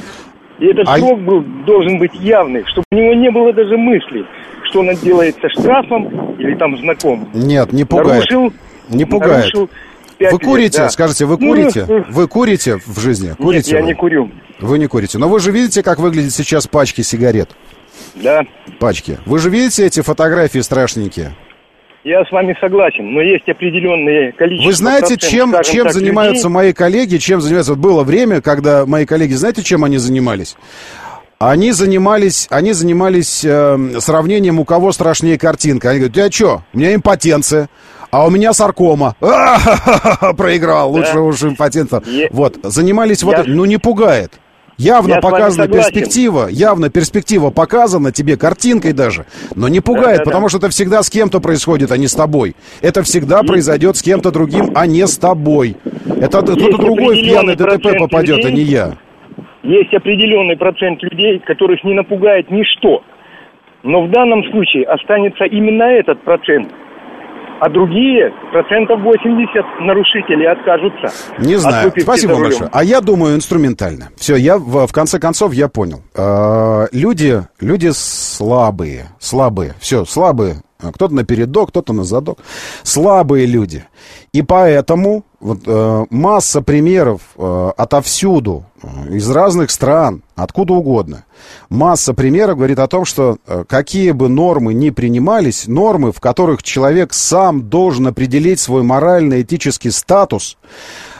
C: И этот
B: а...
C: срок был, должен быть явный, чтобы у него не было даже мысли, что он отделается штрафом или там знакомым.
B: Нет, не пугает.
C: Нарушил,
B: не пугает.
C: Нарушил
B: Вы курите,
C: лет, да.
B: скажите, вы
C: Ну,
B: курите?
C: ну,
B: Вы курите в жизни? Курите
C: Нет, я
B: вы?
C: не курю.
B: Вы не курите. Но вы же видите, как выглядят сейчас пачки сигарет?
C: Да.
B: Пачки. Вы же видите эти фотографии страшненькие?
C: Я с вами согласен, но есть определенные количество...
B: Вы знаете,
C: процент,
B: чем,
C: скажем
B: чем
C: так,
B: занимаются
C: людей?
B: мои коллеги? Чем занимаются? Вот было время, когда мои коллеги, знаете, чем они занимались? Они занимались, они занимались э, сравнением, у кого страшнее картинка. Они говорят, ты что, у меня импотенция, а у меня саркома. Проиграл, лучше уж импотента. Вот, занимались вот этим. Ну, не пугает. Явно показана перспектива, явно перспектива показана тебе картинкой даже, но не пугает, да, да, потому да. что это всегда с кем-то происходит, а не с тобой. Это всегда есть. произойдет с кем-то другим, а не с тобой. Это кто-то другой в пьяный ДТП попадет, людей, а не я.
C: Есть определенный процент людей, которых не напугает ничто. Но в данном случае останется именно этот процент. А другие, процентов восемьдесят нарушителей откажутся.
B: Не знаю. Спасибо вам большое. А я думаю, инструментально. Все, я в, в конце концов я понял. Э, люди, люди слабые. Слабые. Все, слабые. Кто-то напередок, кто-то на задок. Слабые люди. И поэтому вот, э, масса примеров э, отовсюду, э, из разных стран, откуда угодно. Масса примеров говорит о том, что э, какие бы нормы ни принимались, нормы, в которых человек сам должен определить свой морально-этический статус,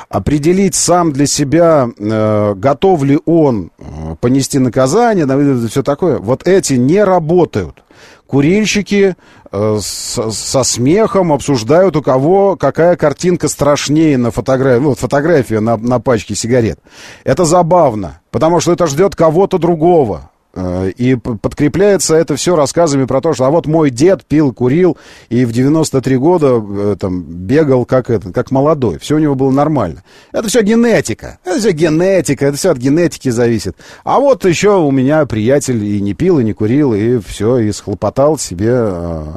B: определить сам для себя, э, готов ли он э, понести наказание, все такое, вот эти не работают. Курильщики э, с, со смехом обсуждают, у кого какая картинка страшнее на фотографии, ну, фотография на, на пачке сигарет. Это забавно, потому что это ждет кого-то другого. И подкрепляется это все рассказами про то, что а вот мой дед пил, курил и в девяносто три года там, бегал как, это, как молодой. Все у него было нормально. Это все генетика. Это все генетика. Это все от генетики зависит. А вот еще у меня приятель и не пил, и не курил, и все, и схлопотал себе а,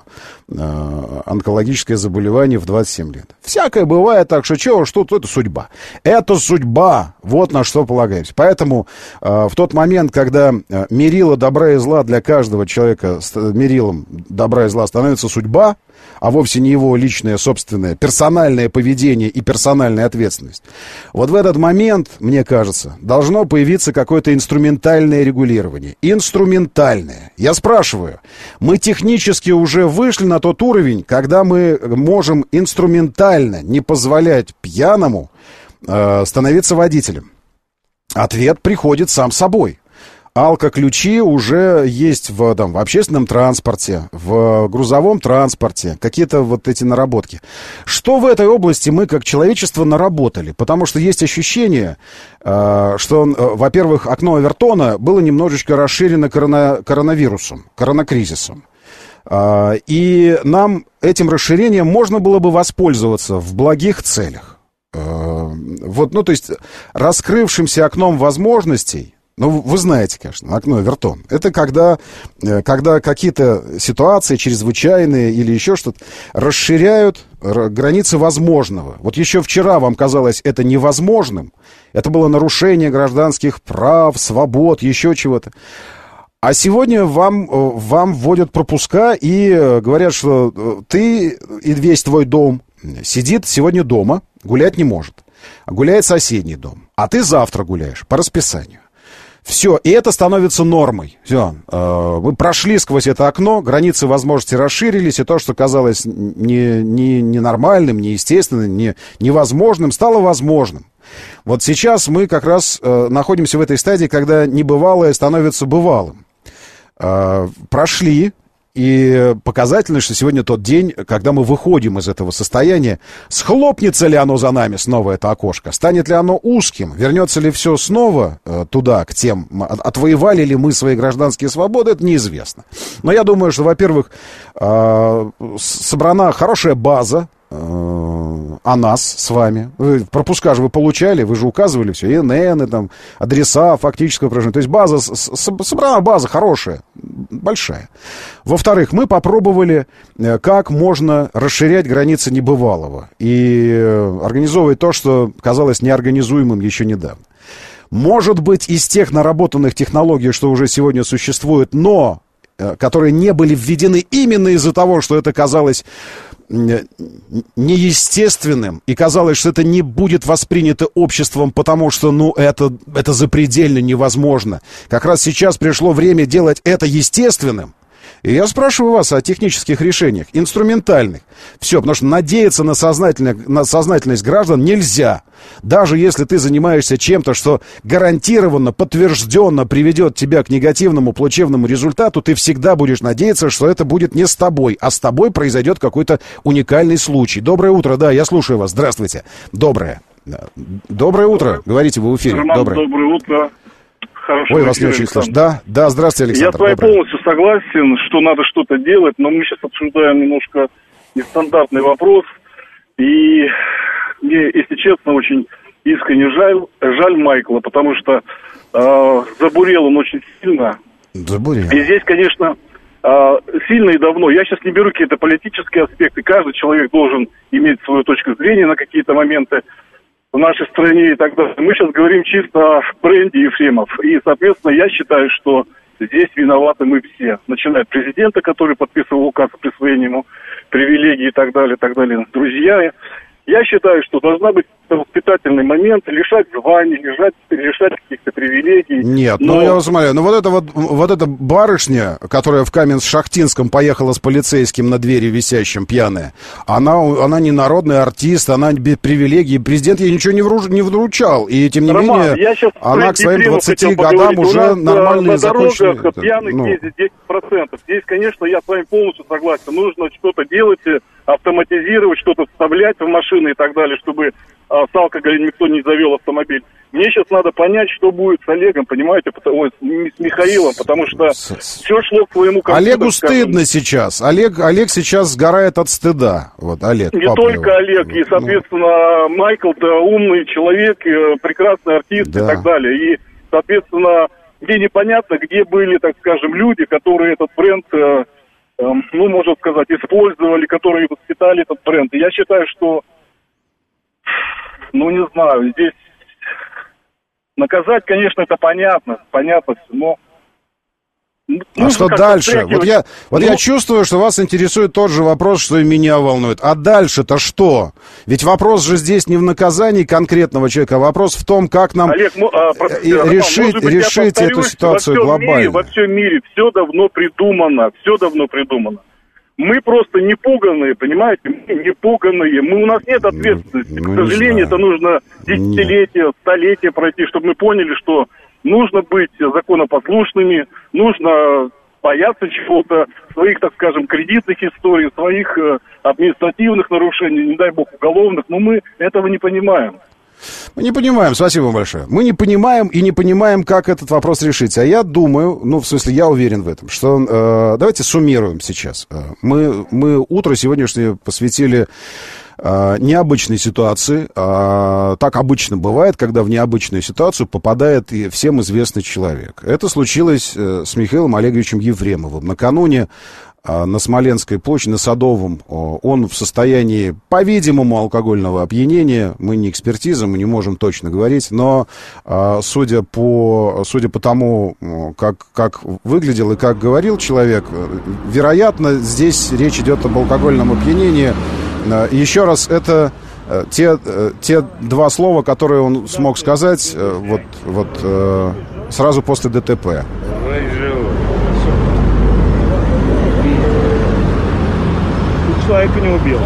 B: а, онкологическое заболевание в двадцать семь лет. Всякое бывает, так что что, что это судьба. Это судьба. Вот на что полагаемся. Поэтому а, в тот момент, когда а, мерило добра и зла для каждого человека, мерилом добра и зла становится судьба, а вовсе не его личное, собственное, персональное поведение и персональная ответственность. Вот в этот момент, мне кажется, должно появиться какое-то инструментальное регулирование. Инструментальное. Я спрашиваю, мы технически уже вышли на тот уровень, когда мы можем инструментально не позволять пьяному э, становиться водителем? Ответ приходит сам собой. Алко-ключи уже есть в, там, в общественном транспорте, в грузовом транспорте, какие-то вот эти наработки. Что в этой области мы как человечество наработали? Потому что есть ощущение, э, что, э, во-первых, окно Овертона было немножечко расширено корона, коронавирусом, коронакризисом. Э, и нам этим расширением можно было бы воспользоваться в благих целях. Э, вот, ну, то есть, раскрывшимся окном возможностей. Ну, вы знаете, конечно, окно Овертон. Это когда, когда какие-то ситуации чрезвычайные или еще что-то расширяют границы возможного. Вот еще вчера вам казалось это невозможным. Это было нарушение гражданских прав, свобод, еще чего-то. А сегодня вам, вам вводят пропуска и говорят, что ты и весь твой дом сидит сегодня дома, гулять не может. Гуляет соседний дом. А ты завтра гуляешь по расписанию. Все, и это становится нормой. Все, э, мы прошли сквозь это окно, границы возможностей расширились, и то, что казалось не, не, ненормальным, неестественным, не, невозможным, стало возможным. Вот сейчас мы как раз э, находимся в этой стадии, когда небывалое становится бывалым. Э, прошли, и показательно, что сегодня тот день, когда мы выходим из этого состояния. Схлопнется ли оно за нами снова, это окошко? Станет ли оно узким? Вернется ли все снова э, туда, к тем? Отвоевали ли мы свои гражданские свободы? Это неизвестно. Но я думаю, что, во-первых, э, собрана хорошая база о нас с вами. Вы, пропуска же вы получали, вы же указывали все, ИНН, там, адреса фактического проживания. То есть база, собрана база хорошая, большая. Во-вторых, мы попробовали, как можно расширять границы небывалого и организовывать то, что казалось неорганизуемым еще недавно. Может быть, из тех наработанных технологий, что уже сегодня существует, но которые не были введены именно из-за того, что это казалось неестественным, и казалось, что это не будет воспринято обществом, потому что, ну, это, это запредельно невозможно. Как раз сейчас пришло время делать это естественным. И я спрашиваю вас о технических решениях, инструментальных. Все, потому что надеяться на, на сознательность граждан нельзя. Даже если ты занимаешься чем-то, что гарантированно, подтвержденно приведет тебя к негативному, плачевному результату, ты всегда будешь надеяться, что это будет не с тобой, а с тобой произойдет какой-то уникальный случай. Доброе утро, да, я слушаю вас. Здравствуйте. Доброе. Доброе утро. Говорите, вы в эфире.
K: Роман,
B: доброе.
K: доброе утро. Хорошего
B: Ой, вас не очень слышно. Да, да, здравствуйте, Александр.
K: Я с вами полностью согласен, что надо что-то делать, но мы сейчас обсуждаем немножко нестандартный вопрос. И мне, если честно, очень искренне жаль, жаль Майкла, потому что э, забурел он очень сильно.
B: Забурел.
K: И здесь, конечно, э, сильно и давно. Я сейчас не беру какие-то политические аспекты. Каждый человек должен иметь свою точку зрения на какие-то моменты в нашей стране и так далее. Мы сейчас говорим чисто о бренде Ефремов. И, соответственно, я считаю, что здесь виноваты мы все. Начиная от президента, который подписывал указ о присвоении ему привилегий и так далее, и так далее. Друзья, я считаю, что должна быть воспитательный момент, лишать званий, лишать, лишать каких-то привилегий.
B: Нет,
K: но...
B: ну я вас умоляю, ну вот эта вот, вот эта барышня, которая в Каменск-Шахтинском поехала с полицейским на двери висящим, пьяная, она, она не народный артист, она без привилегий, президент ей ничего не, вруж, не вручал, и тем не
K: Роман,
B: менее, она к своим двадцати годам уже нормальные
K: на
B: законченные...
K: дорогах пьяных
B: ну...
K: ездит десять процентов. Здесь, конечно, я с вами полностью согласен, нужно что-то делать, автоматизировать, что-то вставлять в машины и так далее, чтобы а, с алкоголем никто не завел автомобиль. Мне сейчас надо понять, что будет с Олегом, понимаете, ой, с Михаилом, потому что все шло к своему концу.
B: Олегу стыдно сейчас. Олег, Олег сейчас сгорает от стыда. Вот, Олег,
K: не только его. Олег, и, соответственно, ну... Майкл-то умный человек, прекрасный артист да. и так далее. И, соответственно, где непонятно, где были, так скажем, люди, которые этот бренд... ну, можно сказать, использовали, которые воспитали этот бренд. И я считаю, что, ну, не знаю, здесь наказать, конечно, это понятно, понятно, но...
B: А что дальше? Вот я, вот ну, я чувствую, что вас интересует тот же вопрос, что и меня волнует. А дальше-то что? Ведь вопрос же здесь не в наказании конкретного человека, а вопрос в том, как нам
K: Олег, ну, а, простите,
B: решить,
K: быть,
B: решить эту ситуацию
K: во
B: глобально.
K: Мире, во всем мире все давно придумано, все давно придумано. Мы просто не пуганые, понимаете? Мы не пуганые. Мы, у нас нет ответственности. Ну, К сожалению, это нужно десятилетия, столетия пройти, чтобы мы поняли, что нужно быть законопослушными, нужно бояться чего-то, своих, так скажем, кредитных историй, своих э, административных нарушений, не дай бог, уголовных, но мы этого не понимаем.
B: Мы не понимаем, спасибо вам большое. Мы не понимаем и не понимаем, как этот вопрос решить. А я думаю, ну, в смысле, я уверен в этом, что э, давайте суммируем сейчас. Мы, мы утро сегодняшнее посвятили э, необычной ситуации. Э, так обычно бывает, когда в необычную ситуацию попадает и всем известный человек. Это случилось э, с Михаилом Олеговичем Ефремовым. Накануне на Смоленской площади, на Садовом, он в состоянии, по-видимому, алкогольного опьянения. Мы не экспертиза, мы не можем точно говорить, но судя по, судя по тому, как, как выглядел и как говорил человек, вероятно, здесь речь идет об алкогольном опьянении. Еще раз, это те, те два слова, которые он смог сказать вот, вот, сразу после ДТП.
L: Человека не убил.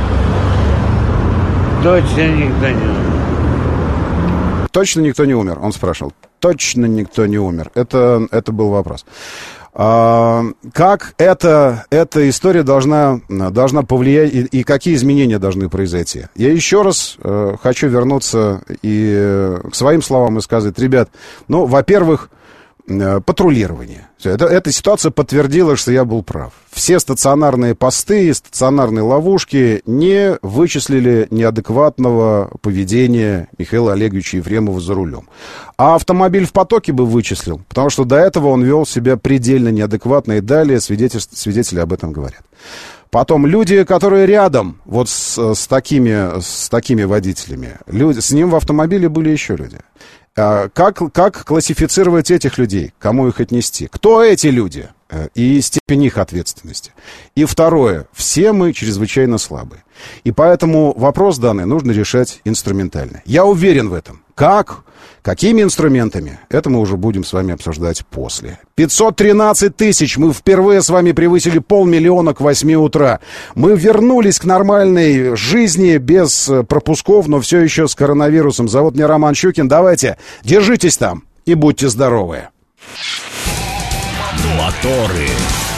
L: Точно никто не умер.
B: Точно никто не умер, он спрашивал. Точно никто не умер. Это, это был вопрос. А, как эта, эта история должна, должна повлиять и, и какие изменения должны произойти? Я еще раз э, хочу вернуться и э, к своим словам и сказать, ребят, ну, во-первых, патрулирование. Это, эта ситуация подтвердила, что я был прав. Все стационарные посты, стационарные ловушки не вычислили неадекватного поведения Михаила Олеговича Ефремова за рулем. А автомобиль в потоке бы вычислил, потому что до этого он вел себя предельно неадекватно, и далее свидетель, свидетели об этом говорят. Потом люди, которые рядом, вот с, с, такими, с такими водителями, люди, с ним в автомобиле были еще люди. Как, как классифицировать этих людей? Кому их отнести? Кто эти люди? И степень их ответственности. И второе. Все мы чрезвычайно слабые. И поэтому вопрос данный нужно решать инструментально. Я уверен в этом. Как? Какими инструментами? Это мы уже будем с вами обсуждать после. пятьсот тринадцать тысяч. Мы впервые с вами превысили полмиллиона к восьми утра. Мы вернулись к нормальной жизни без пропусков, но все еще с коронавирусом. Зовут меня Роман Щукин. Давайте, держитесь там и будьте здоровы.
A: Моторы.